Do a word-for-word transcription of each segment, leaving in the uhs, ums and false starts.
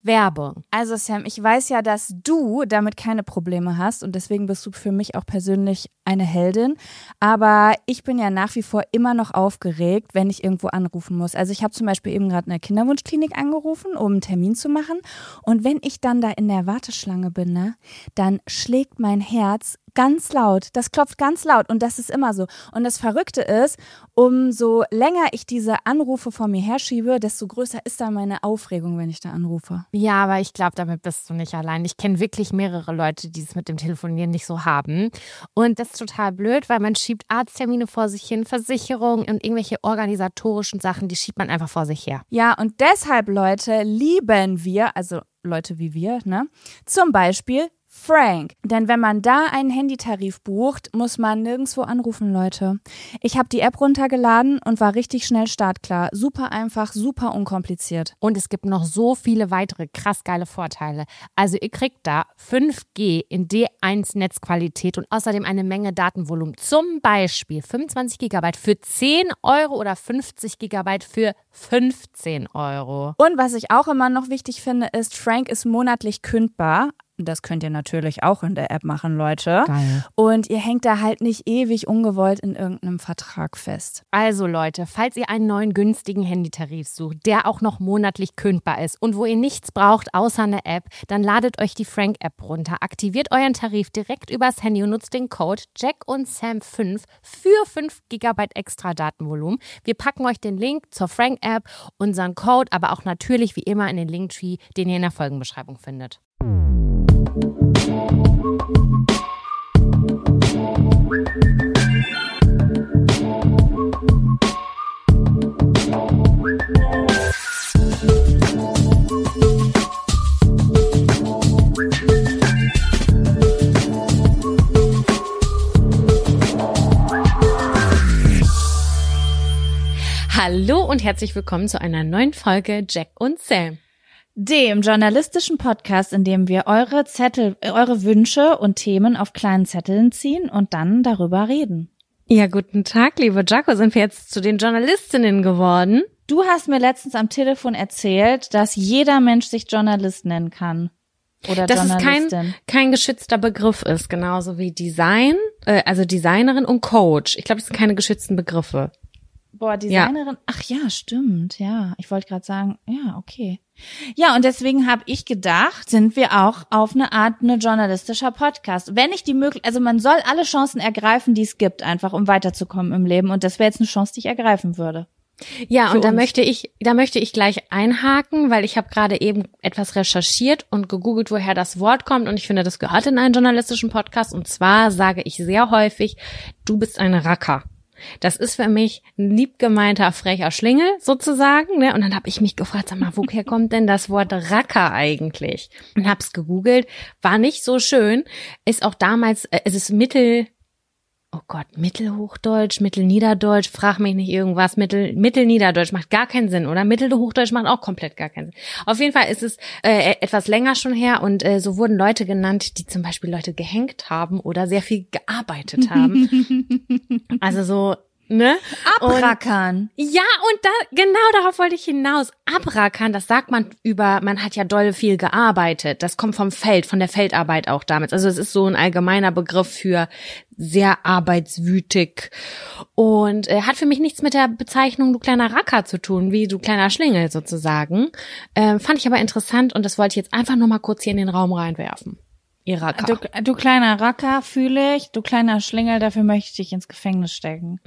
Werbung. Also Sam, ich weiß ja, dass du damit keine Probleme hast und deswegen bist du für mich auch persönlich eine Heldin. Aber ich bin ja nach wie vor immer noch aufgeregt, wenn ich irgendwo anrufen muss. Also ich habe zum Beispiel eben gerade eine Kinderwunschklinik angerufen, um einen Termin zu machen. Und wenn ich dann da in der Warteschlange bin, ne, dann schlägt mein Herz ganz laut. Das klopft ganz laut und das ist immer so. Und das Verrückte ist, umso länger ich diese Anrufe vor mir herschiebe, desto größer ist dann meine Aufregung, wenn ich da anrufe. Ja, aber ich glaube, damit bist du nicht allein. Ich kenne wirklich mehrere Leute, die es mit dem Telefonieren nicht so haben. Und das ist total blöd, weil man schiebt Arzttermine vor sich hin, Versicherungen und irgendwelche organisatorischen Sachen, die schiebt man einfach vor sich her. Ja, und deshalb, Leute, lieben wir, also Leute wie wir, ne, zum Beispiel Frank. Denn wenn man da einen Handytarif bucht, muss man nirgendwo anrufen, Leute. Ich habe die App runtergeladen und war richtig schnell startklar. Super einfach, super unkompliziert. Und es gibt noch so viele weitere krass geile Vorteile. Also ihr kriegt da fünf G in D eins Netzqualität und außerdem eine Menge Datenvolumen. Zum Beispiel fünfundzwanzig Gigabyte für zehn Euro oder fünfzig Gigabyte für fünfzehn Euro. Und was ich auch immer noch wichtig finde, ist, Frank ist monatlich kündbar. Das könnt ihr natürlich auch in der App machen, Leute. Geil. Und ihr hängt da halt nicht ewig ungewollt in irgendeinem Vertrag fest. Also Leute, falls ihr einen neuen günstigen Handytarif sucht, der auch noch monatlich kündbar ist und wo ihr nichts braucht außer eine App, dann ladet euch die Frank-App runter, aktiviert euren Tarif direkt übers Handy und nutzt den Code Jack und Sam fünf für fünf Gigabyte extra Datenvolumen. Wir packen euch den Link zur Frank-App, unseren Code, aber auch natürlich wie immer in den Linktree, den ihr in der Folgenbeschreibung findet. Hallo und herzlich willkommen zu einer neuen Folge Jack und Sam. Dem journalistischen Podcast, in dem wir eure Zettel, eure Wünsche und Themen auf kleinen Zetteln ziehen und dann darüber reden. Ja, guten Tag, liebe Jaco, sind wir jetzt zu den Journalistinnen geworden? Du hast mir letztens am Telefon erzählt, dass jeder Mensch sich Journalist nennen kann. Oder Dass Journalistin. es kein, kein geschützter Begriff ist, genauso wie Design, äh, also Designerin und Coach. Ich glaube, das sind keine geschützten Begriffe. Boah, Designerin, ja. Ach ja, stimmt, ja. Ich wollte gerade sagen, ja, okay. Ja, und deswegen habe ich gedacht, sind wir auch auf eine Art eine journalistischer Podcast. Wenn ich die Möglichkeit, also man soll alle Chancen ergreifen, die es gibt, einfach um weiterzukommen im Leben. Und das wäre jetzt eine Chance, die ich ergreifen würde. Ja, und da möchte ich, da möchte ich gleich einhaken, weil ich habe gerade eben etwas recherchiert und gegoogelt, woher das Wort kommt. Und ich finde, das gehört in einen journalistischen Podcast. Und zwar sage ich sehr häufig, du bist ein Racker. Das ist für mich ein lieb gemeinter, frecher Schlingel sozusagen, ne? Und dann habe ich mich gefragt, sag mal, woher kommt denn das Wort Racker eigentlich? Und hab's gegoogelt, war nicht so schön, ist auch damals, äh, es ist Mittel, oh Gott, Mittelhochdeutsch, Mittelniederdeutsch, frag mich nicht irgendwas, Mittel, Mittelniederdeutsch macht gar keinen Sinn, oder? Mittelhochdeutsch macht auch komplett gar keinen Sinn. Auf jeden Fall ist es äh, etwas länger schon her und äh, so wurden Leute genannt, die zum Beispiel Leute gehängt haben oder sehr viel gearbeitet haben. Also so, ne? Abrackern. Und, ja, und da, genau darauf wollte ich hinaus. Abrackern, das sagt man über, man hat ja doll viel gearbeitet. Das kommt vom Feld, von der Feldarbeit auch damals. Also es ist so ein allgemeiner Begriff für sehr arbeitswütig und äh, hat für mich nichts mit der Bezeichnung du kleiner Racker zu tun, wie du kleiner Schlingel sozusagen. Äh, fand ich aber interessant und das wollte ich jetzt einfach nur mal kurz hier in den Raum reinwerfen. Ihr Racker. Du, du kleiner Racker, fühle ich. Du kleiner Schlingel, dafür möchte ich dich ins Gefängnis stecken.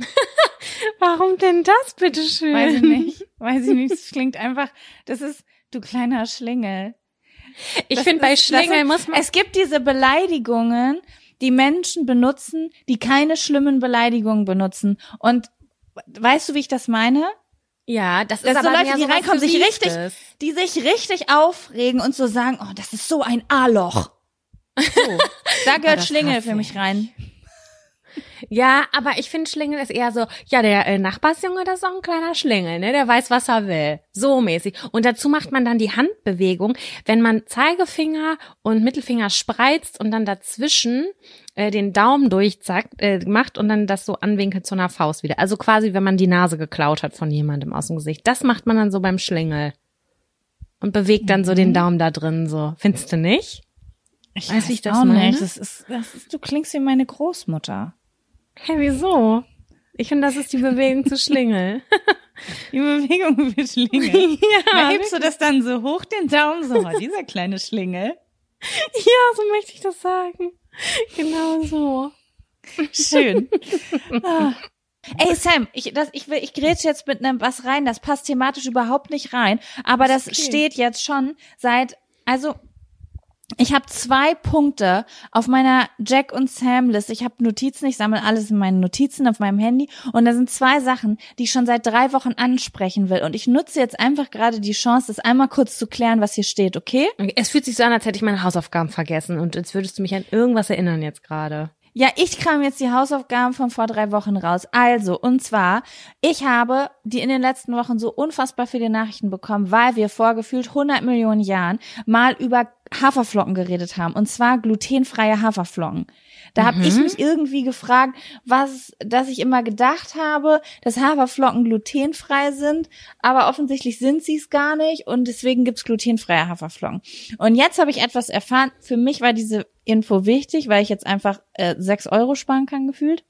Warum denn das, bitteschön? Weiß ich nicht. Weiß ich nicht. Es klingt einfach, das ist, du kleiner Schlingel. Ich finde, bei Schlingel muss man... Es gibt diese Beleidigungen, die Menschen benutzen, die keine schlimmen Beleidigungen benutzen. Und weißt du, wie ich das meine? Ja, das, das ist so aber Leute, die reinkommen, sich richtig, die sich richtig aufregen und so sagen, oh, das ist so ein A-Loch. So, da gehört Schlingel für mich rein. Ja, aber ich finde, Schlingel ist eher so, ja, der äh, Nachbarsjunge, das ist auch ein kleiner Schlingel, ne? Der weiß, was er will. So mäßig. Und dazu macht man dann die Handbewegung, wenn man Zeigefinger und Mittelfinger spreizt und dann dazwischen äh, den Daumen durchzackt, äh, macht und dann das so anwinkelt zu einer Faust wieder. Also quasi, wenn man die Nase geklaut hat von jemandem aus dem Gesicht. Das macht man dann so beim Schlingel. und bewegt dann so den Daumen da drin so. Findest du nicht? Ich weiß, wie ich das meine. Das ist, das ist, du klingst wie meine Großmutter. Hä, wieso? Ich finde, das ist die Bewegung zu Schlingel. Die Bewegung für Schlingel? Ja. Da hebst du das dann so hoch, den Daumen, so, dieser kleine Schlingel. Ja, so möchte ich das sagen. Genau so. Schön. Ah. Ey Sam, ich das ich will ich grätsche jetzt mit einem was rein, das passt thematisch überhaupt nicht rein, aber das okay. steht jetzt schon seit also ich habe zwei Punkte auf meiner Jack und Sam Liste. Ich habe Notizen, ich sammle alles in meinen Notizen auf meinem Handy und da sind zwei Sachen, die ich schon seit drei Wochen ansprechen will und ich nutze jetzt einfach gerade die Chance, das einmal kurz zu klären, was hier steht, okay? Es fühlt sich so an, als hätte ich meine Hausaufgaben vergessen und jetzt würdest du mich an irgendwas erinnern jetzt gerade. Ja, ich kram jetzt die Hausaufgaben von vor drei Wochen raus. Also, und zwar, ich habe die in den letzten Wochen so unfassbar viele Nachrichten bekommen, weil wir vor gefühlt hundert Millionen Jahren mal über Haferflocken geredet haben. Und zwar glutenfreie Haferflocken. Da mhm. habe ich mich irgendwie gefragt, was, dass ich immer gedacht habe, dass Haferflocken glutenfrei sind, aber offensichtlich sind sie es gar nicht und deswegen gibt's glutenfreie Haferflocken. Und jetzt habe ich etwas erfahren. Für mich war diese Info wichtig, weil ich jetzt einfach äh, sechs Euro sparen kann gefühlt.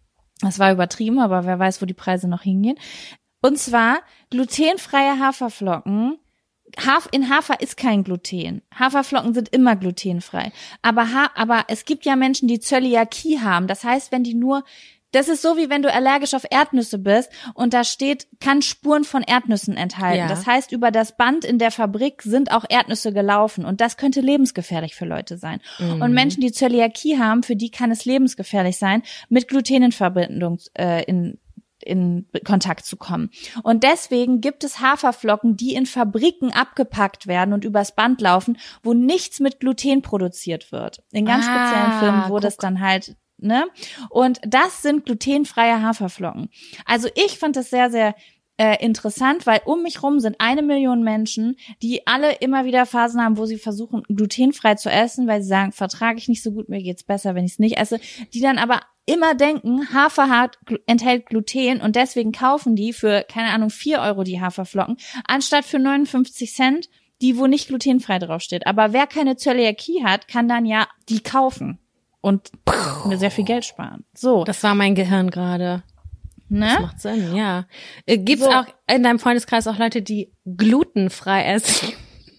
Das war übertrieben, aber wer weiß, wo die Preise noch hingehen. Und zwar glutenfreie Haferflocken. Haf- in Hafer ist kein Gluten. Haferflocken sind immer glutenfrei. Aber, ha- aber es gibt ja Menschen, die Zöliakie haben. Das heißt, wenn die nur, das ist so wie wenn du allergisch auf Erdnüsse bist und da steht, kann Spuren von Erdnüssen enthalten. Ja. Das heißt, über das Band in der Fabrik sind auch Erdnüsse gelaufen und das könnte lebensgefährlich für Leute sein. Mhm. Und Menschen, die Zöliakie haben, für die kann es lebensgefährlich sein, mit Gluten in Verbindung, äh, in in Kontakt zu kommen. Und deswegen gibt es Haferflocken, die in Fabriken abgepackt werden und übers Band laufen, wo nichts mit Gluten produziert wird. In ganz ah, speziellen Firmen, wo guck. das dann halt, ne? Und das sind glutenfreie Haferflocken. Also ich fand das sehr, sehr äh, interessant, weil um mich rum sind eine Million Menschen, die alle immer wieder Phasen haben, wo sie versuchen, glutenfrei zu essen, weil sie sagen, vertrage ich nicht so gut, mir geht's besser, wenn ich es nicht esse, die dann aber immer denken, Hafer hat, enthält Gluten und deswegen kaufen die für, keine Ahnung, vier Euro die Haferflocken, anstatt für neunundfünfzig Cent, die wo nicht glutenfrei draufsteht. Aber wer keine Zöliakie hat, kann dann ja die kaufen und mir sehr viel Geld sparen. So. Das war mein Gehirn gerade. Ne? Das macht Sinn, ja. Äh, gibt's so. auch in deinem Freundeskreis auch Leute, die glutenfrei essen?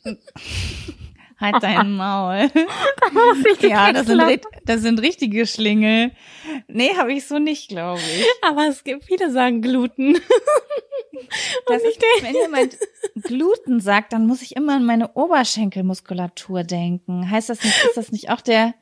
Halt dein Maul. Da ja, das sind, das sind richtige Schlingel. Nee, habe ich so nicht, glaube ich. Aber es gibt viele sagen Gluten. Das ich denke, wenn jemand Gluten sagt, dann muss ich immer an meine Oberschenkelmuskulatur denken. Heißt das nicht, ist das nicht auch der?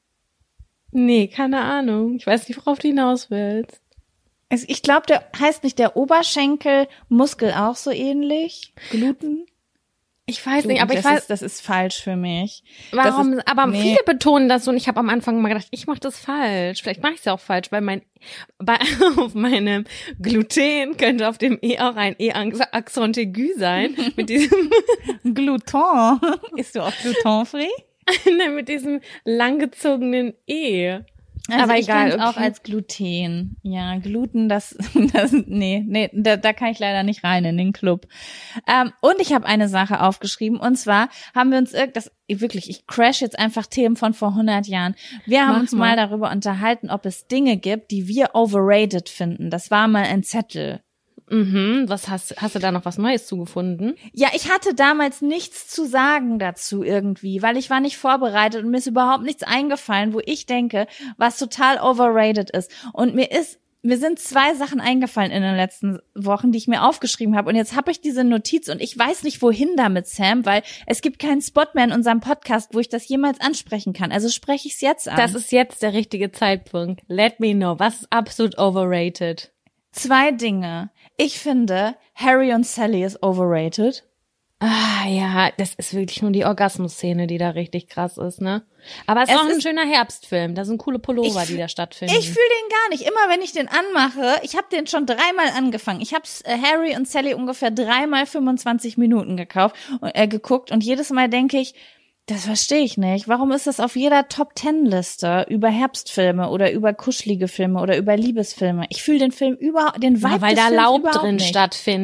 Nee, keine Ahnung. Ich weiß nicht, worauf du hinaus willst. Ich glaube, der heißt nicht der Oberschenkelmuskel auch so ähnlich? Gluten? Ich weiß du, nicht, aber ich das weiß, ist, das ist falsch für mich. Warum? Ist, aber nee. viele betonen das so und ich habe am Anfang mal gedacht, ich mache das falsch. Vielleicht mache ich es ja auch falsch, weil mein bei auf meinem Gluten könnte auf dem E auch ein E-Accent aigu sein mit diesem Gluton. Ist du auch glutenfrei? Nein, mit diesem langgezogenen E. Also aber ich egal, okay. auch als Gluten. Ja, Gluten, das, das nee, nee, da, da kann ich leider nicht rein in den Club. Ähm, und ich habe eine Sache aufgeschrieben und zwar haben wir uns irgend, das wirklich, ich crash jetzt einfach Themen von vor hundert Jahren. Wir haben Mach uns mal. mal darüber unterhalten, ob es Dinge gibt, die wir overrated finden. Das war mal ein Zettel. Mhm, was hast, hast du da noch was Neues zugefunden? Ja, ich hatte damals nichts zu sagen dazu irgendwie, weil ich war nicht vorbereitet und mir ist überhaupt nichts eingefallen, wo ich denke, was total overrated ist. Und mir ist, mir sind zwei Sachen eingefallen in den letzten Wochen, die ich mir aufgeschrieben habe. Und jetzt habe ich diese Notiz und ich weiß nicht, wohin damit, Sam, weil es gibt keinen Spot mehr in unserem Podcast, wo ich das jemals ansprechen kann. Also spreche ich es jetzt an. Das ist jetzt der richtige Zeitpunkt. Let me know. Was ist absolut overrated? Zwei Dinge. Ich finde, Harry und Sally ist overrated. Ah, ja, das ist wirklich nur die Orgasmus-Szene, die da richtig krass ist, ne? Aber es ist es auch ein ist, schöner Herbstfilm. Da sind coole Pullover, ich, die da stattfinden. Ich fühle den gar nicht. Immer wenn ich den anmache, ich habe den schon dreimal angefangen. Ich habe äh, Harry und Sally ungefähr dreimal fünfundzwanzig Minuten gekauft, äh, geguckt und jedes Mal denke ich, das verstehe ich nicht. Warum ist das auf jeder Top-Ten-Liste über Herbstfilme oder über kuschelige Filme oder über Liebesfilme? Ich fühle den Film überhaupt, den Vibe ja, weil des da Films Laub drin nicht. stattfindet.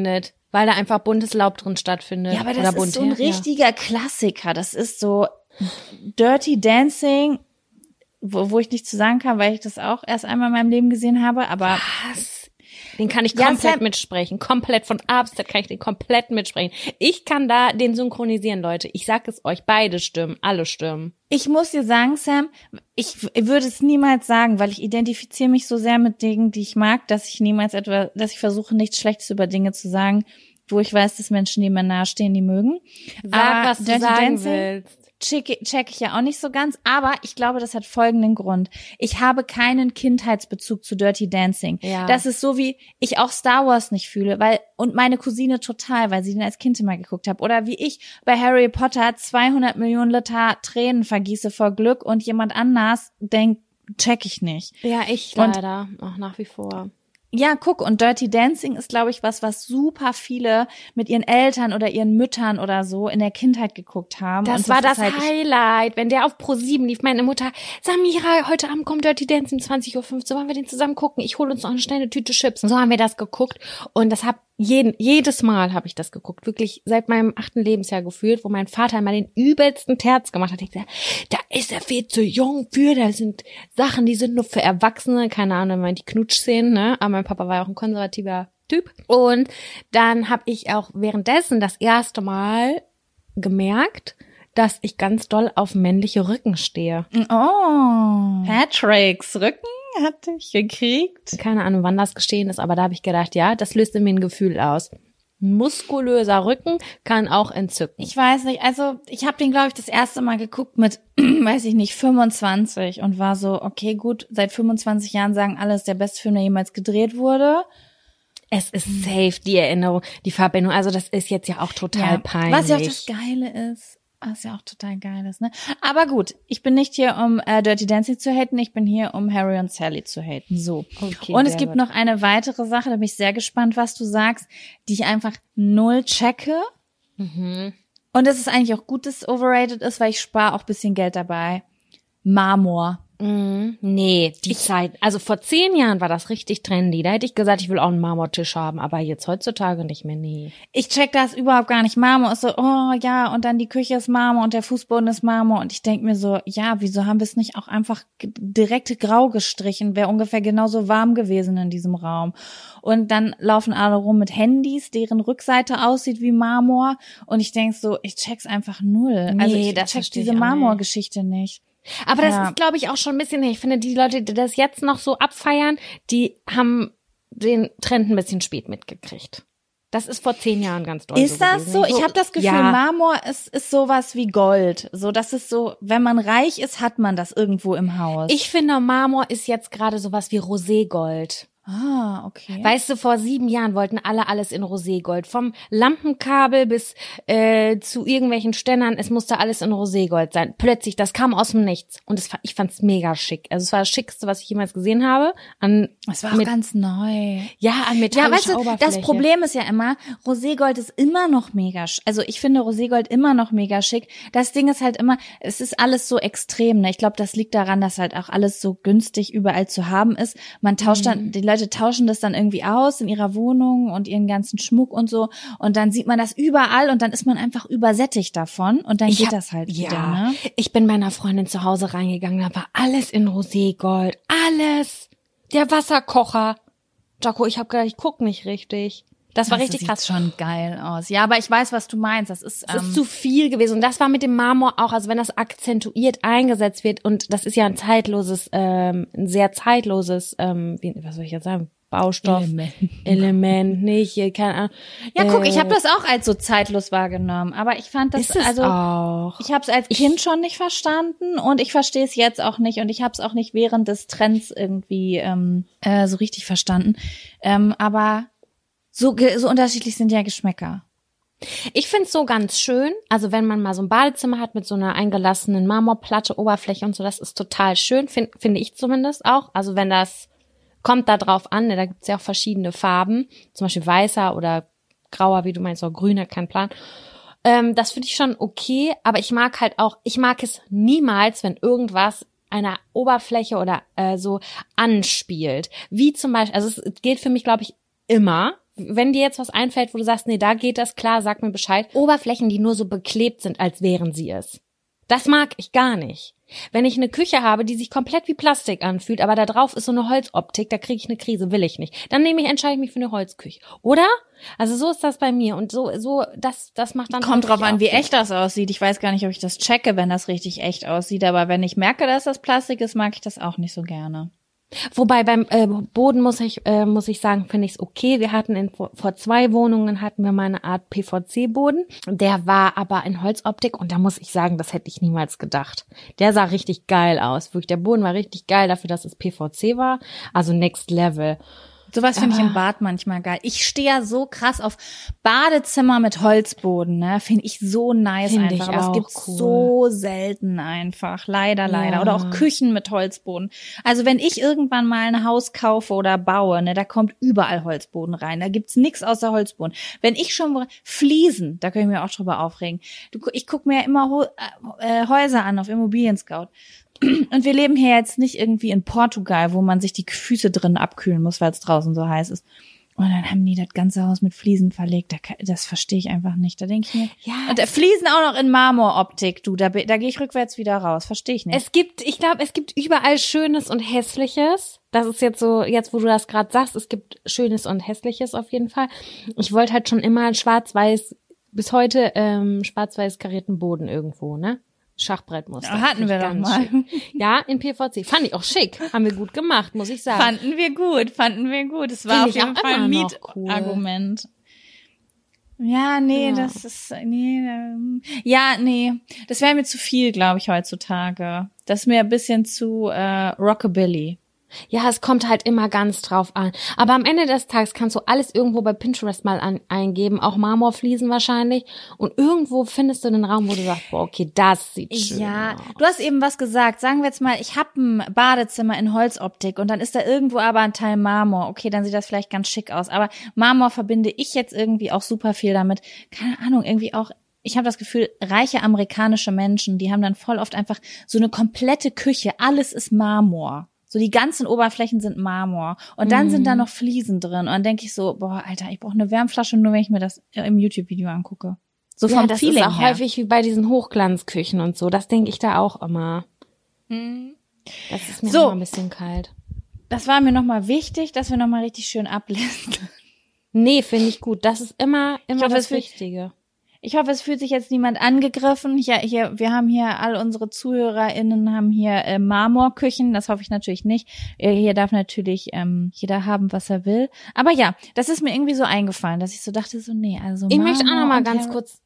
Weil da einfach buntes Laub drin stattfindet. Ja, aber das Oder ist bunt, so ein ja. richtiger Klassiker. Das ist so Dirty Dancing, wo, wo ich nichts zu sagen kann, weil ich das auch erst einmal in meinem Leben gesehen habe, aber Was? Den kann ich Ja, komplett Sam- mitsprechen. Komplett von A bis Z kann ich den komplett mitsprechen. Ich kann da den synchronisieren, Leute. Ich sag es euch, beide Stimmen, alle Stimmen. ich muss dir sagen, Sam, ich w- würde es niemals sagen, weil ich identifiziere mich so sehr mit Dingen, die ich mag, dass ich niemals etwa, dass ich versuche, nichts Schlechtes über Dinge zu sagen, wo ich weiß, dass Menschen, die mir nahestehen, die mögen. Sag, Aber was du Dirty sagen Dancing willst. check, check ich ja auch nicht so ganz, aber ich glaube, das hat folgenden Grund. Ich habe keinen Kindheitsbezug zu Dirty Dancing. Ja. Das ist so, wie ich auch Star Wars nicht fühle, weil, und meine Cousine total, weil sie den als Kind immer geguckt hat. Oder wie ich bei Harry Potter zweihundert Millionen Liter Tränen vergieße vor Glück und jemand anders denkt, check ich nicht. Ja, ich Und- leider. Auch nach wie vor. Ja, guck, und Dirty Dancing ist, glaube ich, was, was super viele mit ihren Eltern oder ihren Müttern oder so in der Kindheit geguckt haben. Das und war ist das halt, ich- Highlight, wenn der auf Pro sieben lief. Meine Mutter, Samira, heute Abend kommt Dirty Dancing zwanzig Uhr fünfzehn, wollen wir den zusammen gucken? Ich hole uns noch eine schnelle Tüte Chips. Und so haben wir das geguckt und das hab jeden, jedes Mal habe ich das geguckt, wirklich seit meinem achten Lebensjahr gefühlt, wo mein Vater mal den übelsten Terz gemacht hat. Ich gesagt, da ist er viel zu jung für, da sind Sachen, die sind nur für Erwachsene, keine Ahnung, meint die Knutschszenen, ne? Aber mein Papa war ja auch ein konservativer Typ. Und dann habe ich auch währenddessen das erste Mal gemerkt, dass ich ganz doll auf männliche Rücken stehe. Oh. Patricks Rücken hatte ich gekriegt. Keine Ahnung, wann das geschehen ist, aber da habe ich gedacht, ja, das löst in mir ein Gefühl aus. Muskulöser Rücken kann auch entzücken. Ich weiß nicht, also ich habe den, glaube ich, das erste Mal geguckt mit, weiß ich nicht, fünfundzwanzig und war so, okay, gut, seit fünfundzwanzig Jahren sagen alle, es ist der beste Film, der jemals gedreht wurde. Es ist safe, die Erinnerung, die Verbindung. Also das ist jetzt ja auch total Ja. peinlich. Was ja auch das Geile ist. Was ja auch total geil ist, ne? Aber gut, ich bin nicht hier, um äh, Dirty Dancing zu haten, ich bin hier, um Harry und Sally zu haten. So. Okay, und es sehr gibt gut. noch eine weitere Sache, da bin ich sehr gespannt, was du sagst, die ich einfach null checke. Mhm. Und das ist eigentlich auch gut, dass es overrated ist, weil ich spare auch ein bisschen Geld dabei. Marmor. Mhm. Nee, die Zeit. Also vor zehn Jahren war das richtig trendy. Da hätte ich gesagt, ich will auch einen Marmortisch haben. Aber jetzt heutzutage nicht mehr, nee. Ich check das überhaupt gar nicht. Marmor ist so, oh ja, und dann die Küche ist Marmor und der Fußboden ist Marmor. Und ich denk mir so, ja, wieso haben wir es nicht auch einfach g- direkt grau gestrichen? Wäre ungefähr genauso warm gewesen in diesem Raum. Und dann laufen alle rum mit Handys, deren Rückseite aussieht wie Marmor. Und ich denk so, ich check's einfach null. Nee, also ich das check versteh diese ich auch nicht. Marmorgeschichte nicht. Aber das Ja. ist, glaube ich, auch schon ein bisschen, ich finde, die Leute, die das jetzt noch so abfeiern, die haben den Trend ein bisschen spät mitgekriegt. Das ist vor zehn Jahren ganz doll Ist so das gewesen. so? Ich habe das Gefühl, ja. Marmor ist, ist sowas wie Gold. So, das ist so, wenn man reich ist, hat man das irgendwo im Haus. Ich finde, Marmor ist jetzt gerade sowas wie Roségold. Ah, okay. Weißt du, vor sieben Jahren wollten alle alles in Roségold. Vom Lampenkabel bis äh, zu irgendwelchen Ständern, es musste alles in Roségold sein. Plötzlich, das kam aus dem Nichts. Und es, ich fand's mega schick. Also es war das Schickste, was ich jemals gesehen habe. An, Es war auch mit, ganz neu. ja, an Ja, metallischer weißt du, Oberfläche. das Problem ist ja immer, Roségold ist immer noch mega, sch- also ich finde Roségold immer noch mega schick. Das Ding ist halt immer, es ist alles so extrem, ne? Ich glaube, das liegt daran, dass halt auch alles so günstig überall zu haben ist. Man tauscht dann, die Leute tauschen das dann irgendwie aus in ihrer Wohnung und ihren ganzen Schmuck und so und dann sieht man das überall und dann ist man einfach übersättigt davon und dann Ich geht hab- das halt wieder, ja, ne? Ich bin meiner Freundin zu Hause reingegangen, da war alles in Roségold. Alles. Der Wasserkocher. Jaco, ich hab gedacht, ich guck nicht richtig. Das war Das richtig sieht krass. schon geil aus. Ja, aber ich weiß, was du meinst. Das ist, Es ähm, ist zu viel gewesen. Und das war mit dem Marmor auch, also wenn das akzentuiert eingesetzt wird, und das ist ja ein zeitloses, ähm, ein sehr zeitloses, ähm, wie, was soll ich jetzt sagen, Baustoff, Element. Element, nicht, hier, keine Ahnung. ja, guck, Äh, ich habe das auch als so zeitlos wahrgenommen, aber ich fand das, ist es also auch. ich habe es als Kind schon nicht verstanden und ich verstehe es jetzt auch nicht und ich habe es auch nicht während des Trends irgendwie ähm, äh, so richtig verstanden. Ähm, aber so ge- so unterschiedlich sind ja Geschmäcker. Ich find's so ganz schön, also wenn man mal so ein Badezimmer hat mit so einer eingelassenen Marmorplatte, Oberfläche und so, das ist total schön, find, finde ich zumindest auch. Also wenn das, kommt da drauf an, ne, da gibt's ja auch verschiedene Farben, zum Beispiel weißer oder grauer, wie du meinst, oder grüner, kein Plan. Ähm, das finde ich schon okay, aber ich mag halt auch, ich mag es niemals, wenn irgendwas einer Oberfläche oder äh, so anspielt. Wie zum Beispiel, also es gilt für mich, glaube ich, immer, wenn dir jetzt was einfällt, wo du sagst, nee, da geht das klar, sag mir Bescheid. Oberflächen, die nur so beklebt sind, als wären sie es. Das mag ich gar nicht. Wenn ich eine Küche habe, die sich komplett wie Plastik anfühlt, aber da drauf ist so eine Holzoptik, da kriege ich eine Krise, will ich nicht. Dann nehme ich, entscheide ich mich für eine Holzküche. Oder? Also so ist das bei mir und so, so, das, das macht dann. Kommt drauf an, wie echt das aussieht. Ich weiß gar nicht, ob ich das checke, wenn das richtig echt aussieht, aber wenn ich merke, dass das Plastik ist, mag ich das auch nicht so gerne. Wobei beim äh, Boden muss ich äh, muss ich sagen, finde ich es okay. Wir hatten in vor, vor zwei Wohnungen hatten wir mal eine Art P V C-Boden. Der war aber in Holzoptik und da muss ich sagen, das hätte ich niemals gedacht. Der sah richtig geil aus. Wirklich, der Boden war richtig geil dafür, dass es P V C war. Also Next Level. Sowas finde ich im Bad manchmal geil. Ich stehe ja so krass auf Badezimmer mit Holzboden, ne? Finde ich so nice Find einfach. ich Aber auch es gibt cool. so selten einfach. Leider, leider. Ja. Oder auch Küchen mit Holzboden. Also wenn ich irgendwann mal ein Haus kaufe oder baue, ne, da kommt überall Holzboden rein. Da gibt's nichts außer Holzboden. Wenn ich schon Fliesen, da kann ich mir auch drüber aufregen. Du, ich gucke mir ja immer Ho- äh, Häuser an auf Immobilien Scout. Und wir leben hier jetzt nicht irgendwie in Portugal, wo man sich die Füße drin abkühlen muss, weil es draußen so heiß ist. Und dann haben die das ganze Haus mit Fliesen verlegt. Das verstehe ich einfach nicht. Da denke ich mir, Ja, und der Fliesen auch noch in Marmoroptik, du, da, da gehe ich rückwärts wieder raus. Verstehe ich nicht. Es gibt, ich glaube, es gibt überall Schönes und Hässliches. Das ist jetzt so, jetzt wo du das gerade sagst, es gibt Schönes und Hässliches auf jeden Fall. Ich wollte halt schon immer schwarz-weiß, bis heute ähm, schwarz-weiß karierten Boden irgendwo, ne? Schachbrettmuster. Ja, hatten wir doch mal. Schick. Ja, in P V C. Fand ich auch schick. Haben wir gut gemacht, muss ich sagen. Fanden wir gut, fanden wir gut. Es war Find auf ich jeden auch Fall ein immer noch cool. Mietargument. Ja, nee, Ja. das ist, nee, ähm, ja, nee, das wäre mir zu viel, glaube ich, heutzutage. Das ist mir ein bisschen zu äh, Rockabilly. Ja, es kommt halt immer ganz drauf an. Aber am Ende des Tages kannst du alles irgendwo bei Pinterest mal an, eingeben, auch Marmorfliesen wahrscheinlich. Und irgendwo findest du einen Raum, wo du sagst, boah, okay, das sieht schön Ja, aus. du hast eben was gesagt. Sagen wir jetzt mal, ich habe ein Badezimmer in Holzoptik und dann ist da irgendwo aber ein Teil Marmor. Okay, dann sieht das vielleicht ganz schick aus. Aber Marmor verbinde ich jetzt irgendwie auch super viel damit. Keine Ahnung, irgendwie auch. Ich habe das Gefühl, reiche amerikanische Menschen, die haben dann voll oft einfach so eine komplette Küche. Alles ist Marmor. So die ganzen Oberflächen sind Marmor. Und dann Mhm. sind da noch Fliesen drin. Und dann denke ich so, boah, Alter, ich brauche eine Wärmflasche, nur wenn ich mir das im YouTube-Video angucke. So vom Ja, das Feeling ist auch her. häufig wie bei diesen Hochglanzküchen und so. Das denke ich da auch immer. Mhm. Das ist mir So. immer ein bisschen kalt. Das war mir nochmal wichtig, dass wir nochmal richtig schön ablesen. Nee, finde ich gut. Das ist immer, immer hoffe, das es wird- Wichtige. Ich hoffe, es fühlt sich jetzt niemand angegriffen. Hier, hier, wir haben hier, all unsere ZuhörerInnen haben hier äh, Marmorküchen. Das hoffe ich natürlich nicht. Äh, hier darf natürlich ähm, jeder haben, was er will. Aber ja, das ist mir irgendwie so eingefallen, dass ich so dachte, so nee, also Ich möchte auch Marmor noch mal und ganz Her- kurz.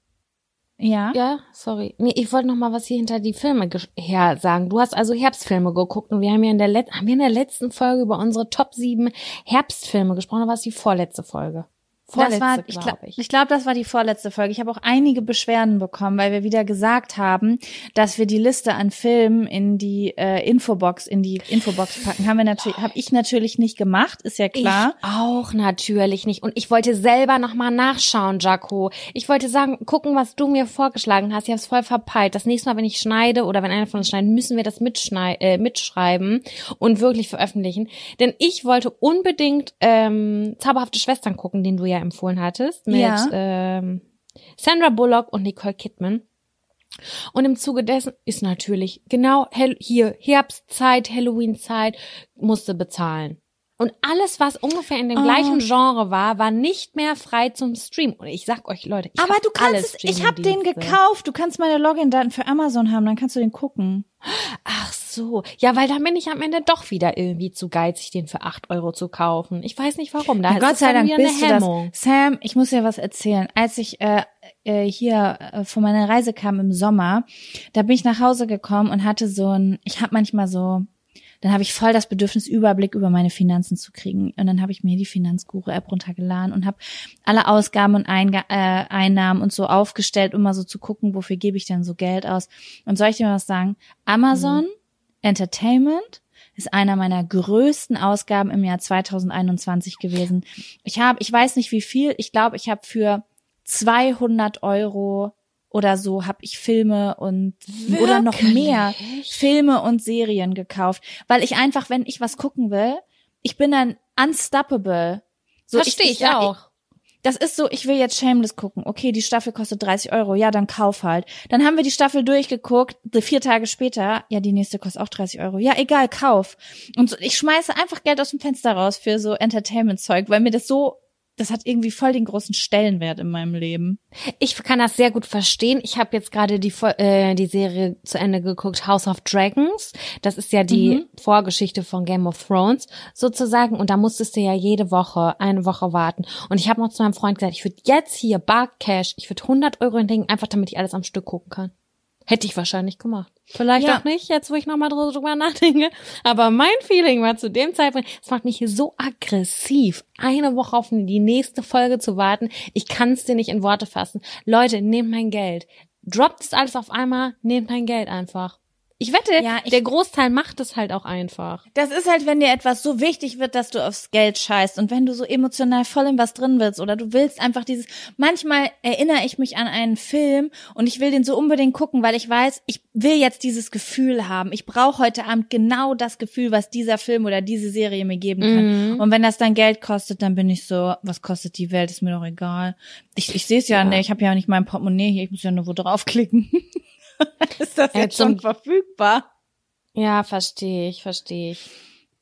Ja. Ja, sorry. Nee, ich wollte noch mal was hier hinter die Filme gesch- her sagen. Du hast also Herbstfilme geguckt und wir haben ja in der letzten, haben wir in der letzten Folge über unsere Top sieben Herbstfilme gesprochen, oder war es die vorletzte Folge? Das war, Vorletzte, ich glaub glaube, ich. ich glaube, das war die vorletzte Folge. Ich habe auch einige Beschwerden bekommen, weil wir wieder gesagt haben, dass wir die Liste an Filmen in die äh, Infobox, in die Infobox packen. Haben wir natürlich, habe ich natürlich nicht gemacht, ist ja klar. Ich auch natürlich nicht. Und ich wollte selber noch mal nachschauen, Jaco. Ich wollte sagen, gucken, was du mir vorgeschlagen hast. Ich habe es voll verpeilt. Das nächste Mal, wenn ich schneide oder wenn einer von uns schneidet, müssen wir das mitschnei- äh, mitschreiben und wirklich veröffentlichen. Denn ich wollte unbedingt ähm, Zauberhafte Schwestern gucken, den du ja empfohlen hattest, mit Ja. ähm, Sandra Bullock und Nicole Kidman. Und im Zuge dessen ist natürlich genau Hell- hier Herbstzeit, Halloween-Zeit, musste bezahlen. Und alles, was ungefähr in dem Oh. gleichen Genre war, war nicht mehr frei zum Stream. Und ich sag euch, Leute, ich Aber hab du alle kannst es, ich habe den Streamingdienste. gekauft. Du kannst meine Login-Daten für Amazon haben, dann kannst du den gucken. Ach so. Ja, weil dann bin ich am Ende doch wieder irgendwie zu geizig, den für acht Euro zu kaufen. Ich weiß nicht warum. Da Ja, ist Gott es sei dann Dank wieder bist du eine das. Hemmung. Sam, ich muss dir was erzählen. Als ich äh, äh, hier äh, von meiner Reise kam im Sommer, da bin ich nach Hause gekommen und hatte so ein, ich habe manchmal so, dann habe ich voll das Bedürfnis, Überblick über meine Finanzen zu kriegen. Und dann habe ich mir die Finanzguru-App runtergeladen und habe alle Ausgaben und Einga äh, Einnahmen und so aufgestellt, um mal so zu gucken, wofür gebe ich denn so Geld aus. Und soll ich dir mal was sagen? Amazon Mhm. Entertainment ist einer meiner größten Ausgaben im Jahr zweitausendeinundzwanzig gewesen. Ich habe, ich weiß nicht wie viel, ich glaube, ich habe für zweihundert Euro oder so habe ich Filme und oder noch mehr Filme und Serien gekauft, weil ich einfach, wenn ich was gucken will, ich bin dann unstoppable. So, Verstehe ich, sag- auch. Das ist so, ich will jetzt Shameless gucken. Okay, die Staffel kostet dreißig Euro. Ja, dann kauf halt. Dann haben wir die Staffel durchgeguckt. Vier Tage später, ja, die nächste kostet auch dreißig Euro. Ja, egal, kauf. Und so, ich schmeiße einfach Geld aus dem Fenster raus für so Entertainment-Zeug, weil mir das so, das hat irgendwie voll den großen Stellenwert in meinem Leben. Ich kann das sehr gut verstehen. Ich habe jetzt gerade die äh, die Serie zu Ende geguckt, House of Dragons. Das ist ja die mhm. Vorgeschichte von Game of Thrones sozusagen. Und da musstest du ja jede Woche, eine Woche warten. Und ich habe noch zu meinem Freund gesagt, ich würde jetzt hier Bar Cash, ich würde hundert Euro hinlegen, einfach damit ich alles am Stück gucken kann. Hätte ich wahrscheinlich gemacht. Vielleicht ja. auch nicht, jetzt wo ich nochmal drüber nachdenke. Aber mein Feeling war zu dem Zeitpunkt, es macht mich hier so aggressiv, eine Woche auf die nächste Folge zu warten. Ich kann es dir nicht in Worte fassen. Leute, nehmt mein Geld. Droppt es alles auf einmal, nehmt mein Geld einfach. Ich wette, ja, ich, der Großteil macht es halt auch einfach. Das ist halt, wenn dir etwas so wichtig wird, dass du aufs Geld scheißt und wenn du so emotional voll in was drin willst oder du willst einfach dieses, manchmal erinnere ich mich an einen Film und ich will den so unbedingt gucken, weil ich weiß, ich will jetzt dieses Gefühl haben. Ich brauche heute Abend genau das Gefühl, was dieser Film oder diese Serie mir geben kann. Mhm. Und wenn das dann Geld kostet, dann bin ich so, was kostet die Welt, ist mir doch egal. Ich, ich sehe es ja, ja. nicht, ich habe ja nicht mein Portemonnaie hier, ich muss ja nur wo draufklicken. Ist das jetzt äh, schon verfügbar? Ja, verstehe ich, verstehe ich.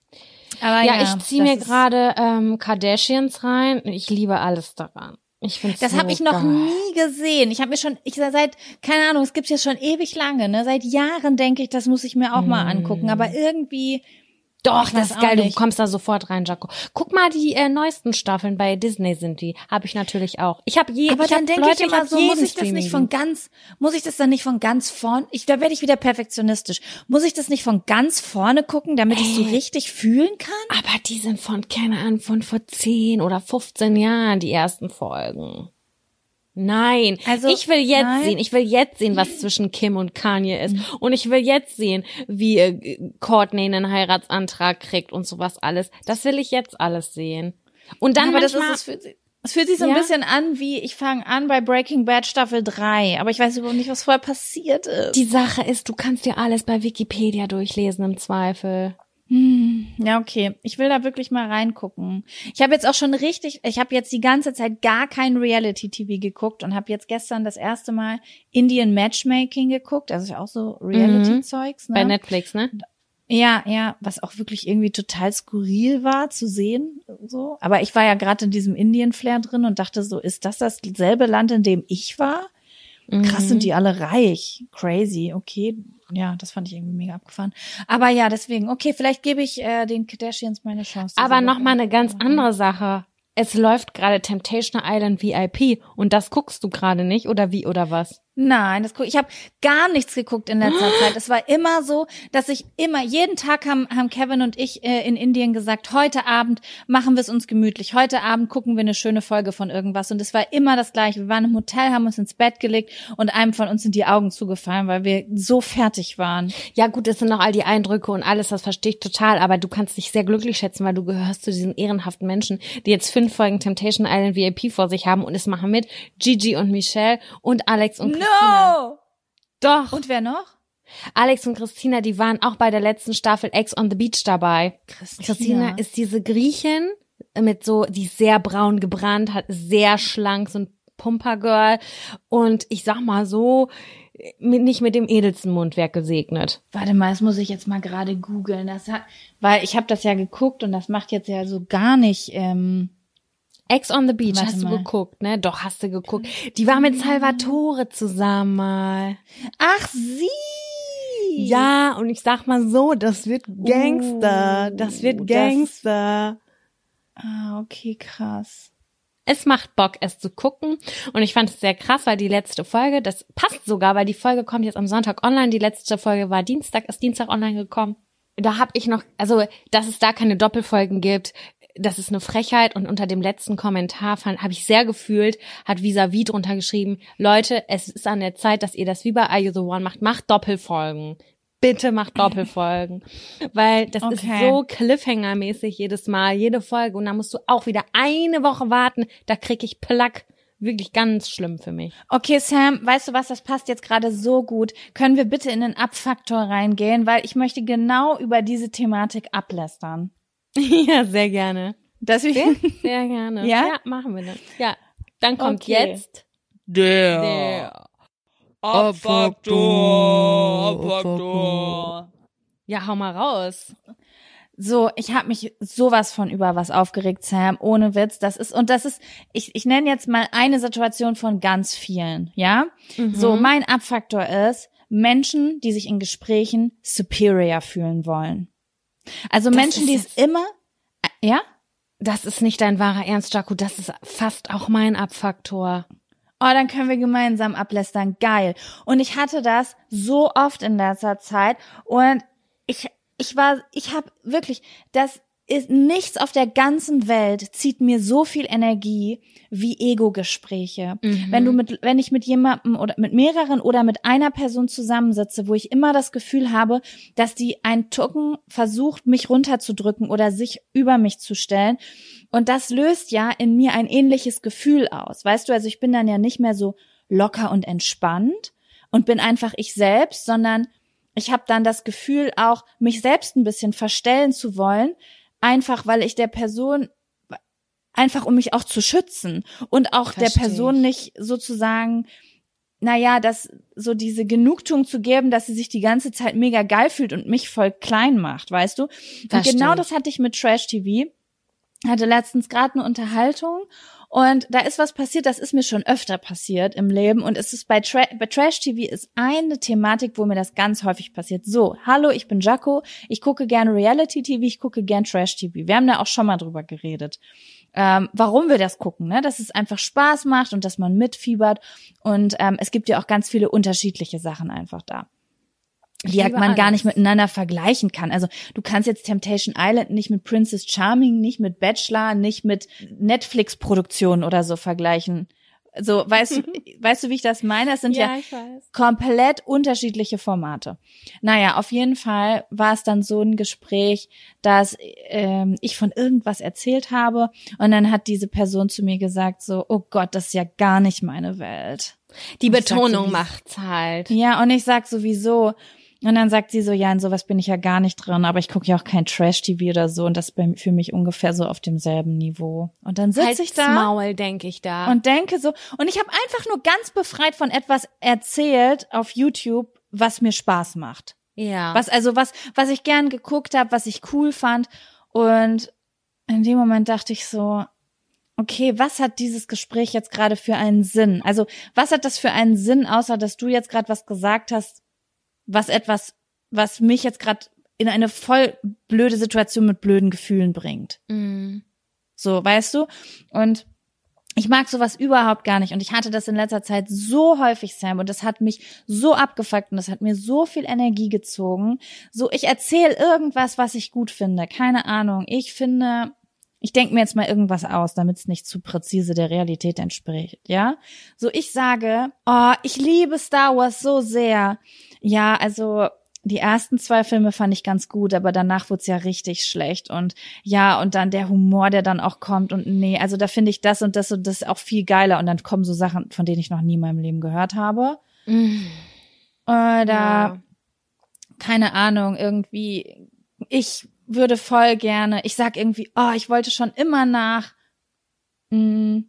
Aber ja, ja, ich ziehe mir gerade ähm, Kardashians rein. Ich liebe alles daran. Ich find's das so habe ich noch geil. nie gesehen. Ich habe mir schon, ich seit, keine Ahnung, es gibt's jetzt schon ewig lange, ne? Seit Jahren denke ich, das muss ich mir auch mm. mal angucken. Aber irgendwie Doch, das ist geil, du kommst da sofort rein, Jaco. Guck mal, die äh, neuesten Staffeln bei Disney sind die. Habe ich natürlich auch. Ich habe je, aber ich dann hab denke Leute, ich immer ich so, muss ich das nicht von ganz, muss ich das dann nicht von ganz vorn, ich, da werde ich wieder perfektionistisch. Muss ich das nicht von ganz vorne gucken, damit ich so richtig fühlen kann? Aber die sind von, keine Ahnung, von vor zehn oder fünfzehn Jahren, die ersten Folgen. Nein, also ich will jetzt nein. sehen, ich will jetzt sehen, was zwischen Kim und Kanye ist. Mhm. Und ich will jetzt sehen, wie äh, Courtney einen Heiratsantrag kriegt und sowas alles. Das will ich jetzt alles sehen. Und dann aber manchmal, das ist, es fühlt sich, es fühlt sich so ja? ein bisschen an wie, ich fange an bei Breaking Bad Staffel drei, aber ich weiß überhaupt nicht, was vorher passiert ist. Die Sache ist, du kannst dir alles bei Wikipedia durchlesen im Zweifel. Hm, ja, okay. Ich will da wirklich mal reingucken. Ich habe jetzt auch schon richtig, ich habe jetzt die ganze Zeit gar kein Reality-T V geguckt und habe jetzt gestern das erste Mal Indian Matchmaking geguckt, also auch so Reality-Zeugs. Ne? Bei Netflix, ne? Ja, ja, was auch wirklich irgendwie total skurril war zu sehen, so. Aber ich war ja gerade in diesem Indian-Flair drin und dachte so, ist das dasselbe Land, in dem ich war? Krass, mhm. sind die alle reich. Crazy, okay. Ja, das fand ich irgendwie mega abgefahren. Aber ja, deswegen, okay, vielleicht gebe ich äh, den Kardashians meine Chance. Aber noch mal eine ganz andere Sache. Es läuft gerade Temptation Island V I P und das guckst du gerade nicht, oder wie, oder was? Nein, das guck, ich habe gar nichts geguckt in letzter Zeit. Es war immer so, dass ich immer, jeden Tag haben, haben Kevin und ich äh, in Indien gesagt, heute Abend machen wir es uns gemütlich. Heute Abend gucken wir eine schöne Folge von irgendwas. Und es war immer das Gleiche. Wir waren im Hotel, haben uns ins Bett gelegt und einem von uns sind die Augen zugefallen, weil wir so fertig waren. Ja gut, es sind noch all die Eindrücke und alles, das verstehe ich total. Aber du kannst dich sehr glücklich schätzen, weil du gehörst zu diesen ehrenhaften Menschen, die jetzt fünf Folgen Temptation Island V I P vor sich haben und es machen mit Gigi und Michelle und Alex und Christina. No! Doch. Und wer noch? Alex und Christina, die waren auch bei der letzten Staffel Ex on the Beach dabei. Christina, Christina ist diese Griechin mit so, die ist sehr braun gebrannt, hat sehr schlank, so ein Pumpergirl. Und ich sag mal so, mit, nicht mit dem edelsten Mundwerk gesegnet. Warte mal, das muss ich jetzt mal gerade googeln. Das hat, weil ich habe das ja geguckt und das macht jetzt ja so gar nicht. Ähm Ex on the Beach, Warte hast mal. du geguckt, ne? Doch, hast du geguckt. Die war mit Salvatore zusammen mal. Ach, sie! Ja, und ich sag mal so, das wird Gangster. Uh, das wird Gangster. Das, ah, okay, krass. Es macht Bock, es zu gucken. Und ich fand es sehr krass, weil die letzte Folge, das passt sogar, weil die Folge kommt jetzt am Sonntag online. Die letzte Folge war Dienstag, ist Dienstag online gekommen. Da hab ich noch, also, dass es da keine Doppelfolgen gibt, das ist eine Frechheit. Und unter dem letzten Kommentar fand, habe ich sehr gefühlt, hat Vis-a-vis drunter geschrieben, Leute, es ist an der Zeit, dass ihr das wie bei Are You The One macht, macht Doppelfolgen. Bitte macht Doppelfolgen. Weil das okay. ist so Cliffhanger-mäßig jedes Mal, jede Folge. Und da musst du auch wieder eine Woche warten, da krieg ich Plack. Wirklich ganz schlimm für mich. Okay, Sam, weißt du was, das passt jetzt gerade so gut. Können wir bitte in den Abfaktor reingehen, weil ich möchte genau über diese Thematik ablästern. Ja, sehr gerne. Das sehr, sehr gerne. Ja? Ja, machen wir das. Ja. Dann kommt Okay. jetzt Der, der Abfaktor, Abfaktor. Ja, hau mal raus. So, ich habe mich sowas von über was aufgeregt, Sam, ohne Witz. Das ist, und das ist, ich, ich nenne jetzt mal eine Situation von ganz vielen, ja? Mhm. So, mein Abfaktor ist Menschen, die sich in Gesprächen superior fühlen wollen. Also Das Menschen, ist die es jetzt- immer, ja? Das ist nicht dein wahrer Ernst, Jaco. Das ist fast auch mein Abfaktor. Oh, dann können wir gemeinsam ablästern. Geil. Und ich hatte das so oft in letzter Zeit und ich, ich war, ich habe wirklich, das ist nichts auf der ganzen Welt zieht mir so viel Energie wie Ego-Gespräche. Mhm. Wenn du mit, wenn ich mit jemandem oder mit mehreren oder mit einer Person zusammensitze, wo ich immer das Gefühl habe, dass die ein Tucken versucht, mich runterzudrücken oder sich über mich zu stellen. Und das löst ja in mir ein ähnliches Gefühl aus. Weißt du, also ich bin dann ja nicht mehr so locker und entspannt und bin einfach ich selbst, sondern ich habe dann das Gefühl auch, mich selbst ein bisschen verstellen zu wollen, einfach weil ich der Person, einfach um mich auch zu schützen und auch Versteh der Person ich. nicht sozusagen, naja, das so diese Genugtuung zu geben, dass sie sich die ganze Zeit mega geil fühlt und mich voll klein macht, weißt du? Und Versteh genau ich. das hatte ich mit Trash-T V. Hatte letztens gerade eine Unterhaltung und da ist was passiert, das ist mir schon öfter passiert im Leben und es ist bei, Tra- bei Trash-T V ist eine Thematik, wo mir das ganz häufig passiert. So, hallo, ich bin Jaco, ich gucke gerne Reality-T V, ich gucke gern Trash-T V. Wir haben da auch schon mal drüber geredet, ähm, warum wir das gucken, ne? Dass es einfach Spaß macht und dass man mitfiebert und ähm, es gibt ja auch ganz viele unterschiedliche Sachen einfach da, Ich die halt liebe man gar alles. nicht miteinander vergleichen kann. Also du kannst jetzt Temptation Island nicht mit Princess Charming, nicht mit Bachelor, nicht mit Netflix-Produktionen oder so vergleichen. So, weißt du, weißt du, wie ich das meine? Das sind ja, ich weiß. komplett unterschiedliche Formate. Naja, auf jeden Fall war es dann so ein Gespräch, dass ähm, ich von irgendwas erzählt habe und dann hat diese Person zu mir gesagt so, oh Gott, das ist ja gar nicht meine Welt. Die Ich sag Betonung so, wie- macht's halt. Ja, und ich sag sowieso, und dann sagt sie so, ja, in sowas bin ich ja gar nicht drin, aber ich gucke ja auch kein Trash-T V oder so und das ist bei, für mich ungefähr so auf demselben Niveau. Und dann sitze ich Halt's da Maul, denke ich da. und denke so, und ich habe einfach nur ganz befreit von etwas erzählt auf YouTube, was mir Spaß macht. ja. Was also was was ich gern geguckt habe, was ich cool fand und in dem Moment dachte ich so, okay, was hat dieses Gespräch jetzt gerade für einen Sinn? Also, was hat das für einen Sinn, außer dass du jetzt gerade was gesagt hast, was etwas, was mich jetzt gerade in eine voll blöde Situation mit blöden Gefühlen bringt. Mhm. So, weißt du? Und ich mag sowas überhaupt gar nicht. Und ich hatte das in letzter Zeit so häufig, Sam, und das hat mich so abgefuckt und das hat mir so viel Energie gezogen. So, ich erzähle irgendwas, was ich gut finde. Keine Ahnung. Ich finde, ich denke mir jetzt mal irgendwas aus, damit es nicht zu präzise der Realität entspricht, ja? So, ich sage, oh, ich liebe Star Wars so sehr. Ja, also die ersten zwei Filme fand ich ganz gut, aber danach wurde es ja richtig schlecht und ja, und dann der Humor, der dann auch kommt und nee, also da finde ich das und das und das auch viel geiler und dann kommen so Sachen, von denen ich noch nie in meinem Leben gehört habe. Mhm. Oder, Ja. keine Ahnung, irgendwie, ich würde voll gerne, ich sag irgendwie, oh, ich wollte schon immer nach, mh,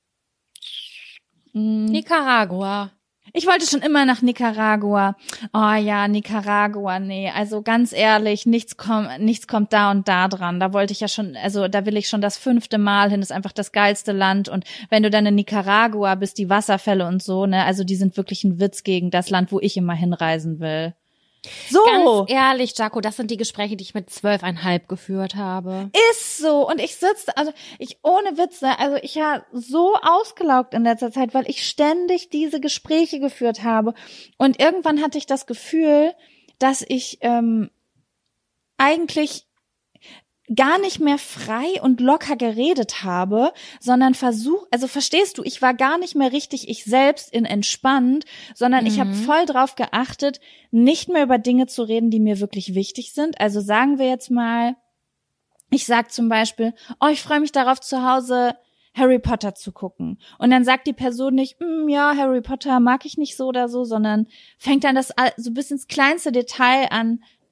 mh, Nicaragua. ich wollte schon immer nach Nicaragua. Oh ja, Nicaragua, nee, also ganz ehrlich, nichts kommt, nichts kommt da und da dran. Da wollte ich ja schon, also da will ich schon das fünfte Mal hin, ist einfach das geilste Land. Und wenn du dann in Nicaragua bist, die Wasserfälle und so, ne, also die sind wirklich ein Witz gegen das Land, wo ich immer hinreisen will. So. Ganz ehrlich, Jaco, das sind die Gespräche, die ich mit zwölfeinhalb geführt habe. Ist so. Und ich sitze, also ich ohne Witze, also ich ja so ausgelaugt in letzter Zeit, weil ich ständig diese Gespräche geführt habe. Und irgendwann hatte ich das Gefühl, dass ich ähm, eigentlich gar nicht mehr frei und locker geredet habe, sondern versuch, also verstehst du, ich war gar nicht mehr richtig ich selbst in entspannt, sondern ich habe voll drauf geachtet, nicht mehr über Dinge zu reden, die mir wirklich wichtig sind. Also sagen wir jetzt mal, ich sag zum Beispiel, oh, ich freue mich darauf, zu Hause Harry Potter zu gucken. Und dann sagt die Person nicht, mm, ja, Harry Potter mag ich nicht so oder so, sondern fängt dann das all- so bis ins kleinste Detail an,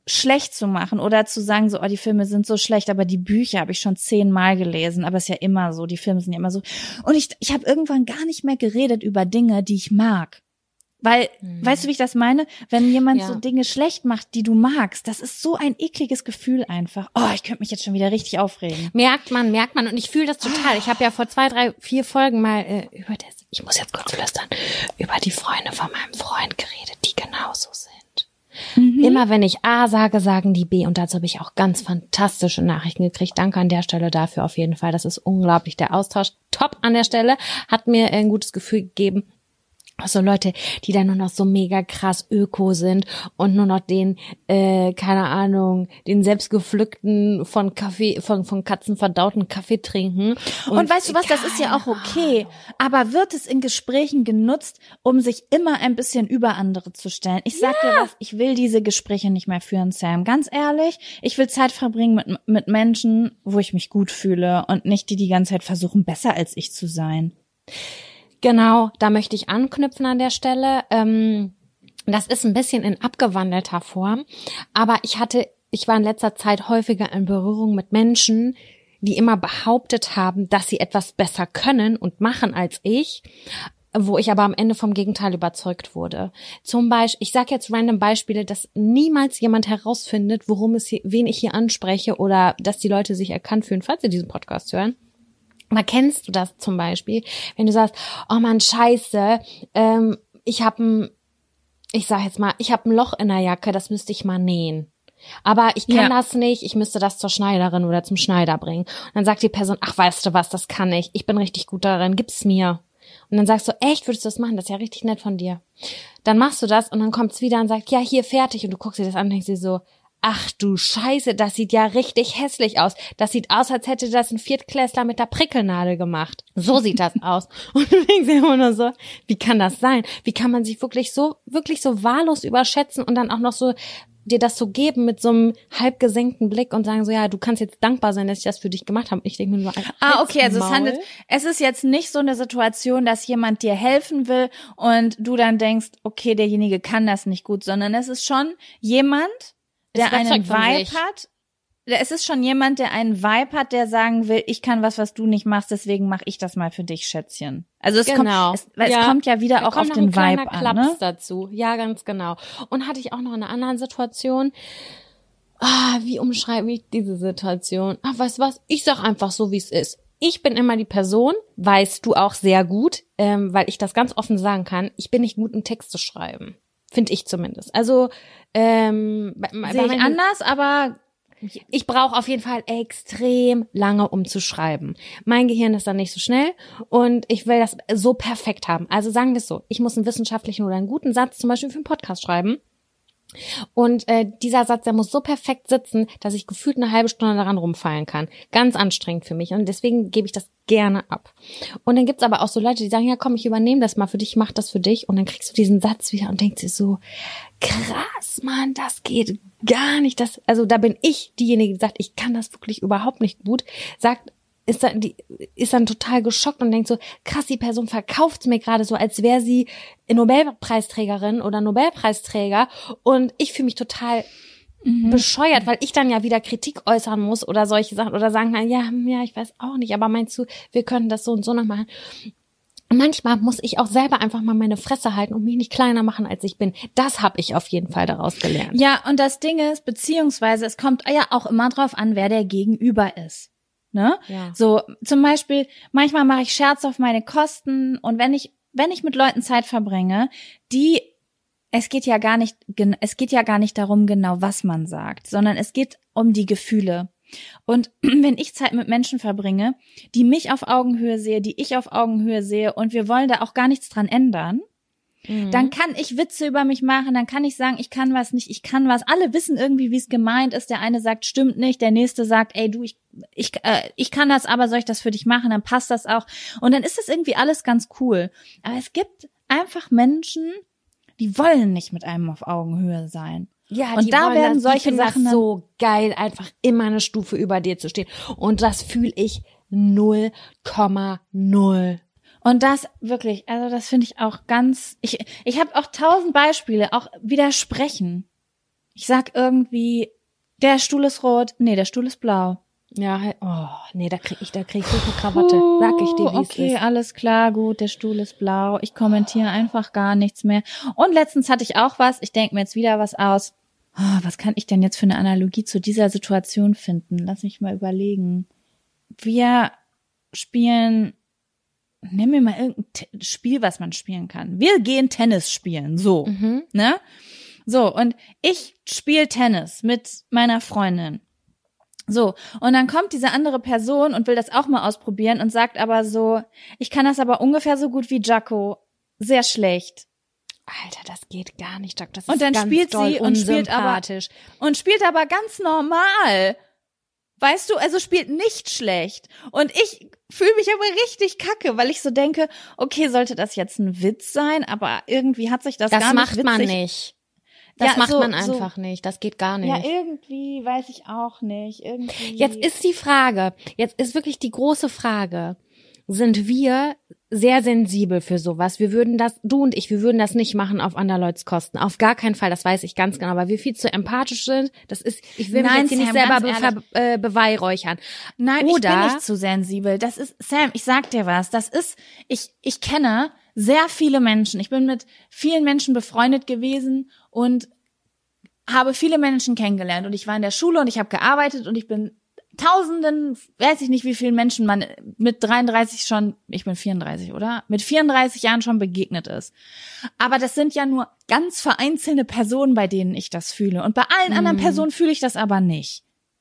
schlecht zu machen oder zu sagen so, oh, die Filme sind so schlecht, aber die Bücher habe ich schon zehnmal gelesen, aber es ist ja immer so, die Filme sind ja immer so. Und ich ich habe irgendwann gar nicht mehr geredet über Dinge, die ich mag. Weil, hm. weißt du, wie ich das meine? Wenn jemand ja. so Dinge schlecht macht, die du magst, das ist so ein ekliges Gefühl einfach. Oh, ich könnte mich jetzt schon wieder richtig aufregen. Merkt man, merkt man. Und ich fühle das total. Ich habe ja vor zwei, drei, vier Folgen mal äh, über das, ich muss jetzt kurz flüstern, über die Freunde von meinem Freund geredet, die genauso sind. Mhm. Immer wenn ich A sage, sagen die B. Und dazu habe ich auch ganz fantastische Nachrichten gekriegt. Danke an der Stelle dafür auf jeden Fall. Das ist unglaublich. Der Austausch top an der Stelle. Hat mir ein gutes Gefühl gegeben. Also Leute, die dann nur noch so mega krass öko sind und nur noch den, äh, keine Ahnung, den selbstgepflückten von Kaffee, von, von Katzen verdauten Kaffee trinken. Und, und weißt du was, das ist ja auch okay. Aber wird es in Gesprächen genutzt, um sich immer ein bisschen über andere zu stellen? Ich sag ja. dir was, ich will diese Gespräche nicht mehr führen, Sam. Ganz ehrlich, ich will Zeit verbringen mit, mit Menschen, wo ich mich gut fühle und nicht die die ganze Zeit versuchen, besser als ich zu sein. Genau, da möchte ich anknüpfen an der Stelle. Ähm, das ist ein bisschen in abgewandelter Form, aber ich hatte, ich war in letzter Zeit häufiger in Berührung mit Menschen, die immer behauptet haben, dass sie etwas besser können und machen als ich, wo ich aber am Ende vom Gegenteil überzeugt wurde. Zum Beispiel, ich sage jetzt random Beispiele, dass niemals jemand herausfindet, worum es hier, wen ich hier anspreche oder dass die Leute sich erkannt fühlen, falls sie diesen Podcast hören. Aber kennst du das zum Beispiel, wenn du sagst, oh Mann, scheiße, ähm, ich habe ein, ich sag jetzt mal, ich habe ein Loch in der Jacke, das müsste ich mal nähen. Aber ich kann ja. das nicht, ich müsste das zur Schneiderin oder zum Schneider bringen. Und dann sagt die Person, ach, weißt du was, das kann ich, ich bin richtig gut darin, gib's mir. Und dann sagst du, echt, würdest du das machen? Das ist ja richtig nett von dir. Dann machst du das und dann kommt's wieder und sagt, ja, hier, fertig. Und du guckst dir das an und denkst dir so, ach du Scheiße, das sieht ja richtig hässlich aus. Das sieht aus, als hätte das ein Viertklässler mit der Prickelnadel gemacht. So sieht das aus. Und du denkst dir immer nur so, wie kann das sein? Wie kann man sich wirklich so, wirklich so wahllos überschätzen und dann auch noch so dir das so geben mit so einem halb gesenkten Blick und sagen so, ja, du kannst jetzt dankbar sein, dass ich das für dich gemacht habe. Ich denke mir nur, ah, okay, also es handelt, es ist jetzt nicht so eine Situation, dass jemand dir helfen will und du dann denkst, okay, derjenige kann das nicht gut, sondern es ist schon jemand, der einen Vibe hat. Es ist schon jemand, der einen Vibe hat, der sagen will, ich kann was, was du nicht machst, deswegen mache ich das mal für dich, Schätzchen. Also es genau. kommt, es, weil ja. es kommt ja wieder da auch auf den Vibe an, ne? Dazu. Ja, ganz genau. Und hatte ich auch noch in einer anderen Situation. Ah, wie umschreibe ich diese Situation? Ach, weißt du was? Ich sag einfach so, wie es ist. Ich bin immer die Person, weißt du auch sehr gut, ähm, weil ich das ganz offen sagen kann, ich bin nicht gut im Text zu schreiben. Finde ich zumindest. Also ähm, sehe ich anders, aber ich brauche auf jeden Fall extrem lange, um zu schreiben. Mein Gehirn ist dann nicht so schnell und ich will das so perfekt haben. Also sagen wir es so, ich muss einen wissenschaftlichen oder einen guten Satz zum Beispiel für einen Podcast schreiben. Und äh, dieser Satz, der muss so perfekt sitzen, dass ich gefühlt eine halbe Stunde daran rumfallen kann. Ganz anstrengend für mich und deswegen gebe ich das gerne ab. Und dann gibt's aber auch so Leute, die sagen, ja komm, ich übernehme das mal für dich, ich mach das für dich. Und dann kriegst du diesen Satz wieder und denkst dir so, krass, Mann, das geht gar nicht. Das, also da bin ich diejenige, die sagt, ich kann das wirklich überhaupt nicht gut, sagt, ist dann, die, ist dann total geschockt und denkt so, krass, die Person verkauft's mir gerade so, als wäre sie Nobelpreisträgerin oder Nobelpreisträger und ich fühle mich total mhm. bescheuert, weil ich dann ja wieder Kritik äußern muss oder solche Sachen oder sagen kann, ja, ja, ich weiß auch nicht, aber meinst du, wir können das so und so noch machen? Manchmal muss ich auch selber einfach mal meine Fresse halten und mich nicht kleiner machen, als ich bin. Das habe ich auf jeden Fall daraus gelernt. Ja, und das Ding ist, beziehungsweise es kommt ja auch immer drauf an, wer der Gegenüber ist. Ne? Ja. So, zum Beispiel, manchmal mache ich Scherz auf meine Kosten und wenn ich, wenn ich mit Leuten Zeit verbringe, die, es geht ja gar nicht, es geht ja gar nicht darum genau, was man sagt, sondern es geht um die Gefühle. Und wenn ich Zeit mit Menschen verbringe, die mich auf Augenhöhe sehe, die ich auf Augenhöhe sehe und wir wollen da auch gar nichts dran ändern, mhm. dann kann ich Witze über mich machen, dann kann ich sagen, ich kann was nicht, ich kann was. Alle wissen irgendwie, wie es gemeint ist. Der eine sagt, stimmt nicht, der nächste sagt, ey du, ich ich äh, ich kann das, aber soll ich das für dich machen? Dann passt das auch. Und dann ist das irgendwie alles ganz cool. Aber es gibt einfach Menschen, die wollen nicht mit einem auf Augenhöhe sein. Ja, und da werden das, solche Sachen das so geil, einfach immer eine Stufe über dir zu stehen. Und das fühle ich null Komma null. Und das wirklich, also das finde ich auch ganz, ich ich habe auch tausend Beispiele, auch widersprechen. Ich sag irgendwie, der Stuhl ist rot, nee, der Stuhl ist blau. Ja, oh, nee, da krieg ich, da krieg ich so eine Krawatte. Sag ich dir, wie es Okay, ist. alles klar, gut, der Stuhl ist blau. Ich kommentiere einfach gar nichts mehr. Und letztens hatte ich auch was, ich denke mir jetzt wieder was aus. Oh, was kann ich denn jetzt für eine Analogie zu dieser Situation finden? Lass mich mal überlegen. Wir spielen, nimm mir mal irgendein T- Spiel, was man spielen kann. Wir gehen Tennis spielen, so, Mhm. ne? So, und ich spiele Tennis mit meiner Freundin. So, und dann kommt diese andere Person und will das auch mal ausprobieren und sagt aber so, ich kann das aber ungefähr so gut wie Jaco, sehr schlecht. Alter, das geht gar nicht, Doc. Das ist Und dann ganz spielt doll sie und spielt aber unsympathisch. und spielt aber ganz normal. Weißt du, also spielt nicht schlecht. Und ich fühle mich aber richtig kacke, weil ich so denke, okay, sollte das jetzt ein Witz sein, aber irgendwie hat sich das, Das gar nicht macht man witzig. nicht. Das Ja, macht so- man so- einfach nicht. Das geht gar nicht. Ja, irgendwie, weiß ich auch nicht. Irgendwie. Jetzt ist die Frage, jetzt ist wirklich die große Frage, sind wir sehr sensibel für sowas? Wir würden das, du und ich, wir würden das nicht machen auf anderleuts Kosten. Auf gar keinen Fall, das weiß ich ganz genau, weil wir viel zu empathisch sind. Das ist, ich will mich Nein, jetzt hier nicht Sam, selber ganz be ver- äh, beweihräuchern. Nein, Oder- ich bin nicht zu sensibel. Das ist, Sam, ich sag dir was, das ist, ich, ich kenne sehr viele Menschen. Ich bin mit vielen Menschen befreundet gewesen und habe viele Menschen kennengelernt. Und ich war in der Schule und ich habe gearbeitet und ich bin Tausenden, weiß ich nicht, wie vielen Menschen man mit dreiunddreißig schon, ich bin vierunddreißig, oder? Mit vierunddreißig Jahren schon begegnet ist. Aber das sind ja nur ganz vereinzelte Personen, bei denen ich das fühle. Und bei allen Mhm. anderen Personen fühle ich das aber nicht.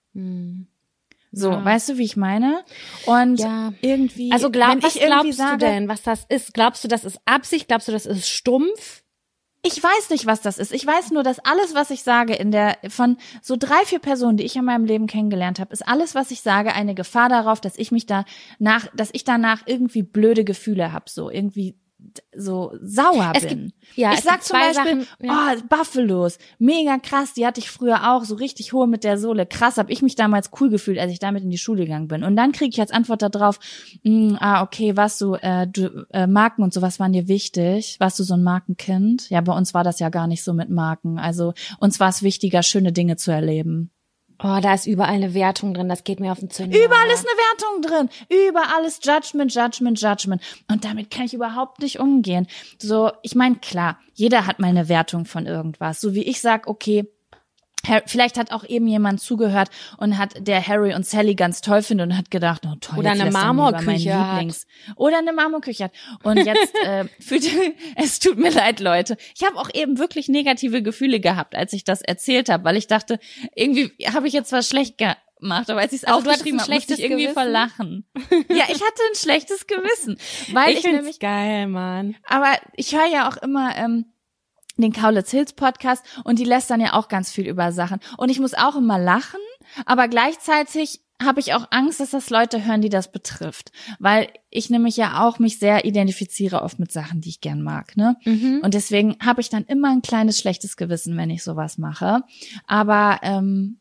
Hm. So, Ja. weißt du, wie ich meine? Und Ja. irgendwie, Also glaub, wenn was ich irgendwie glaubst sage, du denn, was das ist? Glaubst du, das ist Absicht? Glaubst du, das ist stumpf? ich weiß nicht, was das ist. Ich weiß nur, dass alles, was ich sage, in der von so drei, vier Personen, die ich in meinem Leben kennengelernt habe, ist alles, was ich sage, eine Gefahr darauf, dass ich mich da nach, dass ich danach irgendwie blöde Gefühle habe, so irgendwie so sauer Es bin. gibt- ja, ich es sag gibt zum zwei Beispiel, Sachen, ja. oh, Buffalos, mega krass, die hatte ich früher auch, so richtig hohe mit der Sohle. Krass, habe ich mich damals cool gefühlt, als ich damit in die Schule gegangen bin. Und dann kriege ich als Antwort darauf, mh, ah, okay, warst du, äh, du äh, Marken und sowas waren dir wichtig? Warst du so ein Markenkind? Ja, bei uns war das ja gar nicht so mit Marken. Also uns war es wichtiger, schöne Dinge zu erleben. Oh, da ist überall eine Wertung drin, das geht mir auf den Zünder. Überall ist eine Wertung drin. Überall ist Judgment, Judgment, Judgment. Und damit kann ich überhaupt nicht umgehen. So, ich meine, klar, jeder hat mal eine Wertung von irgendwas. So wie ich sag, okay, Har- vielleicht hat auch eben jemand zugehört und hat der Harry und Sally ganz toll findet und hat gedacht, oh toll, Oder jetzt eine lässt er mir über Marmorküche meinen hat. Lieblings. Oder eine Marmorküche hat. Und jetzt äh, fühlt es tut mir leid, Leute. Ich habe auch eben wirklich negative Gefühle gehabt, als ich das erzählt habe, weil ich dachte, irgendwie habe ich jetzt was schlecht gemacht, aber als ich es Also du hattest aufgeschrieben ein habe, musste ich schlechtes irgendwie Gewissen? verlachen. Ja, ich hatte ein schlechtes Gewissen, weil ich, Ich find's nämlich geil, Mann. aber ich höre ja auch immer ähm, den Kaulitz Hills Podcast und die lästern ja auch ganz viel über Sachen. Und ich muss auch immer lachen, aber gleichzeitig habe ich auch Angst, dass das Leute hören, die das betrifft. Weil ich nämlich ja auch mich sehr identifiziere oft mit Sachen, die ich gern mag, ne? Mhm. Und deswegen habe ich dann immer ein kleines schlechtes Gewissen, wenn ich sowas mache. Aber ähm,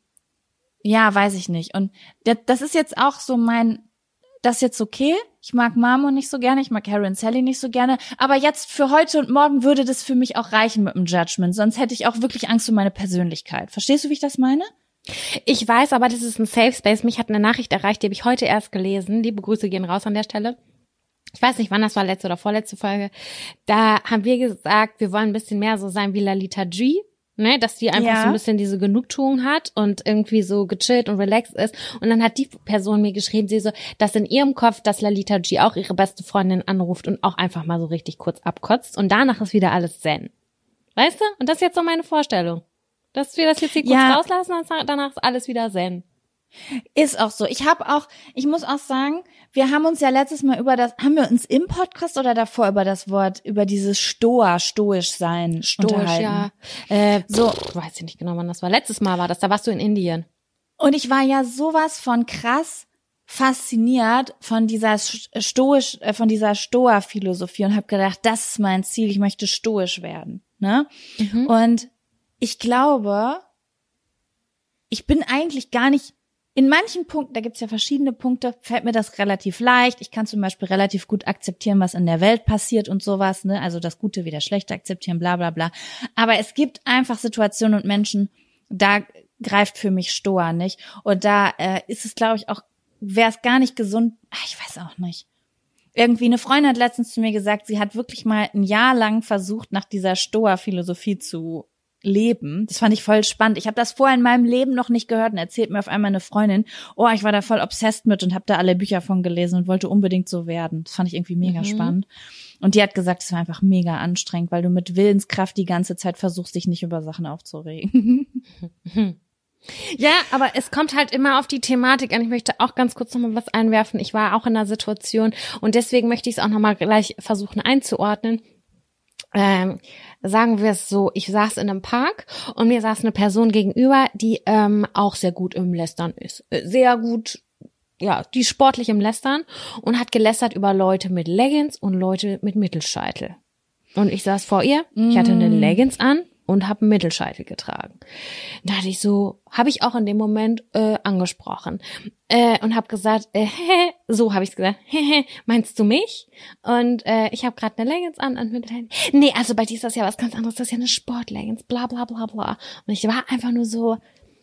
ja, weiß ich nicht. Und der, das ist jetzt auch so mein, das ist jetzt okay. Ich mag Mamo nicht so gerne, ich mag Harry und Sally nicht so gerne. Aber jetzt für heute und morgen würde das für mich auch reichen mit dem Judgment. Sonst hätte ich auch wirklich Angst um meine Persönlichkeit. Verstehst du, wie ich das meine? Ich weiß, aber das ist ein Safe Space. Mich hat eine Nachricht erreicht, die habe ich heute erst gelesen. Liebe Grüße gehen raus an der Stelle. Ich weiß nicht, wann das war, letzte oder vorletzte Folge. Da haben wir gesagt, wir wollen ein bisschen mehr so sein wie Lalita G. Ne, dass die einfach Ja. so ein bisschen diese Genugtuung hat und irgendwie so gechillt und relaxed ist. Und dann hat die Person mir geschrieben, sie so, dass in ihrem Kopf, dass Lalita G auch ihre beste Freundin anruft und auch einfach mal so richtig kurz abkotzt. Und danach ist wieder alles zen. Weißt du? Und das ist jetzt so meine Vorstellung. Dass wir das jetzt hier kurz Ja. rauslassen und danach ist alles wieder zen. Ist auch so. Ich habe auch, ich muss auch sagen, wir haben uns ja letztes Mal über das, haben wir uns im Podcast oder davor über das Wort, über dieses Stoa, stoisch sein Stoisch, unterhalten. ja. Äh, So. so, weiß ich nicht genau, wann das war. Letztes Mal war das, da warst du in Indien. Und ich war ja sowas von krass fasziniert von dieser stoisch, äh, von dieser Stoa-Philosophie und habe gedacht, das ist mein Ziel, ich möchte stoisch werden. Ne? Mhm. Und ich glaube, ich bin eigentlich gar nicht, in manchen Punkten, da gibt's ja verschiedene Punkte, fällt mir das relativ leicht. Ich kann zum Beispiel relativ gut akzeptieren, was in der Welt passiert und sowas, ne? Also das Gute wie das Schlechte akzeptieren, bla bla bla. Aber es gibt einfach Situationen und Menschen, da greift für mich Stoa nicht. Und da äh, ist es, glaube ich, auch, wäre es gar nicht gesund, ach, ich weiß auch nicht. Irgendwie eine Freundin hat letztens zu mir gesagt, sie hat wirklich mal ein Jahr lang versucht, nach dieser Stoa-Philosophie zu leben. Das fand ich voll spannend. Ich habe das vorher in meinem Leben noch nicht gehört und erzählt mir auf einmal eine Freundin, oh, ich war da voll obsessed mit und habe da alle Bücher von gelesen und wollte unbedingt so werden. Das fand ich irgendwie mega mhm. spannend. Und die hat gesagt, es war einfach mega anstrengend, weil du mit Willenskraft die ganze Zeit versuchst, dich nicht über Sachen aufzuregen. Ja, aber es kommt halt immer auf die Thematik an. Ich möchte auch ganz kurz nochmal was einwerfen. Ich war auch in einer Situation und deswegen möchte ich es auch nochmal gleich versuchen einzuordnen. Ähm, sagen wir es so, ich saß in einem Park und mir saß eine Person gegenüber, die ähm, auch sehr gut im Lästern ist. Sehr gut, ja, die ist sportlich im Lästern und hat gelästert über Leute mit Leggings und Leute mit Mittelscheitel. Und ich saß vor ihr, ich hatte eine Leggings an und habe einen Mittelscheitel getragen. Da hatte ich so, habe ich auch in dem Moment äh, angesprochen äh, und habe gesagt, äh, so habe ich es gesagt, meinst du mich? Und äh, ich habe gerade eine Leggings an und Mittelscheitel. Nee, also bei dir ist das ja was ganz anderes, das ist ja eine Sportleggings, bla bla bla bla. Und ich war einfach nur so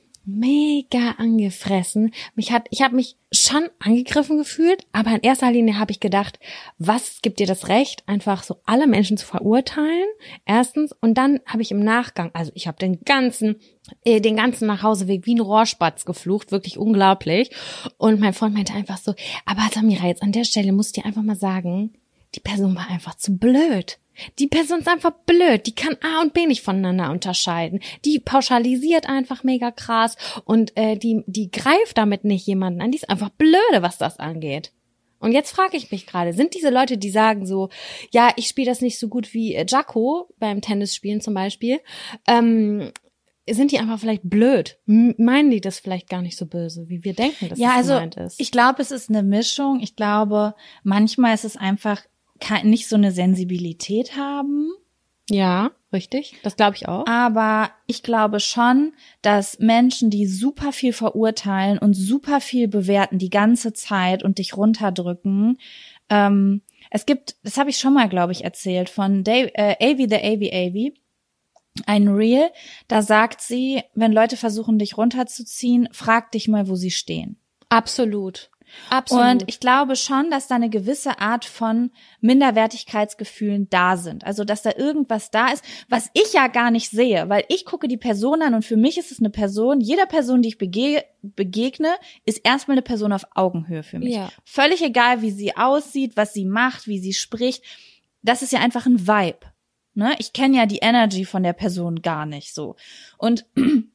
mega angefressen. Mich hat, ich habe mich schon angegriffen gefühlt, aber in erster Linie habe ich gedacht, was gibt dir das Recht, einfach so alle Menschen zu verurteilen? Erstens. Und dann habe ich im Nachgang, also ich habe den ganzen, äh, den ganzen Nachhauseweg wie ein Rohrspatz geflucht, wirklich unglaublich. Und mein Freund meinte einfach so, aber Samira, jetzt an der Stelle musst du dir einfach mal sagen, die Person war einfach zu blöd. Die Person ist einfach blöd, die kann A und B nicht voneinander unterscheiden. Die pauschalisiert einfach mega krass und äh, die die greift damit nicht jemanden an. Die ist einfach blöde, was das angeht. Und jetzt frage ich mich gerade, sind diese Leute, die sagen so, ja, ich spiele das nicht so gut wie äh, Jacko beim Tennisspielen zum Beispiel, ähm, sind die einfach vielleicht blöd? M- meinen die das vielleicht gar nicht so böse, wie wir denken, dass ja, es also, gemeint ist? Ich glaube, es ist eine Mischung. Ich glaube, manchmal ist es einfach nicht so eine Sensibilität haben. Ja, richtig. Das glaube ich auch. Aber ich glaube schon, dass Menschen, die super viel verurteilen und super viel bewerten die ganze Zeit und dich runterdrücken, ähm, es gibt, das habe ich schon mal, glaube ich, erzählt, von Dave, äh, Avi the Avi Avi, ein Reel, da sagt sie, wenn Leute versuchen, dich runterzuziehen, frag dich mal, wo sie stehen. Absolut. Absolut. Und ich glaube schon, dass da eine gewisse Art von Minderwertigkeitsgefühlen da sind. Also, dass da irgendwas da ist, was ich ja gar nicht sehe, weil ich gucke die Person an und für mich ist es eine Person, jeder Person, die ich bege- begegne, ist erstmal eine Person auf Augenhöhe für mich. Ja. Völlig egal, wie sie aussieht, was sie macht, wie sie spricht. Das ist ja einfach ein Vibe. Ne? Ich kenne ja die Energy von der Person gar nicht so. Und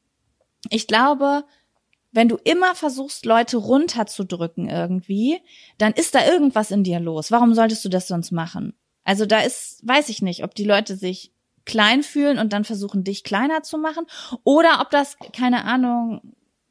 ich glaube, wenn du immer versuchst, Leute runterzudrücken irgendwie, dann ist da irgendwas in dir los. Warum solltest du das sonst machen? Also da ist, weiß ich nicht, ob die Leute sich klein fühlen und dann versuchen, dich kleiner zu machen oder ob das, keine Ahnung,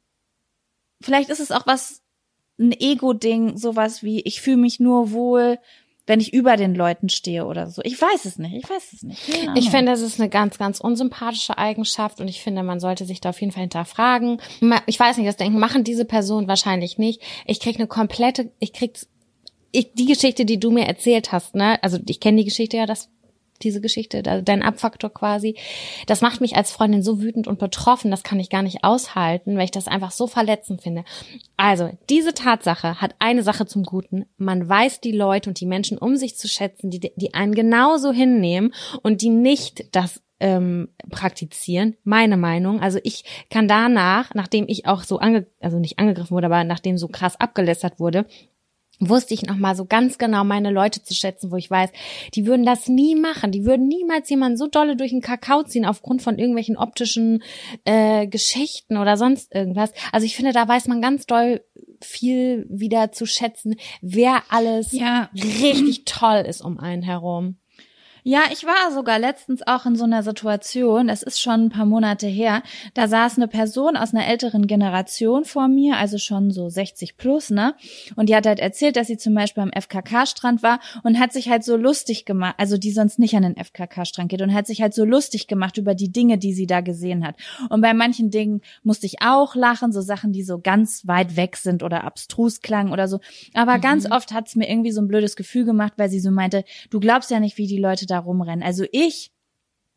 vielleicht ist es auch was, ein Ego-Ding, sowas wie, ich fühle mich nur wohl, wenn ich über den Leuten stehe oder so. Ich weiß es nicht, ich weiß es nicht. Ich finde, das ist eine ganz, ganz unsympathische Eigenschaft und ich finde, man sollte sich da auf jeden Fall hinterfragen. Ich weiß nicht, das Denken machen diese Personen wahrscheinlich nicht. Ich krieg eine komplette, ich krieg ich, die Geschichte, die du mir erzählt hast, ne, also ich kenne die Geschichte ja, das diese Geschichte, dein Abfaktor quasi, das macht mich als Freundin so wütend und betroffen, das kann ich gar nicht aushalten, weil ich das einfach so verletzend finde. Also, diese Tatsache hat eine Sache zum Guten, man weiß die Leute und die Menschen um sich zu schätzen, die, die einen genauso hinnehmen und die nicht das ähm, praktizieren, meine Meinung. Also ich kann danach, nachdem ich auch so ange, also nicht angegriffen wurde, aber nachdem so krass abgelästert wurde, wusste ich noch mal so ganz genau meine Leute zu schätzen, wo ich weiß, die würden das nie machen, die würden niemals jemanden so dolle durch den Kakao ziehen aufgrund von irgendwelchen optischen äh, Geschichten oder sonst irgendwas. Also ich finde, da weiß man ganz doll viel wieder zu schätzen, wer alles ja richtig toll ist um einen herum. Ja, ich war sogar letztens auch in so einer Situation, das ist schon ein paar Monate her, da saß eine Person aus einer älteren Generation vor mir, also schon so sechzig plus, ne? Und die hat halt erzählt, dass sie zum Beispiel am F K K-Strand war und hat sich halt so lustig gemacht, also die sonst nicht an den F K K-Strand geht und hat sich halt so lustig gemacht über die Dinge, die sie da gesehen hat. Und bei manchen Dingen musste ich auch lachen, so Sachen, die so ganz weit weg sind oder abstrus klangen oder so. Aber mhm. ganz oft hat's mir irgendwie so ein blödes Gefühl gemacht, weil sie so meinte, du glaubst ja nicht, wie die Leute da rumrennen. Also ich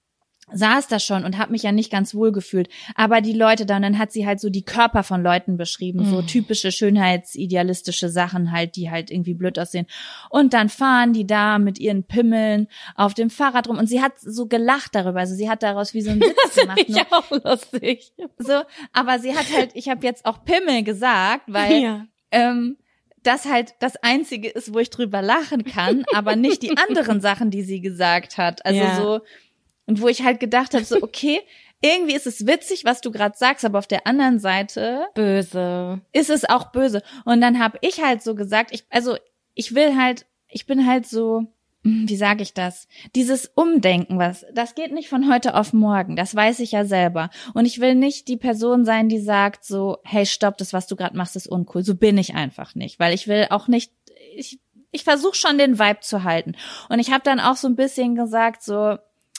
saß da schon und habe mich ja nicht ganz wohl gefühlt. Aber die Leute da, und dann hat sie halt so die Körper von Leuten beschrieben, so typische schönheitsidealistische Sachen halt, die halt irgendwie blöd aussehen. Und dann fahren die da mit ihren Pimmeln auf dem Fahrrad rum und sie hat so gelacht darüber. Also sie hat daraus wie so einen Witz gemacht. Ja, auch lustig. So, aber sie hat halt, ich habe jetzt auch Pimmel gesagt, weil Ja. ähm, das halt das Einzige ist, wo ich drüber lachen kann, aber nicht die anderen Sachen, die sie gesagt hat. Also Ja. so, und wo ich halt gedacht habe, so okay, irgendwie ist es witzig, was du gerade sagst, aber auf der anderen Seite Böse. ist es auch böse. Und dann habe ich halt so gesagt, ich, also ich will halt, ich bin halt so, wie sage ich das? Dieses Umdenken, was, das geht nicht von heute auf morgen, das weiß ich ja selber. Und ich will nicht die Person sein, die sagt so, hey, stopp, das, was du gerade machst, ist uncool. So bin ich einfach nicht, weil ich will auch nicht, ich, ich versuche schon den Vibe zu halten. Und ich habe dann auch so ein bisschen gesagt, so,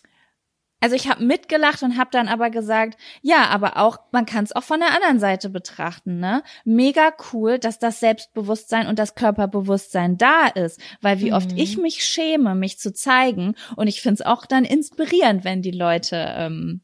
also ich habe mitgelacht und habe dann aber gesagt, ja, aber auch, man kann es auch von der anderen Seite betrachten, ne? Mega cool, dass das Selbstbewusstsein und das Körperbewusstsein da ist, weil wie Mhm. oft ich mich schäme, mich zu zeigen, und ich find's auch dann inspirierend, wenn die Leute ähm,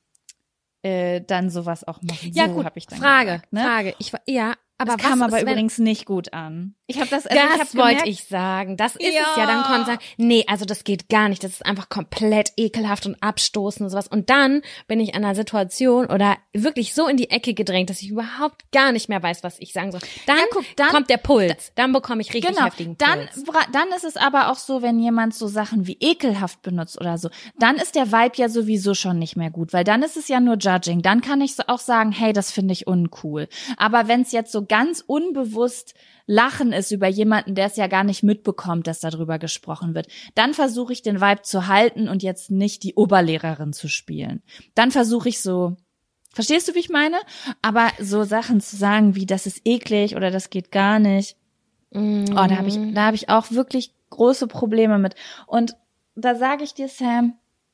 äh, dann sowas auch machen. Ja so gut, hab ich dann Frage, gesagt, ne? Frage. Ich, ja, aber Das kam was aber ist, wenn, übrigens nicht gut an. Ich habe das, also ich das hab wollte gemerkt, ich sagen. Das ist Ja. es ja. Dann konnte sagen, nee, also das geht gar nicht. Das ist einfach komplett ekelhaft und abstoßend und sowas. Und dann bin ich in einer Situation oder wirklich so in die Ecke gedrängt, dass ich überhaupt gar nicht mehr weiß, was ich sagen soll. Dann, Ja, guck, dann- kommt der Puls. Dann bekomme ich richtig Genau, heftigen dann, Puls. bra- dann ist es aber auch so, wenn jemand so Sachen wie ekelhaft benutzt oder so, dann ist der Vibe ja sowieso schon nicht mehr gut, weil dann ist es ja nur Judging. Dann kann ich so auch sagen, hey, das finde ich uncool. Aber wenn es jetzt so ganz unbewusst Lachen ist über jemanden, der es ja gar nicht mitbekommt, dass darüber gesprochen wird, dann versuche ich den Vibe zu halten und jetzt nicht die Oberlehrerin zu spielen. Dann versuche ich so, verstehst du, wie ich meine? Aber so Sachen zu sagen wie, das ist eklig oder das geht gar nicht, Mm. oh, da habe ich, da habe ich auch wirklich große Probleme mit. Und da sage ich dir, Sam,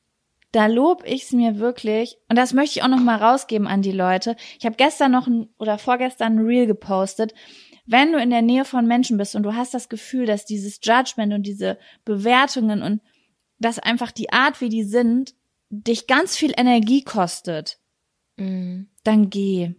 da lob ich's mir wirklich, und das möchte ich auch noch mal rausgeben an die Leute. Ich habe gestern noch ein, oder vorgestern ein Reel gepostet. Wenn du in der Nähe von Menschen bist und du hast das Gefühl, dass dieses Judgment und diese Bewertungen und dass einfach die Art, wie die sind, dich ganz viel Energie kostet, Mm. dann geh.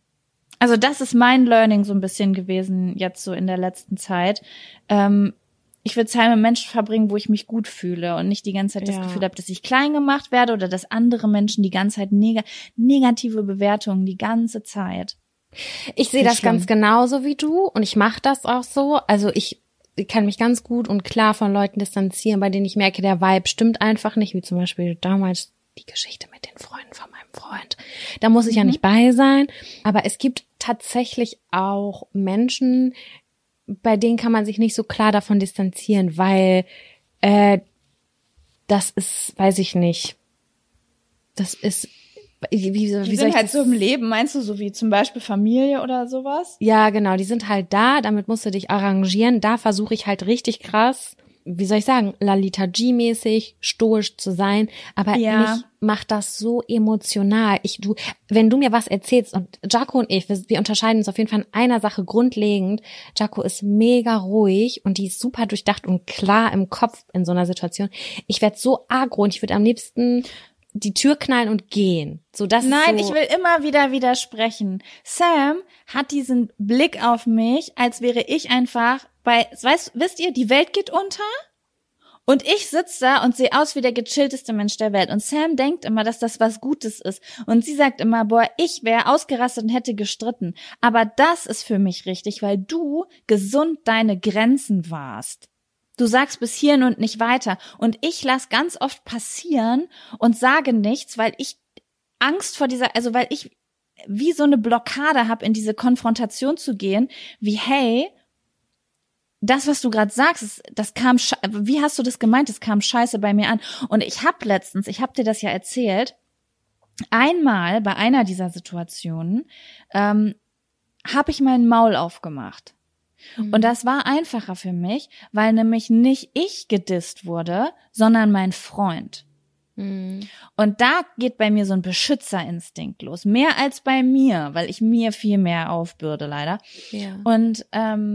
Also das ist mein Learning so ein bisschen gewesen jetzt so in der letzten Zeit. Ähm, ich will Zeit mit Menschen verbringen, wo ich mich gut fühle und nicht die ganze Zeit das Ja. Gefühl habe, dass ich klein gemacht werde oder dass andere Menschen die ganze Zeit neg- negative Bewertungen die ganze Zeit. Ich sehe Viel das ganz schlimm. genauso wie du und ich mache das auch so. Also ich kann mich ganz gut und klar von Leuten distanzieren, bei denen ich merke, der Vibe stimmt einfach nicht, wie zum Beispiel damals die Geschichte mit den Freunden von meinem Freund. Da muss ich ja nicht bei sein, aber es gibt tatsächlich auch Menschen, bei denen kann man sich nicht so klar davon distanzieren, weil äh, das ist, weiß ich nicht, das ist, wie, wie, wie Die soll sind ich halt das so im Leben, meinst du, so wie zum Beispiel Familie oder sowas? Ja, genau, die sind halt da, damit musst du dich arrangieren. Da versuche ich halt richtig krass, wie soll ich sagen, Lalita G-mäßig, stoisch zu sein, aber Ja. mich macht das so emotional. Ich, du, wenn du mir was erzählst, und Jaco und ich, wir, wir unterscheiden uns auf jeden Fall in einer Sache grundlegend. Jaco ist mega ruhig und die ist super durchdacht und klar im Kopf in so einer Situation. Ich werde so aggro und ich würde am liebsten die Tür knallen und gehen. So, das Nein, ist so, ich will immer wieder widersprechen. Sam hat diesen Blick auf mich, als wäre ich einfach bei, weißt, wisst ihr, die Welt geht unter und ich sitze da und sehe aus wie der gechillteste Mensch der Welt. Und Sam denkt immer, dass das was Gutes ist. Und sie sagt immer, boah, ich wäre ausgerastet und hätte gestritten. Aber das ist für mich richtig, weil du gesund deine Grenzen wahrst. Du sagst bis hierhin und nicht weiter. Und ich lass ganz oft passieren und sage nichts, weil ich Angst vor dieser, also weil ich wie so eine Blockade habe, in diese Konfrontation zu gehen, wie hey, das, was du gerade sagst, das, das kam, sche- wie hast du das gemeint? Das kam scheiße bei mir an. Und ich habe letztens, ich habe dir das ja erzählt, einmal bei einer dieser Situationen ähm, habe ich meinen Maul aufgemacht. Und das war einfacher für mich, weil nämlich nicht ich gedisst wurde, sondern mein Freund. mm, Und da geht bei mir so ein Beschützerinstinkt los. Mehr als bei mir, weil ich mir viel mehr aufbürde, leider. ja. Und ähm,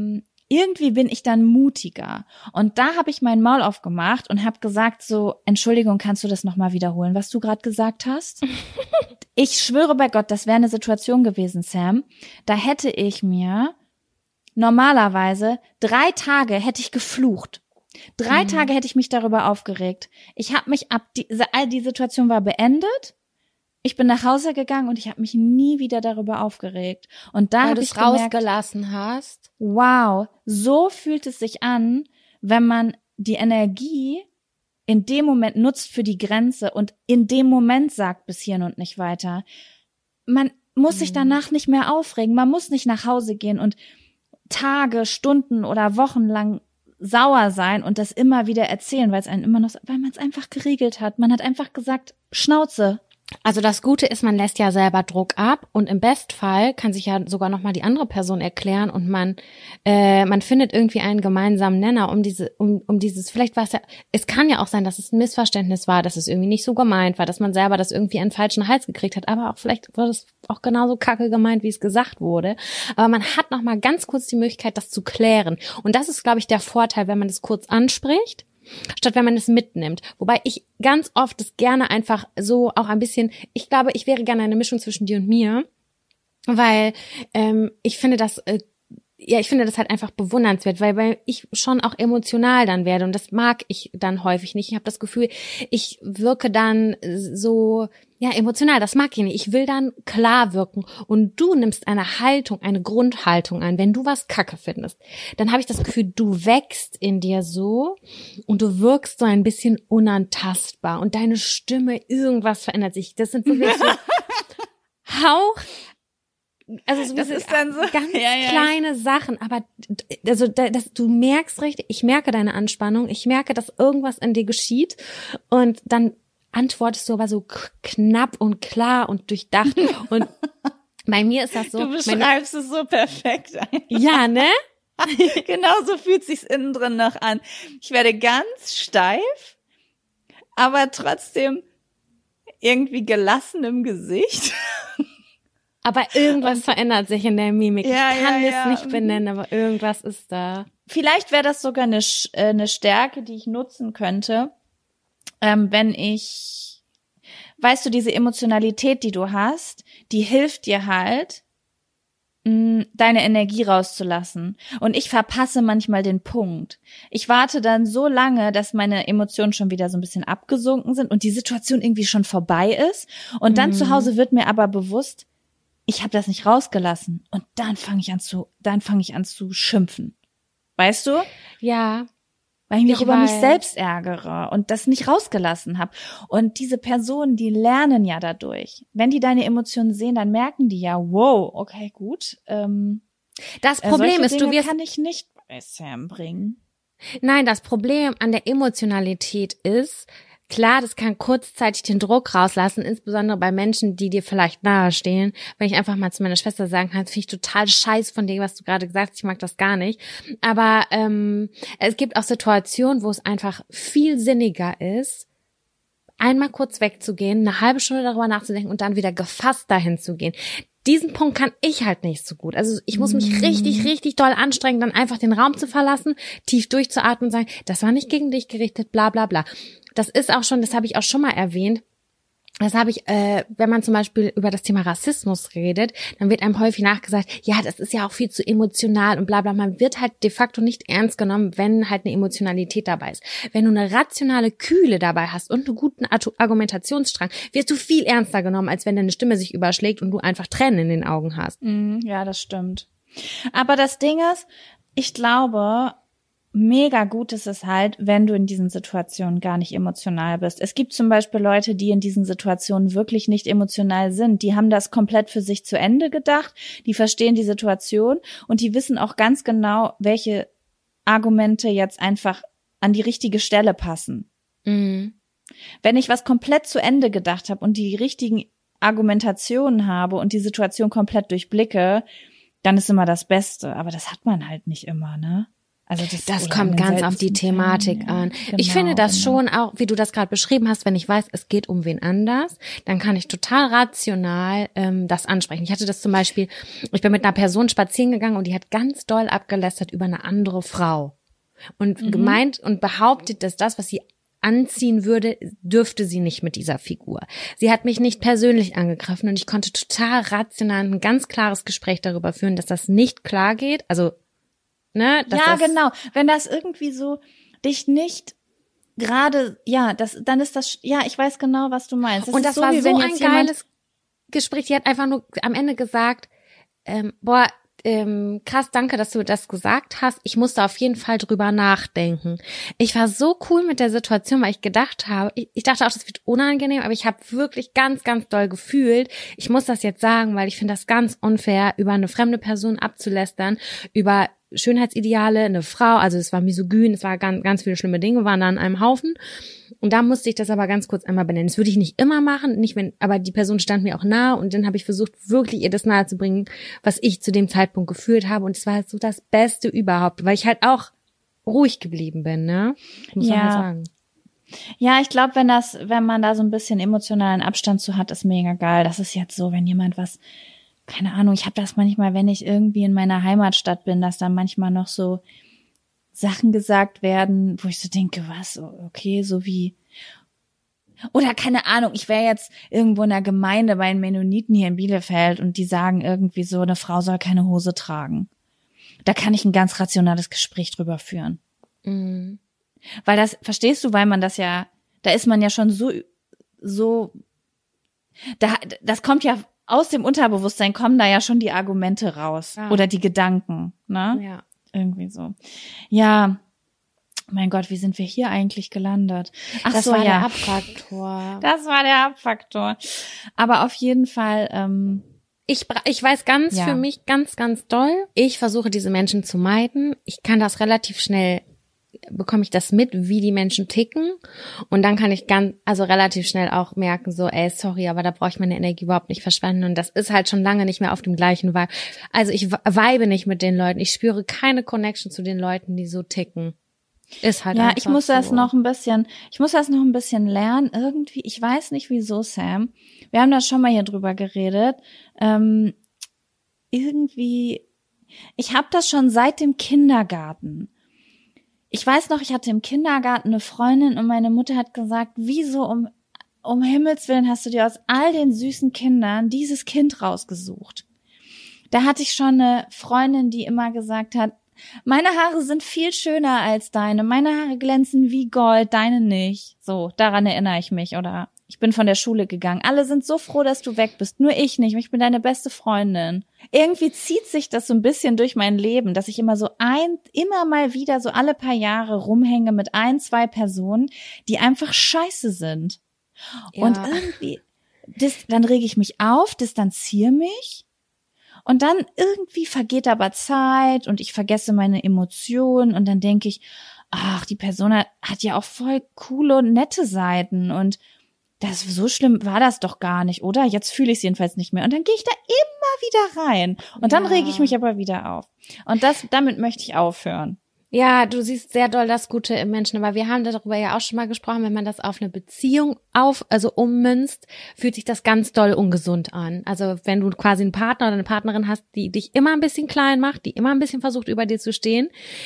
irgendwie bin ich dann mutiger. Und da habe ich mein Maul aufgemacht und habe gesagt so, Entschuldigung, kannst du das nochmal wiederholen, was du gerade gesagt hast? Ich schwöre bei Gott, das wäre eine Situation gewesen, Sam. Da hätte ich mir normalerweise drei Tage hätte ich geflucht. Drei mhm. Tage hätte ich mich darüber aufgeregt. Ich habe mich ab, die, all die Situation war beendet. Ich bin nach Hause gegangen und ich habe mich nie wieder darüber aufgeregt. Und da habe ich gemerkt, rausgelassen hast. Wow, so fühlt es sich an, wenn man die Energie in dem Moment nutzt für die Grenze und in dem Moment sagt bis hierhin und nicht weiter. Man muss sich danach nicht mehr aufregen. Man muss nicht nach Hause gehen und Tage, Stunden oder Wochen lang sauer sein und das immer wieder erzählen, weil es einen immer noch, weil man es einfach geregelt hat. Man hat einfach gesagt, Schnauze. Also das Gute ist, man lässt ja selber Druck ab und im Bestfall kann sich ja sogar nochmal die andere Person erklären und man äh, man findet irgendwie einen gemeinsamen Nenner, um diese um um dieses, vielleicht war es ja, es kann ja auch sein, dass es ein Missverständnis war, dass es irgendwie nicht so gemeint war, dass man selber das irgendwie einen falschen Hals gekriegt hat, aber auch vielleicht wurde es auch genauso kacke gemeint, wie es gesagt wurde. Aber man hat nochmal ganz kurz die Möglichkeit, das zu klären. Und das ist, glaube ich, der Vorteil, wenn man das kurz anspricht, statt wenn man es mitnimmt. Wobei ich ganz oft das gerne einfach so auch ein bisschen, ich glaube, ich wäre gerne eine Mischung zwischen dir und mir, weil ähm, ich finde das, äh, ja, ich finde das halt einfach bewundernswert, weil, weil ich schon auch emotional dann werde und das mag ich dann häufig nicht. Ich habe das Gefühl, ich wirke dann so, ja, emotional, das mag ich nicht. Ich will dann klar wirken und du nimmst eine Haltung, eine Grundhaltung ein. Wenn du was Kacke findest, dann habe ich das Gefühl, du wächst in dir so und du wirkst so ein bisschen unantastbar und deine Stimme, irgendwas verändert sich. Das sind wirklich so Hauch, also so das ist dann so ganz ja, ja. kleine Sachen, aber also das, du merkst richtig, ich merke deine Anspannung, ich merke, dass irgendwas in dir geschieht und dann antwortest du aber so knapp und klar und durchdacht und bei mir ist das so. Du beschreibst es so perfekt. Ja, ne? Genau so fühlt sich's innen drin noch an. Ich werde ganz steif, aber trotzdem irgendwie gelassen im Gesicht. Aber irgendwas und, verändert sich in der Mimik. Ja, ich kann ja, es ja. nicht benennen, aber irgendwas ist da. Vielleicht wäre das sogar eine, eine Stärke, die ich nutzen könnte, ähm, wenn ich, weißt du, diese Emotionalität, die du hast, die hilft dir halt, mh, deine Energie rauszulassen. Und ich verpasse manchmal den Punkt. Ich warte dann so lange, dass meine Emotionen schon wieder so ein bisschen abgesunken sind und die Situation irgendwie schon vorbei ist. Und dann mhm. zu Hause wird mir aber bewusst, ich habe das nicht rausgelassen und dann fange ich an zu, dann fange ich an zu schimpfen. Weißt du? Ja. Weil ich mich ich über weiß. mich selbst ärgere und das nicht rausgelassen habe. Und diese Personen, die lernen ja dadurch. Wenn die deine Emotionen sehen, dann merken die ja, wow, okay, gut. Ähm, das Problem äh, ist, Dinge du wirst kann ich nicht bei Sam bringen. Nein, das Problem an der Emotionalität ist, klar, das kann kurzzeitig den Druck rauslassen, insbesondere bei Menschen, die dir vielleicht nahestehen. Wenn ich einfach mal zu meiner Schwester sagen kann, finde ich total scheiß von dir, was du gerade gesagt hast, ich mag das gar nicht. Aber ähm, es gibt auch Situationen, wo es einfach viel sinniger ist, einmal kurz wegzugehen, eine halbe Stunde darüber nachzudenken und dann wieder gefasst dahin zu gehen. Diesen Punkt kann ich halt nicht so gut. Also ich muss mich richtig, richtig doll anstrengen, dann einfach den Raum zu verlassen, tief durchzuatmen und sagen, das war nicht gegen dich gerichtet, bla bla bla. Das ist auch schon, das habe ich auch schon mal erwähnt, das habe ich, äh, wenn man zum Beispiel über das Thema Rassismus redet, dann wird einem häufig nachgesagt, ja, das ist ja auch viel zu emotional und bla bla. Man wird halt de facto nicht ernst genommen, wenn halt eine Emotionalität dabei ist. Wenn du eine rationale Kühle dabei hast und einen guten Argumentationsstrang, wirst du viel ernster genommen, als wenn deine Stimme sich überschlägt und du einfach Tränen in den Augen hast. Mm, ja, das stimmt. Aber das Ding ist, ich glaube, mega gut ist es halt, wenn du in diesen Situationen gar nicht emotional bist. Es gibt zum Beispiel Leute, die in diesen Situationen wirklich nicht emotional sind. Die haben das komplett für sich zu Ende gedacht. Die verstehen die Situation und die wissen auch ganz genau, welche Argumente jetzt einfach an die richtige Stelle passen. Mhm. Wenn ich was komplett zu Ende gedacht habe und die richtigen Argumentationen habe und die Situation komplett durchblicke, dann ist immer das Beste. Aber das hat man halt nicht immer, ne? Also das, Das oder kommt in den ganz auf die seltensten Thematik Fällen, ja. an. Genau, Ich finde das genau. schon auch, wie du das gerade beschrieben hast, wenn ich weiß, es geht um wen anders, dann kann ich total rational ähm, das ansprechen. Ich hatte das zum Beispiel, ich bin mit einer Person spazieren gegangen und die hat ganz doll abgelästert über eine andere Frau und Mhm. gemeint und behauptet, dass das, was sie anziehen würde, dürfte sie nicht mit dieser Figur. Sie hat mich nicht persönlich angegriffen und ich konnte total rational ein ganz klares Gespräch darüber führen, dass das nicht klar geht. Also, ne? dass Ja, das, genau. Wenn das irgendwie so dich nicht gerade, ja, das, dann ist das, ja, ich weiß genau, was du meinst. Das und ist das so, war wie so wenn ein jetzt jemand, geiles Gespräch. Die hat einfach nur am Ende gesagt, ähm, boah, ähm, krass, danke, dass du das gesagt hast. Ich musste auf jeden Fall drüber nachdenken. Ich war so cool mit der Situation, weil ich gedacht habe, ich, ich dachte auch, das wird unangenehm, aber ich habe wirklich ganz, ganz doll gefühlt, ich muss das jetzt sagen, weil ich finde das ganz unfair, über eine fremde Person abzulästern, über Schönheitsideale, eine Frau, also es war misogyn, es war ganz, ganz viele schlimme Dinge, waren da an einem Haufen. Und da musste ich das aber ganz kurz einmal benennen. Das würde ich nicht immer machen, nicht wenn, aber die Person stand mir auch nahe und dann habe ich versucht, wirklich ihr das nahe zu bringen, was ich zu dem Zeitpunkt gefühlt habe. Und es war halt so das Beste überhaupt, weil ich halt auch ruhig geblieben bin, ne? Muss man Ja. halt sagen. ja, ich glaube, wenn das, wenn man da so ein bisschen emotionalen Abstand zu hat, ist mega geil. Das ist jetzt so, wenn jemand was, keine Ahnung, ich habe das manchmal, wenn ich irgendwie in meiner Heimatstadt bin, dass dann manchmal noch so Sachen gesagt werden, wo ich so denke, was, okay, so wie, oder keine Ahnung, ich wäre jetzt irgendwo in der Gemeinde bei den Mennoniten hier in Bielefeld und die sagen irgendwie so, eine Frau soll keine Hose tragen. Da kann ich ein ganz rationales Gespräch drüber führen. Mhm. Weil das, verstehst du, weil man das ja, da ist man ja schon so, so, da, das kommt ja aus dem Unterbewusstsein, kommen da ja schon die Argumente raus. Ja. Oder die Gedanken, ne? Ja. Irgendwie so. Ja, mein Gott, wie sind wir hier eigentlich gelandet? Ach Das so, war ja. der Abfaktor. Das war der Abfaktor. Aber auf jeden Fall, ähm, Ich, bra- ich weiß ganz Ja. für mich ganz, ganz doll. Ich versuche diese Menschen zu meiden. Ich kann das relativ schnell, bekomme ich das mit, wie die Menschen ticken. Und dann kann ich ganz, also relativ schnell auch merken, so, ey, sorry, aber da brauche ich meine Energie überhaupt nicht verschwenden. Und das ist halt schon lange nicht mehr auf dem gleichen Vibe. Also ich vibe nicht mit den Leuten. Ich spüre keine Connection zu den Leuten, die so ticken. Ist halt ja, einfach ich muss so. das noch ein bisschen, ich muss das noch ein bisschen lernen. Irgendwie, ich weiß nicht wieso, Sam. Wir haben da schon mal hier drüber geredet. Ähm, irgendwie, ich habe das schon seit dem Kindergarten. Ich weiß noch, ich hatte im Kindergarten eine Freundin und meine Mutter hat gesagt, wieso um, um Himmels Willen hast du dir aus all den süßen Kindern dieses Kind rausgesucht? Da hatte ich schon eine Freundin, die immer gesagt hat, meine Haare sind viel schöner als deine, meine Haare glänzen wie Gold, deine nicht. So, daran erinnere ich mich. Oder ich bin von der Schule gegangen. Alle sind so froh, dass du weg bist, nur ich nicht. Ich bin deine beste Freundin. Irgendwie zieht sich das so ein bisschen durch mein Leben, dass ich immer so ein, immer mal wieder so alle paar Jahre rumhänge mit ein, zwei Personen, die einfach scheiße sind. Ja. Und irgendwie, das, dann rege ich mich auf, distanziere mich. Und dann irgendwie vergeht aber Zeit und ich vergesse meine Emotionen und dann denke ich, ach, die Person hat, hat ja auch voll coole und nette Seiten und das, so schlimm war das doch gar nicht, oder? Jetzt fühle ich es jedenfalls nicht mehr. Und dann gehe ich da immer wieder rein. Und dann Ja. rege ich mich aber wieder auf. Und das, damit möchte ich aufhören. Ja, du siehst sehr doll das Gute im Menschen, aber wir haben darüber ja auch schon mal gesprochen, wenn man das auf eine Beziehung auf, also ummünzt, fühlt sich das ganz doll ungesund an. Also wenn du quasi einen Partner oder eine Partnerin hast, die dich immer ein bisschen klein macht, die immer ein bisschen versucht, über dir zu stehen,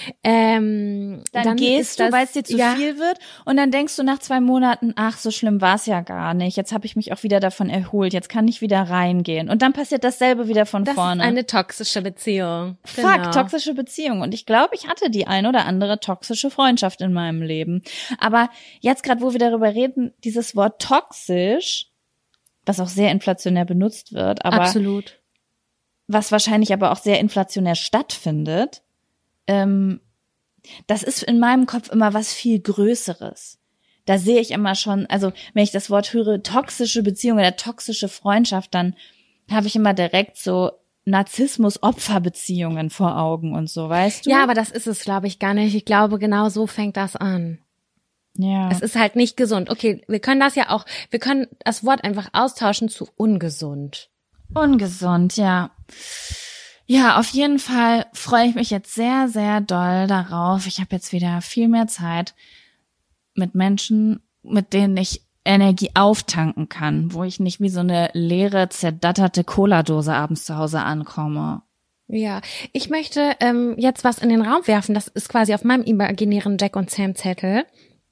ähm, Dann, dann gehst ist du, das, weil es dir zu ja, viel wird und dann denkst du nach zwei Monaten, ach, so schlimm war es ja gar nicht. Jetzt habe ich mich auch wieder davon erholt. Jetzt kann ich wieder reingehen. Und dann passiert dasselbe wieder von das vorne. ist eine toxische Beziehung. Fuck, Genau. toxische Beziehung. Und ich glaube, ich hatte die ein oder andere toxische Freundschaft in meinem Leben. Aber jetzt gerade, wo wir darüber reden, dieses Wort toxisch, was auch sehr inflationär benutzt wird, aber Absolut. was wahrscheinlich aber auch sehr inflationär stattfindet, ähm, das ist in meinem Kopf immer was viel Größeres. Da sehe ich immer schon, also wenn ich das Wort höre, toxische Beziehung oder toxische Freundschaft, dann habe ich immer direkt so Narzissmus-Opferbeziehungen vor Augen und so, weißt du? Ja, aber das ist es, glaube ich, gar nicht. Ich glaube, genau so fängt das an. ja. Es ist halt nicht gesund. Okay, wir können das ja auch, wir können das Wort einfach austauschen zu ungesund. Ungesund, ja. Ja, auf jeden Fall freue ich mich jetzt sehr, sehr doll darauf. Ich habe jetzt wieder viel mehr Zeit mit Menschen, mit denen ich Energie auftanken kann, wo ich nicht wie so eine leere, zerdatterte Cola-Dose abends zu Hause ankomme. Ja, ich möchte ähm, jetzt was in den Raum werfen. Das ist quasi auf meinem imaginären Jack und Sam Zettel.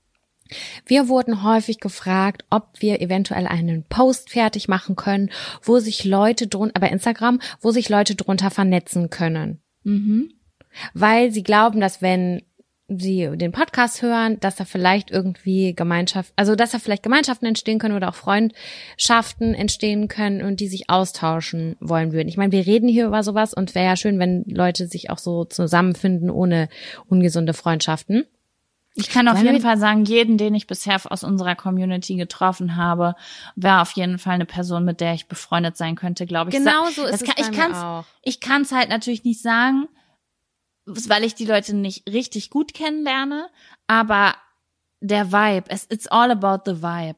Wir wurden häufig gefragt, ob wir eventuell einen Post fertig machen können, wo sich Leute drunter, bei Instagram, wo sich Leute drunter vernetzen können. Mhm. Weil sie glauben, dass wenn sie den Podcast hören, dass da vielleicht irgendwie Gemeinschaft, also dass da vielleicht Gemeinschaften entstehen können oder auch Freundschaften entstehen können und die sich austauschen wollen würden. Ich meine, wir reden hier über sowas und wäre ja schön, wenn Leute sich auch so zusammenfinden ohne ungesunde Freundschaften. Ich kann auf Wollen jeden wir- Fall sagen, jeden, den ich bisher aus unserer Community getroffen habe, wäre auf jeden Fall eine Person, mit der ich befreundet sein könnte, glaube ich. Genau Sa- so ist das es kann, bei ich mir kann's, auch. Ich kann es halt natürlich nicht sagen, weil ich die Leute nicht richtig gut kennenlerne, aber der Vibe, es, it's all about the vibe.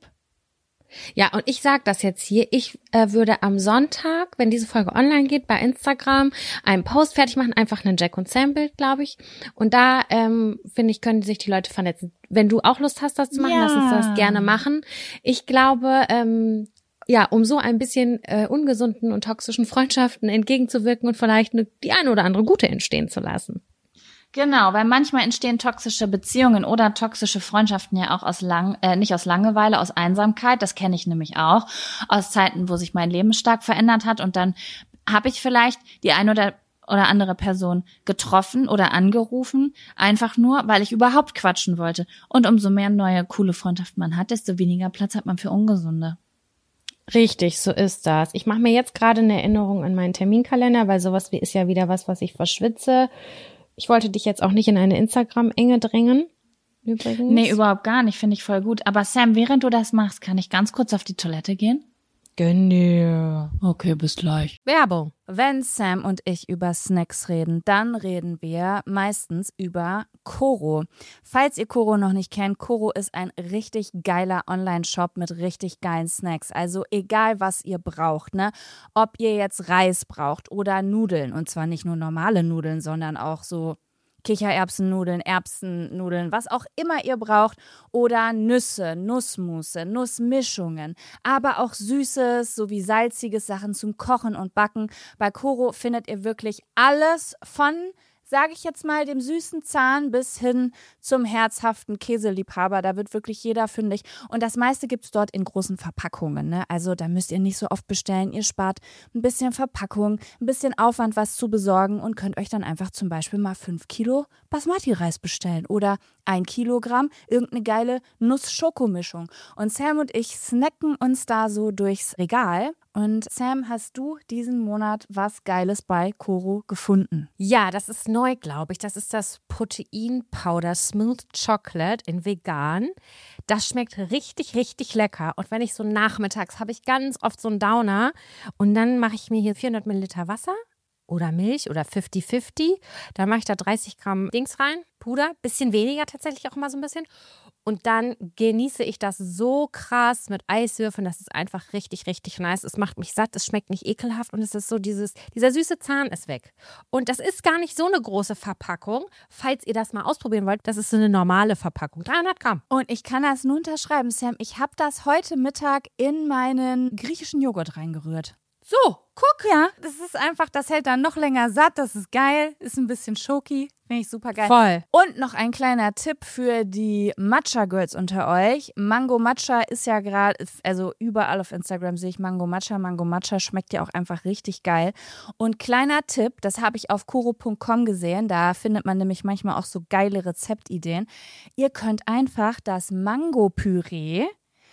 Ja, und ich sag das jetzt hier, ich äh, würde am Sonntag, wenn diese Folge online geht, bei Instagram einen Post fertig machen, einfach einen Jack und Sam Bild, glaube ich. Und da, ähm, finde ich, können sich die Leute vernetzen. Wenn du auch Lust hast, das zu machen, Ja. lass uns das gerne machen. Ich glaube, ähm, ja, um so ein bisschen äh, ungesunden und toxischen Freundschaften entgegenzuwirken und vielleicht eine, die eine oder andere gute entstehen zu lassen. Genau, weil manchmal entstehen toxische Beziehungen oder toxische Freundschaften ja auch aus lang, äh, nicht aus Langeweile, aus Einsamkeit. Das kenne ich nämlich auch aus Zeiten, wo sich mein Leben stark verändert hat und dann habe ich vielleicht die eine oder oder andere Person getroffen oder angerufen, einfach nur, weil ich überhaupt quatschen wollte. Und umso mehr neue coole Freundschaften man hat, desto weniger Platz hat man für ungesunde. Richtig, so ist das. Ich mache mir jetzt gerade eine Erinnerung in meinen Terminkalender, weil sowas wie ist ja wieder was, was ich verschwitze. Ich wollte dich jetzt auch nicht in eine Instagram-Enge drängen, übrigens. Nee, überhaupt gar nicht, finde ich voll gut. Aber Sam, während du das machst, kann ich ganz kurz auf die Toilette gehen? Gönn dir. Okay, bis gleich. Werbung. Wenn Sam und ich über Snacks reden, dann reden wir meistens über Koro. Falls ihr Koro noch nicht kennt, Koro ist ein richtig geiler Online-Shop mit richtig geilen Snacks. Also egal, was ihr braucht, ne? Ob ihr jetzt Reis braucht oder Nudeln, und zwar nicht nur normale Nudeln, sondern auch so Kichererbsennudeln, Erbsennudeln, was auch immer ihr braucht, oder Nüsse, Nussmusse, Nussmischungen, aber auch Süßes sowie salziges Sachen zum Kochen und Backen. Bei Koro findet ihr wirklich alles von, sage ich jetzt mal, dem süßen Zahn bis hin zum herzhaften Käseliebhaber. Da wird wirklich jeder fündig. Und das meiste gibt's dort in großen Verpackungen, ne? Also da müsst ihr nicht so oft bestellen. Ihr spart ein bisschen Verpackung, ein bisschen Aufwand, was zu besorgen und könnt euch dann einfach zum Beispiel mal fünf Kilo Basmati-Reis bestellen oder ein Kilogramm irgendeine geile Nuss-Schokomischung. Und Sam und ich snacken uns da so durchs Regal. Und Sam, hast du diesen Monat was Geiles bei Koro gefunden? Ja, das ist neu, glaube ich. Das ist das Protein-Powder Smooth Chocolate in vegan. Das schmeckt richtig, richtig lecker. Und wenn ich so nachmittags, habe ich ganz oft so einen Downer. Und dann mache ich mir hier vierhundert Milliliter Wasser oder Milch oder fünfzig fünfzig. Dann mache ich da dreißig Gramm Dings rein, Puder, bisschen weniger tatsächlich auch immer so ein bisschen. Und dann genieße ich das so krass mit Eiswürfeln. Das ist einfach richtig, richtig nice. Es macht mich satt, es schmeckt nicht ekelhaft und es ist so dieses, dieser süße Zahn ist weg. Und das ist gar nicht so eine große Verpackung. Falls ihr das mal ausprobieren wollt, das ist so eine normale Verpackung. dreihundert Gramm. Und ich kann das nur unterschreiben, Sam. Ich habe das heute Mittag in meinen griechischen Joghurt reingerührt. So, guck. Ja, das ist einfach, das hält dann noch länger satt. Das ist geil, ist ein bisschen schoki. Finde ich super geil. Voll. Und noch ein kleiner Tipp für die Matcha-Girls unter euch. Mango Matcha ist ja gerade, also überall auf Instagram sehe ich Mango Matcha. Mango Matcha schmeckt ja auch einfach richtig geil. Und kleiner Tipp, das habe ich auf koro punkt com gesehen. Da findet man nämlich manchmal auch so geile Rezeptideen. Ihr könnt einfach das Mango-Püree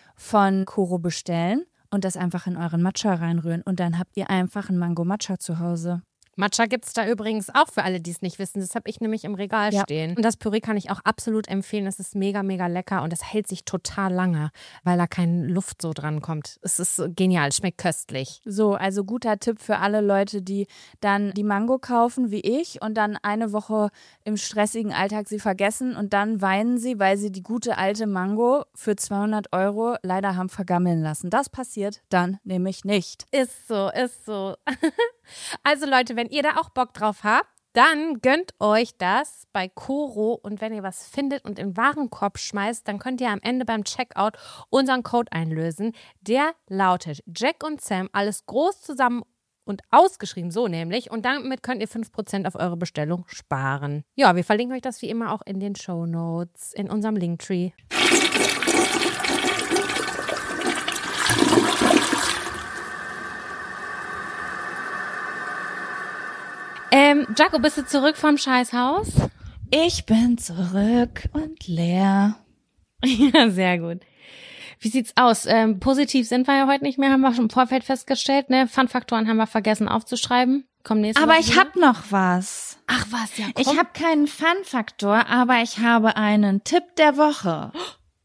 von Koro bestellen und das einfach in euren Matcha reinrühren. Und dann habt ihr einfach ein Mango Matcha zu Hause. Matcha gibt's da übrigens auch für alle, die es nicht wissen. Das habe ich nämlich im Regal Ja. stehen. Und das Püree kann ich auch absolut empfehlen. Das ist mega, mega lecker und das hält sich total lange, weil da keine Luft so dran kommt. Es ist so genial, schmeckt köstlich. So, also guter Tipp für alle Leute, die dann die Mango kaufen, wie ich, und dann eine Woche im stressigen Alltag sie vergessen und dann weinen sie, weil sie die gute alte Mango für zweihundert Euro leider haben vergammeln lassen. Das passiert dann nämlich nicht. Ist so, ist so. Also Leute, wenn ihr da auch Bock drauf habt, dann gönnt euch das bei Koro und wenn ihr was findet und in den Warenkorb schmeißt, dann könnt ihr am Ende beim Checkout unseren Code einlösen. Der lautet Jack und Sam, alles groß zusammen und ausgeschrieben, so nämlich. Und damit könnt ihr fünf Prozent auf eure Bestellung sparen. Ja, wir verlinken euch das wie immer auch in den Shownotes, in unserem Linktree. Ähm, Jaco, bist du zurück vom Scheißhaus? Ich bin zurück und leer. Ja, sehr gut. Wie sieht's aus? Ähm, positiv sind wir ja heute nicht mehr, haben wir schon im Vorfeld festgestellt, ne? Fun-Faktoren haben wir vergessen aufzuschreiben. Kommen nächste Aber Woche ich wieder. hab noch was. Ach was, ja, komm. Ich habe keinen Fun-Faktor, aber ich habe einen Tipp der Woche.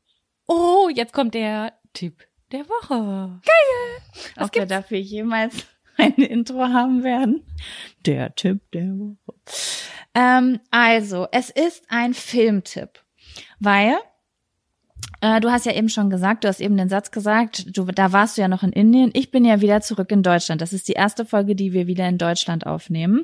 Oh, jetzt kommt der Tipp der Woche. Ob wir dafür jemals ein Intro haben werden. Der Tipp der Woche. Ähm, also, es ist ein Filmtipp, weil äh, du hast ja eben schon gesagt, du hast eben den Satz gesagt, du, da warst du ja noch in Indien. Ich bin ja wieder zurück in Deutschland. Das ist die erste Folge, die wir wieder in Deutschland aufnehmen.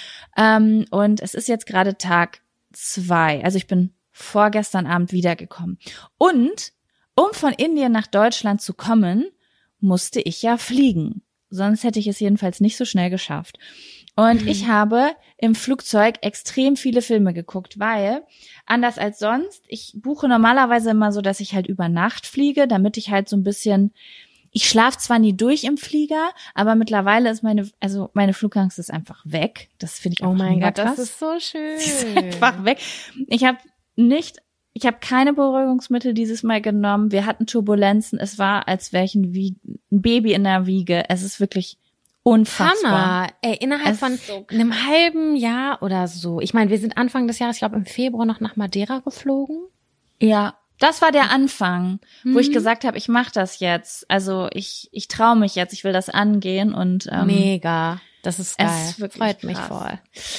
Ähm, und es ist jetzt gerade Tag zwei. Also ich bin vorgestern Abend wiedergekommen. Und um von Indien nach Deutschland zu kommen, musste ich ja fliegen. Sonst hätte ich es jedenfalls nicht so schnell geschafft. Und mhm. ich habe im Flugzeug extrem viele Filme geguckt, weil, anders als sonst, ich buche normalerweise immer so, dass ich halt über Nacht fliege, damit ich halt so ein bisschen, ich schlafe zwar nie durch im Flieger, aber mittlerweile ist meine, also meine Flugangst ist einfach weg. Das finde ich auch Oh mein mega Gott, krass. das ist so schön. Sie ist einfach weg. Ich habe nicht, ich habe keine Beruhigungsmittel dieses Mal genommen. Wir hatten Turbulenzen. Es war, als wäre ich ein, Wie- ein Baby in der Wiege. Es ist wirklich unfassbar. Hammer. Ey, innerhalb Es von ist so krass. einem halben Jahr oder so. Ich meine, wir sind Anfang des Jahres, ich glaube im Februar noch nach Madeira geflogen. Ja, das war der Anfang, wo ich Mhm. gesagt habe, ich mache das jetzt. Also ich ich traue mich jetzt, ich will das angehen und ähm, Mega. Das ist geil. es ist wirklich Freut mich krass. voll.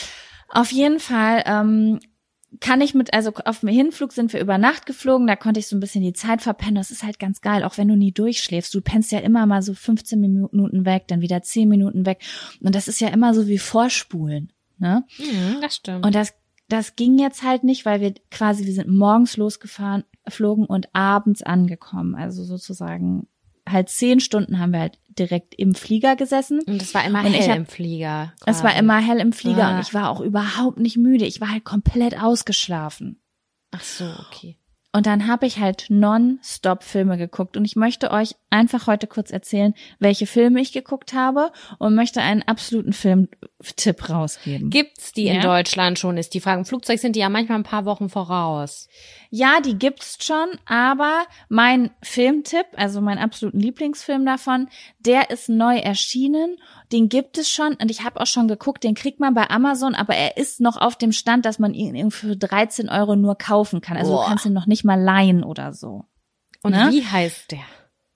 Auf jeden Fall ähm, kann ich mit, also auf dem Hinflug sind wir über Nacht geflogen, da konnte ich so ein bisschen die Zeit verpennen. Das ist halt ganz geil, auch wenn du nie durchschläfst. Du pennst ja immer mal so fünfzehn Minuten weg, dann wieder zehn Minuten weg. Und das ist ja immer so wie Vorspulen, ne? Mhm, das stimmt. Und das, das ging jetzt halt nicht, weil wir quasi, wir sind morgens losgefahren, flogen und abends angekommen. Also sozusagen halt zehn Stunden haben wir halt direkt im Flieger gesessen. Und es war immer Und ich hell hab- im Flieger. Es war quasi. immer hell im Flieger Ah. und ich war auch überhaupt nicht müde. Ich war halt komplett ausgeschlafen. Ach so, okay. Und dann habe ich halt non-stop Filme geguckt. Und ich möchte euch einfach heute kurz erzählen, welche Filme ich geguckt habe und möchte einen absoluten Filmtipp rausgeben. Gibt's die in Ja. Deutschland schon, ist die Frage. Im Flugzeug sind die ja manchmal ein paar Wochen voraus. Ja, die gibt's schon, aber mein Filmtipp, also mein absoluten Lieblingsfilm davon, der ist neu erschienen. Den gibt es schon und ich habe auch schon geguckt, den kriegt man bei Amazon, aber er ist noch auf dem Stand, dass man ihn irgendwie für dreizehn Euro nur kaufen kann. Also Boah. du kannst ihn noch nicht mal leihen oder so. Und Ne? wie heißt der?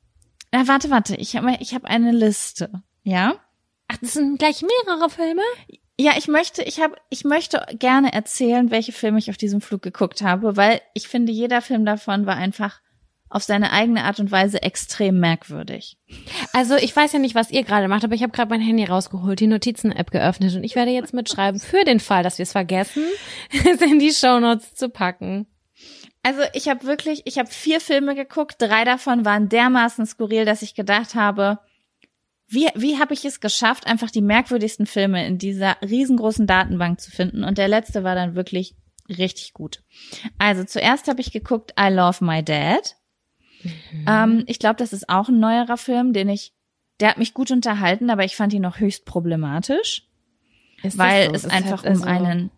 Na, warte, warte, ich habe ich hab eine Liste, ja? Ach, das sind gleich mehrere Filme? Ja, ich möchte, ich habe, ich möchte gerne erzählen, welche Filme ich auf diesem Flug geguckt habe, weil ich finde, jeder Film davon war einfach auf seine eigene Art und Weise extrem merkwürdig. Also ich weiß ja nicht, was ihr gerade macht, aber ich habe gerade mein Handy rausgeholt, die Notizen-App geöffnet und ich werde jetzt mitschreiben, für den Fall, dass wir es vergessen, es in die Shownotes zu packen. Also ich habe wirklich, ich habe vier Filme geguckt, drei davon waren dermaßen skurril, dass ich gedacht habe, wie, wie habe ich es geschafft, einfach die merkwürdigsten Filme in dieser riesengroßen Datenbank zu finden? Und der letzte war dann wirklich richtig gut. Also zuerst habe ich geguckt I Love My Dad. Mhm. Ähm, ich glaube, das ist auch ein neuerer Film, den ich, der hat mich gut unterhalten, aber ich fand ihn noch höchst problematisch, Ist das weil so? es ist einfach halt um einen,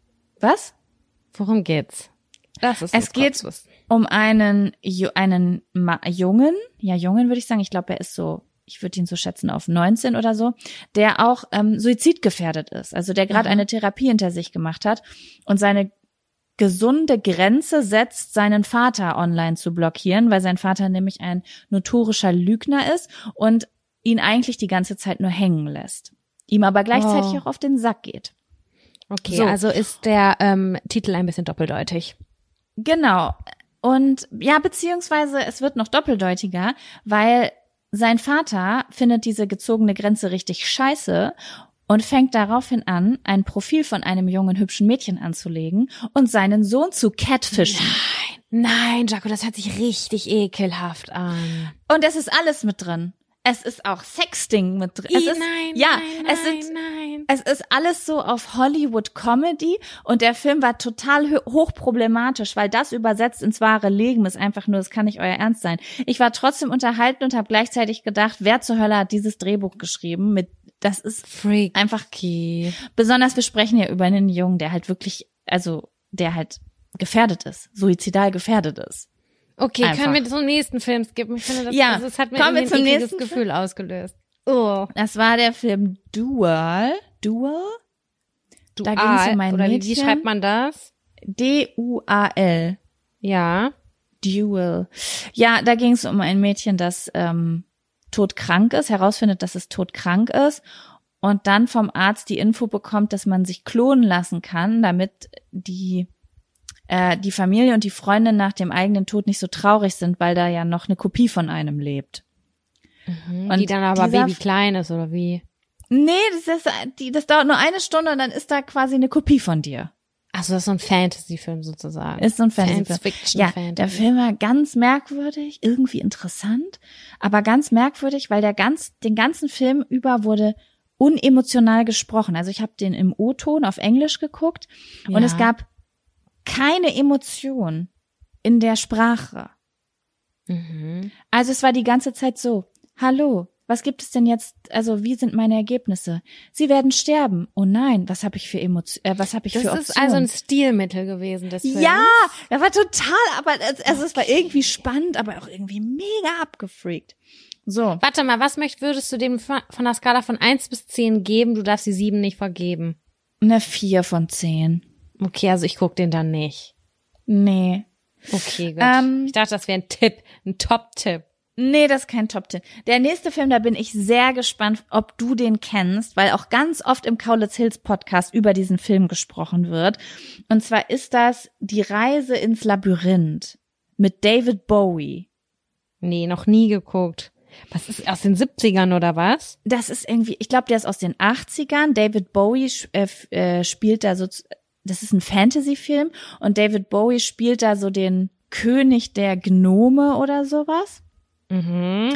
was? Worum geht's? Das ist Es das geht Kurzwissen. um einen, Ju- einen Ma- Jungen, ja Jungen würde ich sagen, ich glaube, er ist so, ich würde ihn so schätzen auf neunzehn oder so, der auch ähm, suizidgefährdet ist, also der gerade Mhm. eine Therapie hinter sich gemacht hat und seine gesunde Grenze setzt, seinen Vater online zu blockieren, weil sein Vater nämlich ein notorischer Lügner ist und ihn eigentlich die ganze Zeit nur hängen lässt, ihm aber gleichzeitig Oh. auch auf den Sack geht. Okay, So. also ist der ähm, Titel ein bisschen doppeldeutig. Genau. Und ja, beziehungsweise es wird noch doppeldeutiger, weil sein Vater findet diese gezogene Grenze richtig scheiße und fängt daraufhin an, ein Profil von einem jungen, hübschen Mädchen anzulegen und seinen Sohn zu catfischen. Nein, nein, Jaco, das hört sich richtig ekelhaft an. Und es ist alles mit drin. Es ist auch Sexting mit drin. Es I, ist, nein, ja, nein, es nein, ist, nein. Es ist alles so auf Hollywood-Comedy und der Film war total ho- hochproblematisch, weil das übersetzt ins wahre Leben ist einfach nur, das kann nicht euer Ernst sein. Ich war trotzdem unterhalten und habe gleichzeitig gedacht, wer zur Hölle hat dieses Drehbuch geschrieben? Mit, das ist Freak. einfach Okay. besonders, wir sprechen ja über einen Jungen, der halt wirklich, also der halt gefährdet ist, suizidal gefährdet ist. Okay, Einfach. können wir zum nächsten Film skippen? Ich finde, das, Ja, also, es hat mir kommen wir irgendwie ein zum ekliges nächsten Gefühl ausgelöst. Oh. Das war der Film Dual. Dual? Da Dual, ging's um ein oder wie, Mädchen. wie schreibt man das? D U A L. Ja. Dual. Ja, da ging es um ein Mädchen, das ähm, todkrank ist, herausfindet, dass es todkrank ist und dann vom Arzt die Info bekommt, dass man sich klonen lassen kann, damit die äh, die Familie und die Freundin nach dem eigenen Tod nicht so traurig sind, weil da ja noch eine Kopie von einem lebt. Mhm, Und die dann aber dieser- babyklein ist, oder wie? Nee, das ist die, das dauert nur eine Stunde und dann ist da quasi eine Kopie von dir. Achso, das ist so ein Fantasy-Film sozusagen. Ist so ein Fantasy-Film. Science-Fiction Ja, Fantasy. der Film war ganz merkwürdig, irgendwie interessant, aber ganz merkwürdig, weil der ganz, den ganzen Film über wurde unemotional gesprochen. Also ich habe den im O-Ton auf Englisch geguckt und Ja. es gab keine Emotion in der Sprache. Mhm. Also es war die ganze Zeit so, hallo, was gibt es denn jetzt, also wie sind meine Ergebnisse? Sie werden sterben. Oh nein, was habe ich für Emotionen, äh, was habe ich Das für ist Optionen? also ein Stilmittel gewesen des Films. Ja, er war total, aber es- also es war irgendwie spannend, aber auch irgendwie mega abgefreakt. So, Warte mal, was möcht, würdest du dem von von der Skala von eins bis zehn geben? Du darfst die sieben nicht vergeben. eine vier von zehn. Okay, also ich guck den dann nicht. Nee. Okay, gut. Ähm, ich dachte, das wäre ein Tipp, ein Top-Tipp. Nee, das ist kein Top-Tipp. Der nächste Film, da bin ich sehr gespannt, ob du den kennst, weil auch ganz oft im Kaulitz Hills Podcast über diesen Film gesprochen wird. Und zwar ist das Die Reise ins Labyrinth mit David Bowie. Nee, noch nie geguckt. Was ist aus den siebzigern oder was? Das ist irgendwie, ich glaube, der ist aus den achtzigern. David Bowie äh, f- äh, spielt da so, das ist ein Fantasy-Film und David Bowie spielt da so den König der Gnome oder sowas. Mhm.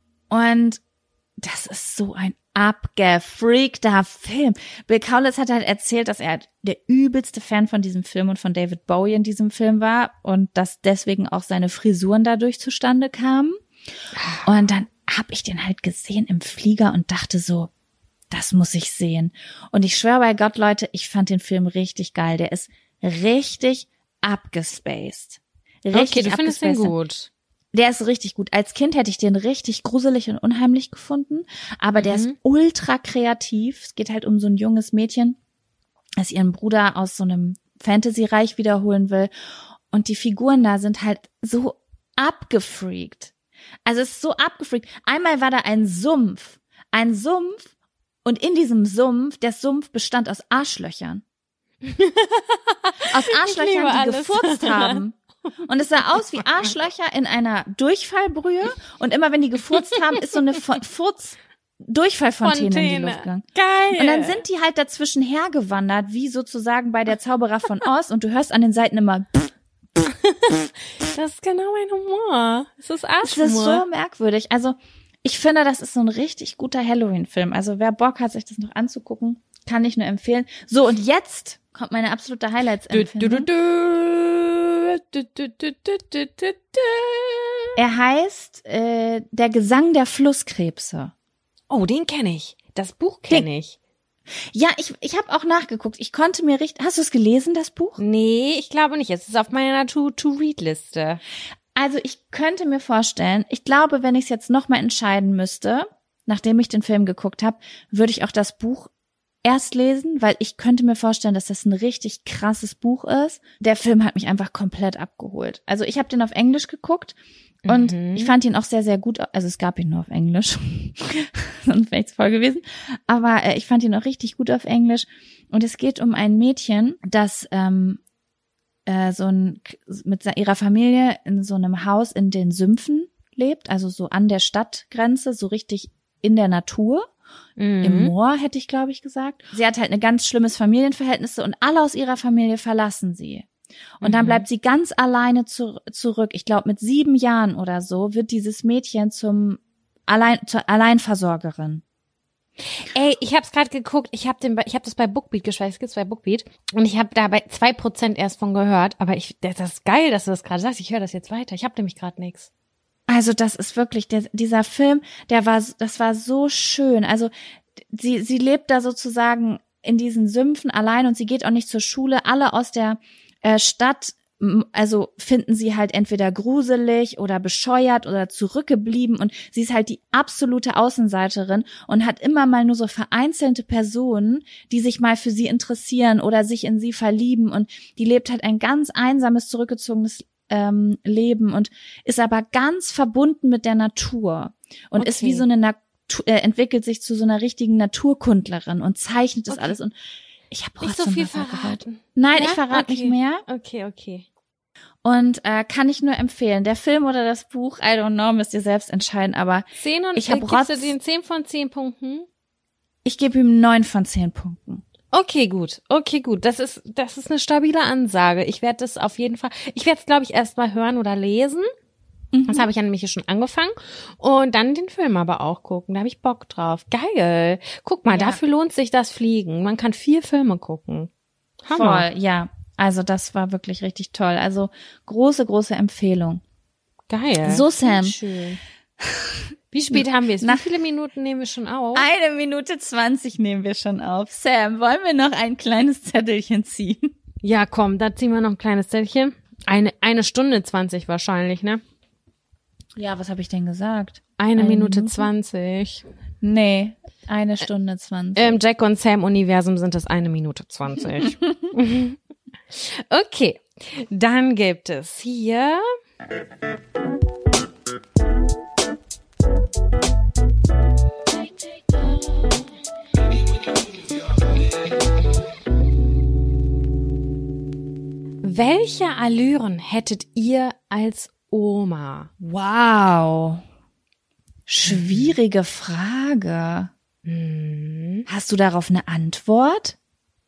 Und das ist so ein abgefreakter Film. Bill Kaulitz hat halt erzählt, dass er der übelste Fan von diesem Film und von David Bowie in diesem Film war und dass deswegen auch seine Frisuren dadurch zustande kamen. Und dann habe ich den halt gesehen im Flieger und dachte so, das muss ich sehen. Und ich schwöre bei Gott, Leute, ich fand den Film richtig geil. Der ist richtig abgespaced. Richtig Okay, du findest den abgespaced. gut. Der ist richtig gut. Als Kind hätte ich den richtig gruselig und unheimlich gefunden, aber der Mhm. ist ultra kreativ. Es geht halt um so ein junges Mädchen, das ihren Bruder aus so einem Fantasy-Reich wiederholen will. Und die Figuren da sind halt so abgefreakt. Also es ist so abgefreakt. Einmal war da ein Sumpf. Ein Sumpf und in diesem Sumpf, der Sumpf bestand aus Arschlöchern. Aus liebe Arschlöchern, die alles. gefurzt haben. Und es sah aus wie Arschlöcher in einer Durchfallbrühe. Und immer wenn die gefurzt haben, ist so eine Fu- Furz-Durchfallfontäne in die Fontäne. Luft gegangen. Geil. Und dann sind die halt dazwischen hergewandert, wie sozusagen bei der Zauberer von Oz. Und du hörst an den Seiten immer, das ist genau mein Humor. Das ist das ist Arschhumor. so merkwürdig. Also ich finde, das ist so ein richtig guter Halloween-Film. Also wer Bock hat, sich das noch anzugucken, kann ich nur empfehlen. So, und jetzt kommt meine absolute Du, du, du, Highlights-Empfehlung. du. Du, du, du, du, du, du, du. Er heißt äh, Der Gesang der Flusskrebse. Oh, den kenne ich. Das Buch kenne ich. Ja, ich ich habe auch nachgeguckt. Ich konnte mir richtig. Hast du es gelesen, das Buch? Nee, ich glaube nicht. Es ist auf meiner To-To-Read-Liste. Also ich könnte mir vorstellen, ich glaube, wenn ich es jetzt nochmal entscheiden müsste, nachdem ich den Film geguckt habe, würde ich auch das Buch erst lesen, weil ich könnte mir vorstellen, dass das ein richtig krasses Buch ist. Der Film hat mich einfach komplett abgeholt. Also ich habe den auf Englisch geguckt und Mhm. ich fand ihn auch sehr, sehr gut. Also es gab ihn nur auf Englisch, sonst wäre ich voll gewesen. Aber äh, ich fand ihn auch richtig gut auf Englisch. Und es geht um ein Mädchen, das ähm, äh, so ein mit se- ihrer Familie in so einem Haus in den Sümpfen lebt, also so an der Stadtgrenze, so richtig in der Natur. Mhm. im Moor, hätte ich, glaube ich, gesagt. Sie hat halt ein ganz schlimmes Familienverhältnis und alle aus ihrer Familie verlassen sie. Und dann Mhm. bleibt sie ganz alleine zu, zurück. Ich glaube, mit sieben Jahren oder so wird dieses Mädchen zum Allein, zur Alleinversorgerin. Ey, ich hab's gerade geguckt, ich hab den, bei- ich hab das bei Bookbeat geschaut, es gibt's bei Bookbeat und ich habe da bei zwei Prozent erst von gehört, aber ich, das das ist geil, dass du das gerade sagst, ich höre das jetzt weiter, ich hab nämlich gerade nix. Also das ist wirklich, der, dieser Film, der war, das war so schön. Also sie, sie lebt da sozusagen in diesen Sümpfen allein und sie geht auch nicht zur Schule. Alle aus der äh, Stadt, m, also finden sie halt entweder gruselig oder bescheuert oder zurückgeblieben und sie ist halt die absolute Außenseiterin und hat immer mal nur so vereinzelte Personen, die sich mal für sie interessieren oder sich in sie verlieben und die lebt halt ein ganz einsames, zurückgezogenes ähm, Leben und ist aber ganz verbunden mit der Natur und Okay. ist wie so eine Natur, äh, entwickelt sich zu so einer richtigen Naturkundlerin und zeichnet das Okay. alles und ich habe Nicht so trotzdem viel Wasser geholt. verraten. Nein, Ja? ich verrate Okay. nicht mehr Okay, okay. und äh, kann ich nur empfehlen. Der Film oder das Buch, I don't know, müsst ihr selbst entscheiden, aber Zehn und Ich hab äh, gibst du Rotz- den zehn von zehn Punkten? ich gebe ihm neun von zehn Punkten. Okay, gut. Okay, gut. Das ist, das ist eine stabile Ansage. Ich werde das auf jeden Fall, ich werde es, glaube ich, erst mal hören oder lesen. Das habe ich ja nämlich hier schon angefangen. Und dann den Film aber auch gucken. Da habe ich Bock drauf. Geil. Guck mal, Ja. dafür lohnt sich das Fliegen. Man kann vier Filme gucken. Hammer. Voll, ja. Also das war wirklich richtig toll. Also große, große Empfehlung. Geil. So, Sam. Schön. Wie spät haben wir es? Wie Nach- viele Minuten nehmen wir schon auf? Eine Minute zwanzig nehmen wir schon auf. Sam, wollen wir noch ein kleines Zettelchen ziehen? Ja, komm, da ziehen wir noch ein kleines Zettelchen. Eine, eine Stunde zwanzig wahrscheinlich, ne? Ja, was habe ich denn gesagt? Eine, Eine Minute Minute? zwanzig. Nee, eine Stunde zwanzig. Im Jack und Sam Universum sind es eine Minute zwanzig. Okay, dann gibt es hier welche Allüren hättet ihr als Oma? Wow. Schwierige Frage. Hm. Hast du darauf eine Antwort?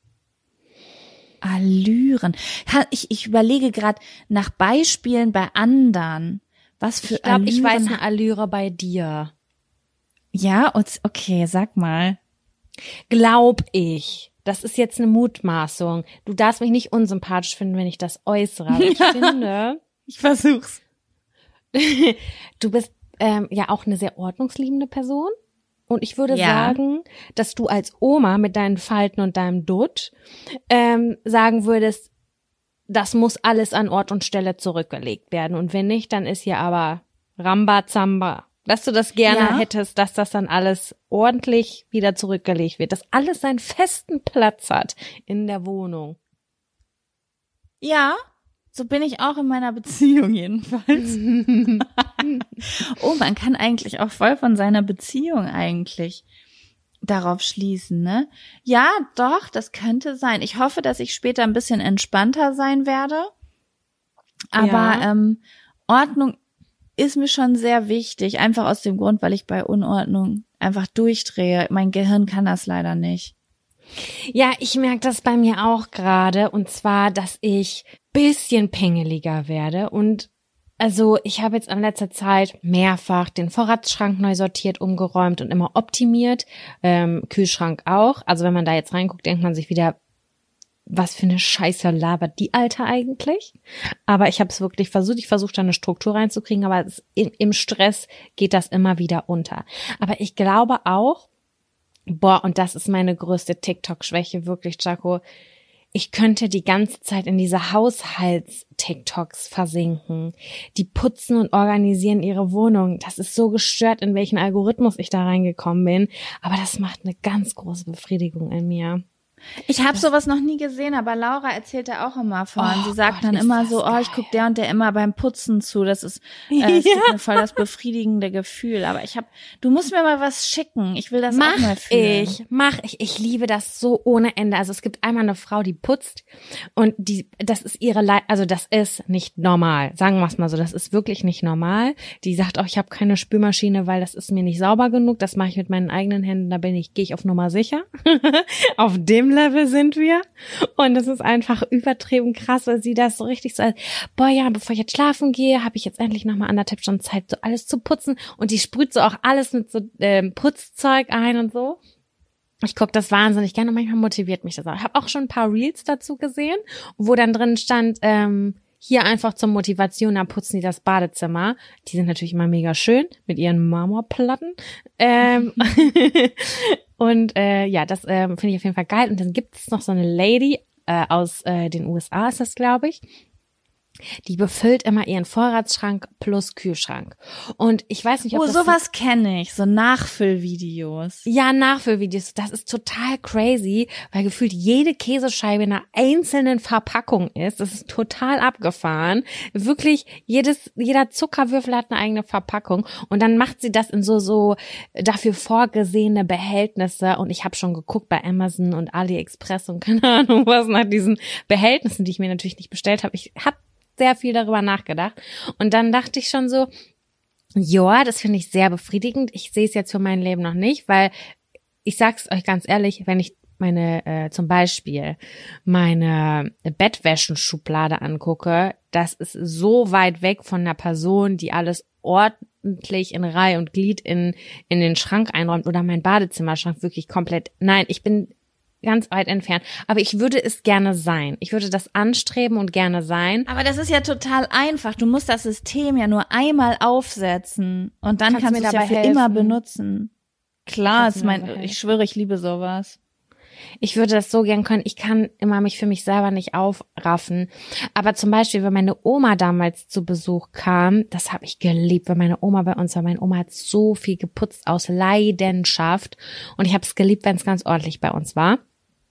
Allüren. Ha- Ich, ich überlege gerade nach Beispielen bei anderen. Was für Ich glaube, ich weiß Allüren- eine Allüre bei dir. Ja, und- okay, sag mal. Glaub ich. Das ist jetzt eine Mutmaßung. Du darfst mich nicht unsympathisch finden, wenn ich das äußere. Aber ich finde, Ich versuch's. du bist ähm, ja auch eine sehr ordnungsliebende Person. Und ich würde Ja. sagen, dass du als Oma mit deinen Falten und deinem Dutt ähm, sagen würdest, das muss alles an Ort und Stelle zurückgelegt werden. Und wenn nicht, dann ist hier aber Rambazamba. Dass du das gerne Ja. hättest, dass das dann alles ordentlich wieder zurückgelegt wird. Dass alles seinen festen Platz hat in der Wohnung. Ja, so bin ich auch in meiner Beziehung jedenfalls. Oh, man kann eigentlich auch voll von seiner Beziehung eigentlich darauf schließen, ne? Ja, doch, das könnte sein. Ich hoffe, dass ich später ein bisschen entspannter sein werde. Aber Ja. ähm, Ordnung ist mir schon sehr wichtig, einfach aus dem Grund, weil ich bei Unordnung einfach durchdrehe. Mein Gehirn kann das leider nicht. Ja, ich merke das bei mir auch gerade. Und zwar, dass ich bisschen pingeliger werde. Und also ich habe jetzt in letzter Zeit mehrfach den Vorratsschrank neu sortiert, umgeräumt und immer optimiert. Ähm, Kühlschrank auch. Also wenn man da jetzt reinguckt, denkt man sich wieder, was für eine Scheiße labert die Alte eigentlich? Aber ich habe es wirklich versucht. Ich versuche da eine Struktur reinzukriegen, aber es, im, im Stress geht das immer wieder unter. Aber ich glaube auch, boah, und das ist meine größte TikTok-Schwäche, wirklich, Jaco. Ich könnte die ganze Zeit in diese Haushalts-TikToks versinken. Die putzen und organisieren ihre Wohnung. Das ist so gestört, in welchen Algorithmus ich da reingekommen bin. Aber das macht eine ganz große Befriedigung in mir. Ich habe sowas noch nie gesehen, aber Laura erzählt da auch immer von. Oh Sie sagt Gott, dann ist immer das so, oh, ich geil. guck der und der immer beim Putzen zu. Das ist, äh, es gibt mir voll das befriedigende Gefühl. Aber ich habe, du musst mir mal was schicken. Ich will das Mach auch mal fühlen. ich, mach ich. Ich liebe das so ohne Ende. Also es gibt einmal eine Frau, die putzt und die, das ist ihre, Le also das ist nicht normal. Sagen wir es mal so, das ist wirklich nicht normal. Die sagt auch, ich habe keine Spülmaschine, weil das ist mir nicht sauber genug. Das mache ich mit meinen eigenen Händen. Da bin ich, gehe ich auf Nummer sicher. Auf dem Level sind wir. Und das ist einfach übertrieben krass, weil sie das so richtig so, als, boah ja, bevor ich jetzt schlafen gehe, habe ich jetzt endlich nochmal anderthalb Stunden Zeit, so alles zu putzen. Und die sprüht so auch alles mit so ähm, Putzzeug ein und so. Ich gucke das wahnsinnig gerne und manchmal motiviert mich das auch. Ich habe auch schon ein paar Reels dazu gesehen, wo dann drin stand, ähm, hier einfach zur Motivation, da putzen die das Badezimmer. Die sind natürlich immer mega schön mit ihren Marmorplatten. Ähm, und äh, ja, das äh, finde ich auf jeden Fall geil. Und dann gibt es noch so eine Lady äh, aus äh, den U S A, ist das, glaube ich. Die befüllt immer ihren Vorratsschrank plus Kühlschrank. Und ich weiß nicht, ob Oh, das sowas kenne ich, so Nachfüllvideos. ja, Nachfüllvideos, das ist total crazy, weil gefühlt jede Käsescheibe in einer einzelnen Verpackung ist. Das ist total abgefahren. Wirklich, jedes, jeder Zuckerwürfel hat eine eigene Verpackung. Und dann macht sie das in so, so dafür vorgesehene Behältnisse. Und ich habe schon geguckt bei Amazon und AliExpress und keine Ahnung was nach diesen Behältnissen, die ich mir natürlich nicht bestellt habe. Ich habe sehr viel darüber nachgedacht. Und dann dachte ich schon so, ja, das finde ich sehr befriedigend. Ich sehe es jetzt für mein Leben noch nicht, weil ich sag's euch ganz ehrlich, wenn ich meine, äh, zum Beispiel meine Bettwäschenschublade angucke, das ist so weit weg von einer Person, die alles ordentlich in Reihe und Glied in, in den Schrank einräumt oder mein Badezimmerschrank wirklich komplett. Nein, ich bin ganz weit entfernt. Aber ich würde es gerne sein. Ich würde das anstreben und gerne sein. Aber das ist ja total einfach. Du musst das System ja nur einmal aufsetzen und dann Kannst kannst, du du es mir ja für dabei immer helfen? benutzen. Klar, Kannst ist du mir mein, dabei helfen? ich schwöre, ich liebe sowas. Ich würde das so gern können. Ich kann immer mich für mich selber nicht aufraffen. Aber zum Beispiel, wenn meine Oma damals zu Besuch kam, das habe ich geliebt, weil meine Oma bei uns war. Meine Oma hat so viel geputzt aus Leidenschaft. Und ich habe es geliebt, wenn es ganz ordentlich bei uns war.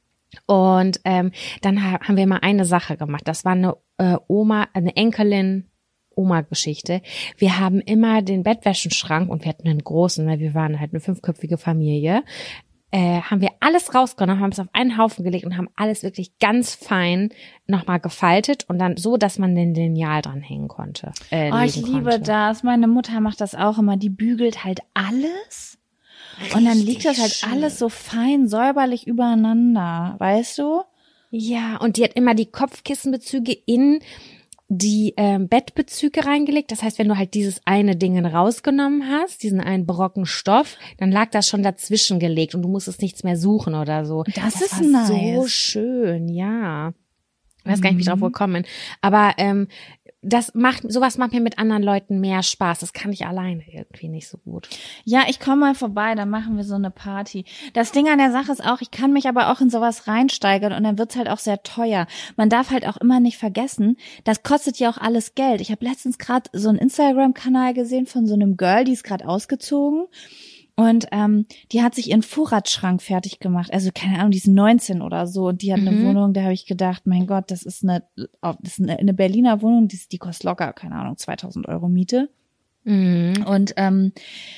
Und ähm, dann ha- haben wir mal eine Sache gemacht. Das war eine äh, Oma, eine Enkelin, Oma-Geschichte. Wir haben immer den Bettwäschenschrank, und wir hatten einen großen, weil wir waren halt eine fünfköpfige Familie, äh, haben wir alles rausgenommen, haben es auf einen Haufen gelegt und haben alles wirklich ganz fein nochmal gefaltet und dann so, dass man den Lineal dranhängen konnte. Äh, Oh, ich legen liebe konnte. das. Meine Mutter macht das auch immer. Die bügelt halt alles. Und dann liegt das halt schön. alles so fein säuberlich übereinander. Weißt du? Ja, und die hat immer die Kopfkissenbezüge in die ähm, Bettbezüge reingelegt. Das heißt, wenn du halt dieses eine Ding rausgenommen hast, diesen einen Brocken Stoff, dann lag das schon dazwischen gelegt und du musstest nichts mehr suchen oder so. Das ist war so nice. schön, ja. Ich weiß gar nicht, wie ich drauf gekommen bin. Aber ähm, das macht, sowas macht mir mit anderen Leuten mehr Spaß. Das kann ich alleine irgendwie nicht so gut. Ja, ich komme mal vorbei, dann machen wir so eine Party. Das Ding an der Sache ist auch, ich kann mich aber auch in sowas reinsteigern und dann wird's halt auch sehr teuer. Man darf halt auch immer nicht vergessen, das kostet ja auch alles Geld. Ich habe letztens gerade so einen Instagram-Kanal gesehen von so einem Girl, die ist gerade ausgezogen. Und ähm, die hat sich ihren Vorratsschrank fertig gemacht. Also keine Ahnung, die ist neunzehn oder so. Und die hat eine Mhm. Wohnung, da habe ich gedacht, mein Gott, das ist eine, das ist eine, eine Berliner Wohnung, die, die kostet locker, keine Ahnung, zweitausend Euro Miete. Mhm. Und ähm,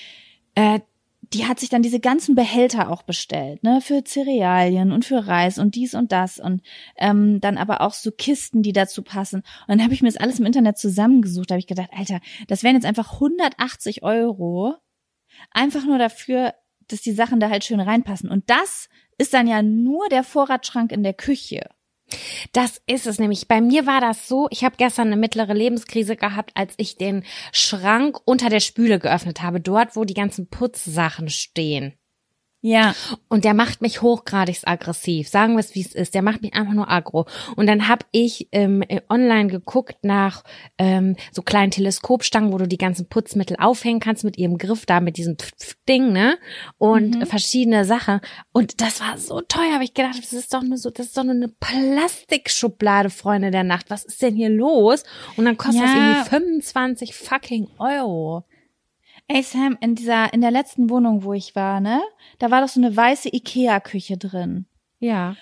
äh, die hat sich dann diese ganzen Behälter auch bestellt, ne, für Cerealien und für Reis und dies und das und ähm, dann aber auch so Kisten, die dazu passen. Und dann habe ich mir das alles im Internet zusammengesucht. Da habe ich gedacht, Alter, das wären jetzt einfach hundertachtzig Euro, einfach nur dafür, dass die Sachen da halt schön reinpassen. Und das ist dann ja nur der Vorratsschrank in der Küche. Das ist es nämlich. Bei mir war das so, ich habe gestern eine mittlere Lebenskrise gehabt, als ich den Schrank unter der Spüle geöffnet habe, dort, wo die ganzen Putzsachen stehen. Ja. Und der macht mich hochgradig aggressiv. Sagen wir es, wie es ist. Der macht mich einfach nur aggro. Und dann habe ich ähm, online geguckt nach ähm, so kleinen Teleskopstangen, wo du die ganzen Putzmittel aufhängen kannst mit ihrem Griff da, mit diesem Ding, ne? Und Mhm. verschiedene Sachen. Und das war so teuer. Habe ich gedacht, das ist doch nur so, das ist doch nur eine Plastikschublade, Freunde der Nacht. Was ist denn hier los? Und dann kostet das Ja. irgendwie fünfundzwanzig fucking Euro. Ey Sam, in dieser, in der letzten Wohnung, wo ich war, ne, da war doch so eine weiße Ikea-Küche drin. Ja.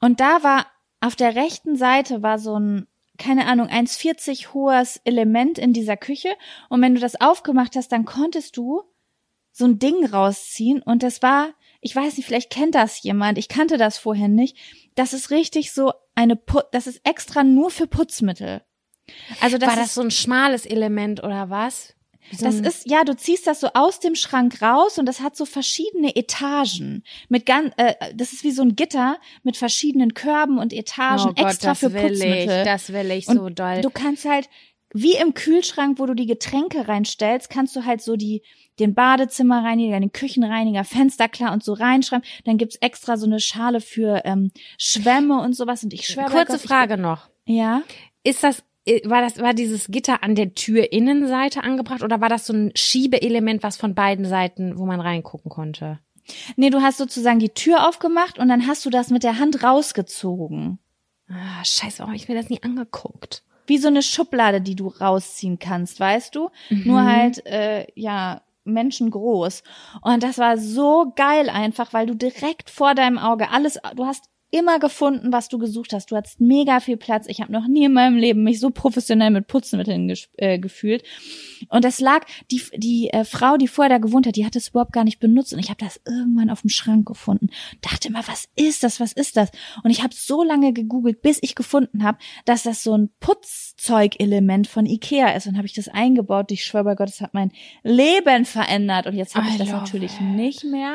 Und da war, auf der rechten Seite war so ein, keine Ahnung, eins Komma vierzig hohes Element in dieser Küche. Und wenn du das aufgemacht hast, dann konntest du so ein Ding rausziehen. Und das war, ich weiß nicht, vielleicht kennt das jemand, ich kannte das vorher nicht. Das ist richtig so eine, Pu- das ist extra nur für Putzmittel. Also das War das ist, so ein schmales Element oder was? Wie so das ein- ist, ja, du ziehst das so aus dem Schrank raus und das hat so verschiedene Etagen. Mit ganz, äh, das ist wie so ein Gitter mit verschiedenen Körben und Etagen oh Gott, extra das für will Putzmittel. Ich, das will ich Und so doll. Du kannst halt, wie im Kühlschrank, wo du die Getränke reinstellst, kannst du halt so die, den Badezimmerreiniger, den Küchenreiniger, Fenster klar und so reinschreiben. Dann gibt's extra so eine Schale für ähm, Schwämme und sowas. Und ich schwöre bei Kurze Gott, Frage noch. Ich, ja. Ist das, war das, war dieses Gitter an der Türinnenseite angebracht oder war das so ein Schiebeelement, was von beiden Seiten, wo man reingucken konnte? Nee, du hast sozusagen die Tür aufgemacht und dann hast du das mit der Hand rausgezogen. Ah, scheiße, warum hab ich mir das nie angeguckt? Wie so eine Schublade, die du rausziehen kannst, weißt du? Mhm. Nur halt, äh, ja, menschengroß. Und das war so geil einfach, weil du direkt vor deinem Auge alles, du hast immer gefunden, was du gesucht hast. Du hattest mega viel Platz. Ich habe noch nie in meinem Leben mich so professionell mit Putzmitteln ges- äh, gefühlt. Und das lag, die die äh, Frau, die vorher da gewohnt hat, die hat es überhaupt gar nicht benutzt. Und ich habe das irgendwann auf dem Schrank gefunden. Dachte immer, was ist das, was ist das? Und ich habe so lange gegoogelt, bis ich gefunden habe, dass das so ein Putzzeugelement von Ikea ist. Und habe ich das eingebaut. Ich schwöre bei Gott, es hat mein Leben verändert. Und jetzt habe ich I das love natürlich it. nicht mehr.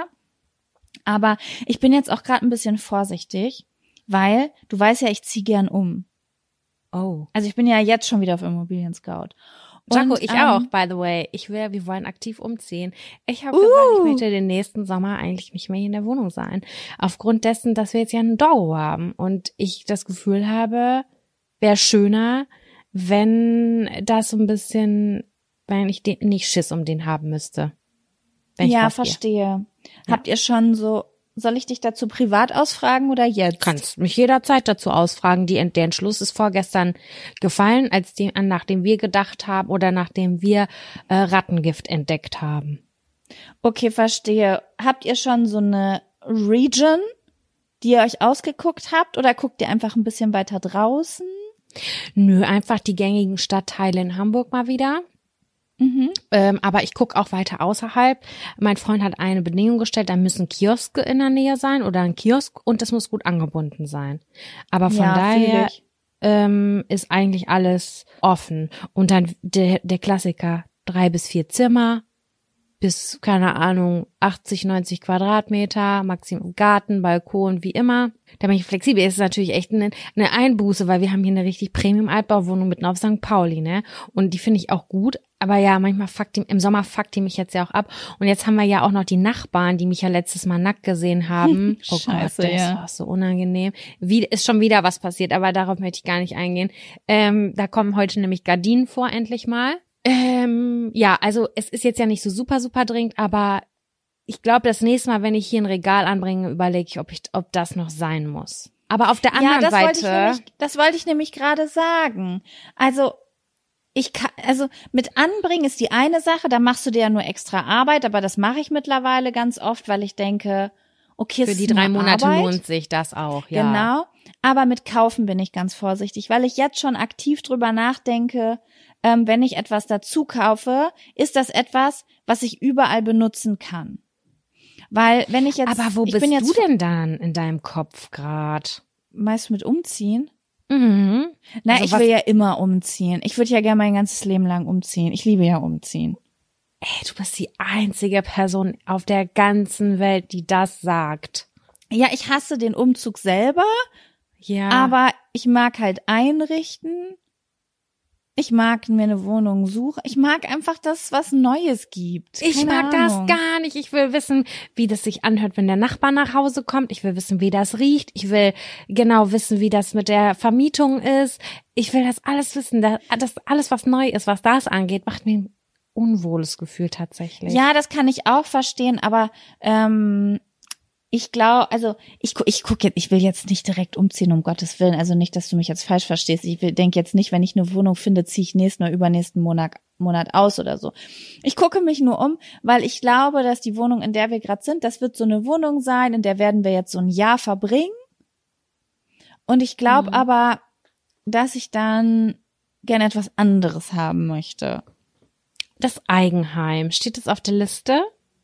Aber ich bin jetzt auch gerade ein bisschen vorsichtig, weil du weißt ja, ich ziehe gern um. Oh. Also ich bin ja jetzt schon wieder auf Immobilien Scout. Jaco, Und, ich ähm, auch, by the way. Ich will, wir wollen aktiv umziehen. Ich habe Uh. gesagt, ich möchte den nächsten Sommer eigentlich nicht mehr hier in der Wohnung sein. Aufgrund dessen, dass wir jetzt ja einen Doggo haben und ich das Gefühl habe, wäre schöner, wenn das so ein bisschen, wenn ich den, nicht Schiss um den haben müsste. Wenn ich Ja, rausgehe. verstehe. Habt ihr schon so, soll ich dich dazu privat ausfragen oder jetzt? Kannst mich jederzeit dazu ausfragen. Die, der Entschluss ist vorgestern gefallen, als die, nachdem wir gedacht haben oder nachdem wir äh, Rattengift entdeckt haben. Okay, verstehe. Habt ihr schon so eine Region, die ihr euch ausgeguckt habt oder guckt ihr einfach ein bisschen weiter draußen? Nö, einfach die gängigen Stadtteile in Hamburg mal wieder. Mhm. Ähm, aber ich gucke auch weiter außerhalb. Mein Freund hat eine Bedingung gestellt, da müssen Kioske in der Nähe sein oder ein Kiosk und das muss gut angebunden sein. Aber von Ja, fühl daher ich. ähm, ist eigentlich alles offen. Und dann der, der Klassiker, drei bis vier Zimmer, bis, keine Ahnung, achtzig, neunzig Quadratmeter, Maximum Garten, Balkon, wie immer. Da bin ich flexibel. Es ist natürlich echt eine, eine Einbuße, weil wir haben hier eine richtig Premium-Altbauwohnung mitten auf Sankt Pauli, ne? Und die finde ich auch gut. Aber ja, manchmal fuckt die, im Sommer fuckt die mich jetzt ja auch ab. Und jetzt haben wir ja auch noch die Nachbarn, die mich ja letztes Mal nackt gesehen haben. Oh Scheiße, Gott, das ja. war so unangenehm. Wie, ist schon wieder was passiert, aber darauf möchte ich gar nicht eingehen. Ähm, da kommen heute nämlich Gardinen vor, endlich mal. Ähm, ja, also es ist jetzt ja nicht so super, super dringend, aber ich glaube, das nächste Mal, wenn ich hier ein Regal anbringe, überlege ich, ob ich, ob das noch sein muss. Aber auf der anderen Ja, das Seite. wollte ich nämlich, das wollte ich nämlich gerade sagen. Also ich kann, also mit Anbringen ist die eine Sache, da machst du dir ja nur extra Arbeit, aber das mache ich mittlerweile ganz oft, weil ich denke, okay, es für die ist drei nur Monate Arbeit. lohnt sich das auch, ja. Genau. Aber mit Kaufen bin ich ganz vorsichtig, weil ich jetzt schon aktiv drüber nachdenke, ähm, wenn ich etwas dazu kaufe, ist das etwas, was ich überall benutzen kann. Weil wenn ich jetzt, Aber wo ich bist bin jetzt du denn dann in deinem Kopf grad? meist mit umziehen. Mhm. Na, Also ich was- will ja immer umziehen. Ich würde ja gerne mein ganzes Leben lang umziehen. Ich liebe ja umziehen. Ey, du bist die einzige Person auf der ganzen Welt, die das sagt. Ja, ich hasse den Umzug selber, Ja. aber ich mag halt einrichten. Ich mag mir eine Wohnung suchen. Ich mag einfach, dass es was Neues gibt. Ich Keine mag das Ahnung. gar nicht. Ich will wissen, wie das sich anhört, wenn der Nachbar nach Hause kommt. Ich will wissen, wie das riecht. Ich will genau wissen, wie das mit der Vermietung ist. Ich will das alles wissen. Das, das alles, was neu ist, was das angeht, macht mir ein unwohles Gefühl tatsächlich. Ja, das kann ich auch verstehen, aber ähm, ich glaube, also ich gu- ich gucke jetzt, ich will jetzt nicht direkt umziehen, um Gottes Willen, also nicht, dass du mich jetzt falsch verstehst. Ich denke jetzt nicht, wenn ich eine Wohnung finde, ziehe ich nächsten oder übernächsten Monat Monat aus oder so. Ich gucke mich nur um, weil ich glaube, dass die Wohnung, in der wir gerade sind, das wird so eine Wohnung sein, in der werden wir jetzt so ein Jahr verbringen. Und ich glaube Mhm. aber, dass ich dann gerne etwas anderes haben möchte. Das Eigenheim, steht das auf der Liste?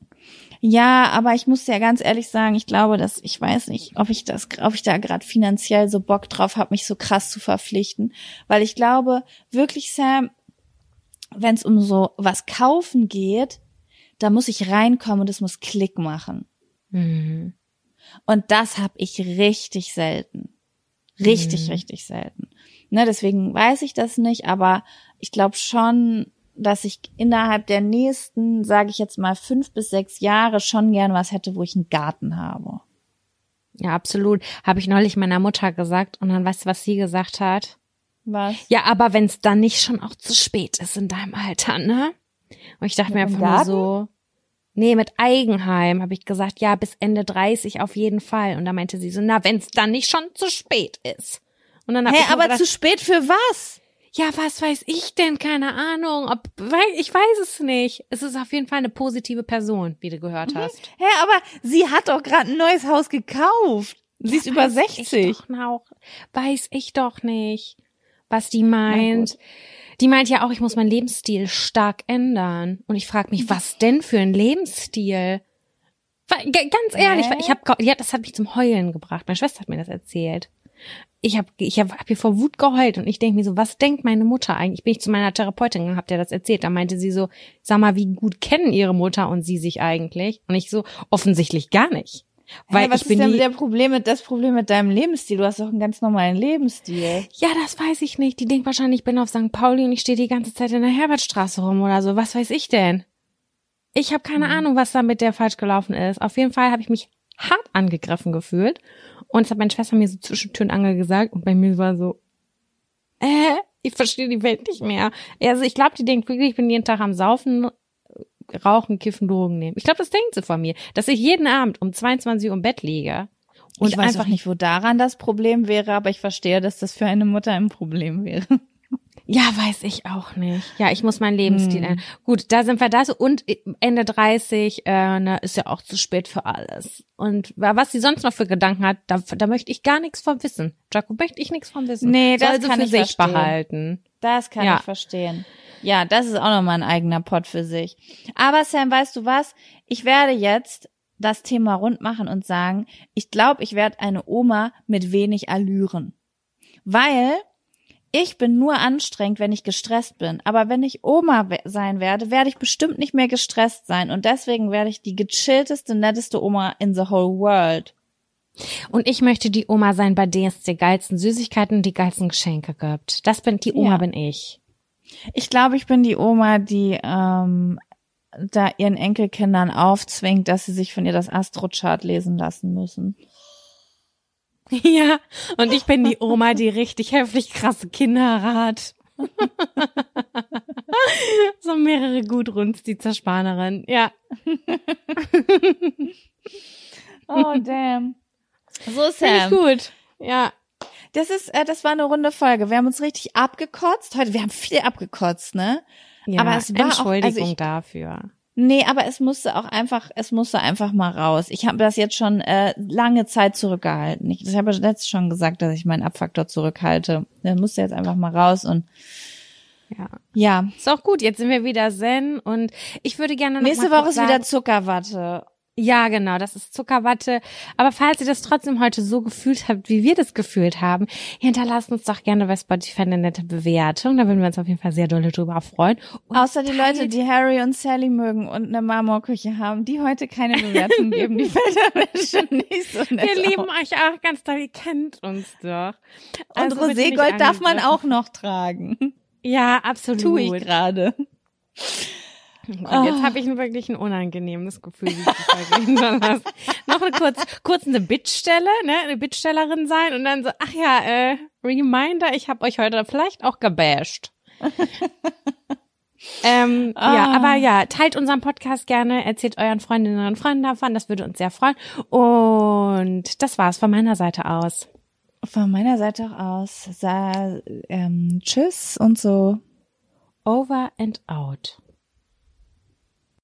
Ja, aber ich muss ja ganz ehrlich sagen, ich glaube, dass ich weiß nicht, ob ich das, ob ich da gerade finanziell so Bock drauf habe, mich so krass zu verpflichten, weil ich glaube wirklich, Sam, wenn es um so was kaufen geht, da muss ich reinkommen und es muss Klick machen. Mhm. Und das habe ich richtig selten, richtig, Mhm. richtig selten. Ne, deswegen weiß ich das nicht, aber ich glaube schon, dass ich innerhalb der nächsten, sage ich jetzt mal, fünf bis sechs Jahre schon gern was hätte, wo ich einen Garten habe. Ja, absolut. Habe ich neulich meiner Mutter gesagt und dann weißt du, was sie gesagt hat? Was? Ja, aber wenn es dann nicht schon auch zu spät ist in deinem Alter, ne? Und ich dachte Mit mir dem einfach nur Garten? so, nee, mit Eigenheim habe ich gesagt, ja, bis Ende dreißig auf jeden Fall. Und da meinte sie so, na, wenn es dann nicht schon zu spät ist. Und dann hab Hä, ich nur aber gedacht, zu spät für was? ja, was weiß ich denn? Keine Ahnung. Ob, weil ich weiß es nicht. Es ist auf jeden Fall eine positive Person, wie du gehört hast. Hä, aber sie hat doch gerade ein neues Haus gekauft. Sie ist über Weiß ich sechzig. doch noch, weiß ich doch nicht, was die meint. Die meint ja auch, ich muss meinen Lebensstil stark ändern. Und ich frage mich, was denn für ein Lebensstil? Weil, g- Ganz ehrlich, Hä? ich habe, ja, das hat mich zum Heulen gebracht. Meine Schwester hat mir das erzählt. Ich habe ich hab, hab hier vor Wut geheult und ich denke mir so, was denkt meine Mutter eigentlich? Bin ich zu meiner Therapeutin gegangen, hab der das erzählt. Da meinte sie so, sag mal, wie gut kennen ihre Mutter und sie sich eigentlich? Und ich so, offensichtlich gar nicht. Weil Hä, was ich bin ist denn die, der Problem mit, das Problem mit deinem Lebensstil? Du hast doch einen ganz normalen Lebensstil. ja, das weiß ich nicht. Die denkt wahrscheinlich, ich bin auf Sankt Pauli und ich stehe die ganze Zeit in der Herbertstraße rum oder so. Was weiß ich denn? Ich habe keine Hm. Ahnung, was da mit der falsch gelaufen ist. Auf jeden Fall habe ich mich hart angegriffen gefühlt. Und es hat meine Schwester mir so zwischen Tür und Angel gesagt. Und bei mir war so, äh, ich verstehe die Welt nicht mehr. Also ich glaube, die denkt wirklich, ich bin jeden Tag am Saufen, Rauchen, Kiffen, Drogen nehmen. Ich glaube, das denkt sie von mir. Dass ich jeden Abend um zweiundzwanzig Uhr im Bett liege. Und Ich weiß einfach auch nicht, wo daran das Problem wäre, aber ich verstehe, dass das für eine Mutter ein Problem wäre. Ja, weiß ich auch nicht. Ja, ich muss meinen Lebensstil Hm. ändern. Gut, da sind wir da so. Und Ende dreißig, äh, ne, ist ja auch zu spät für alles. Und was sie sonst noch für Gedanken hat, da, da möchte ich gar nichts von wissen. Jaco, möchte ich nichts von wissen. Nee, das Soll sie kann für ich sich verstehen. behalten. Das kann Ja. ich verstehen. Ja, das ist auch nochmal ein eigener Pott für sich. Aber Sam, weißt du was? Ich werde jetzt das Thema rund machen und sagen, ich glaube, ich werde eine Oma mit wenig Allüren. Weil ich bin nur anstrengend, wenn ich gestresst bin. Aber wenn ich Oma we- sein werde, werde ich bestimmt nicht mehr gestresst sein. Und deswegen werde ich die gechillteste, netteste Oma in the whole world. Und ich möchte die Oma sein, bei der es die geilsten Süßigkeiten und die geilsten Geschenke gibt. Das bin, die Oma Ja. bin ich. Ich glaube, ich bin die Oma, die ähm, da ihren Enkelkindern aufzwingt, dass sie sich von ihr das Astrochart lesen lassen müssen. Ja, und ich bin die Oma, die richtig heftig krasse Kinder hat. So mehrere Gudruns, die Zerspanerin. Ja. Oh, damn. So, Finde ich Sam. gut. Ja. Das ist, äh, das war eine runde Folge. Wir haben uns richtig abgekotzt. Heute, wir haben viel abgekotzt, ne? Ja, Aber es war auch- Entschuldigung also ich- dafür. Nee, aber es musste auch einfach, es musste einfach mal raus. Ich habe das jetzt schon äh, lange Zeit zurückgehalten. Ich, ich habe ja letztes schon gesagt, dass ich meinen Abfaktor zurückhalte. Der musste jetzt einfach mal raus und Ja. ja. Ist auch gut, jetzt sind wir wieder zen und ich würde gerne noch Nächste mal Woche kurz ist wieder sagen, Zuckerwatte. ja, genau, das ist Zuckerwatte. Aber falls ihr das trotzdem heute so gefühlt habt, wie wir das gefühlt haben, hinterlasst uns doch gerne bei Spotify eine nette Bewertung. Da würden wir uns auf jeden Fall sehr doll drüber freuen. Und Außer die teilt- Leute, die Harry und Sally mögen und eine Marmorküche haben, die heute keine Bewertung geben, die fällt damit schon nicht so nett Wir lieben auf. euch auch ganz doll, ihr kennt uns doch. Und Also bitte nicht Roségold darf man angegriffen. auch noch tragen. Ja, absolut. Tue ich gerade. Und jetzt habe ich ein wirklich ein unangenehmes Gefühl, wie ich die Folge hinterlasse. Noch eine kurz, kurz eine Bittstelle, ne, eine Bittstellerin sein und dann so, ach ja, äh, Reminder, ich habe euch heute vielleicht auch gebasht. ähm, Ah. Ja, aber ja, teilt unseren Podcast gerne, erzählt euren Freundinnen und Freunden davon, das würde uns sehr freuen. Und das war's von meiner Seite aus. Von meiner Seite auch aus. Sa ähm, tschüss und so. Over and out.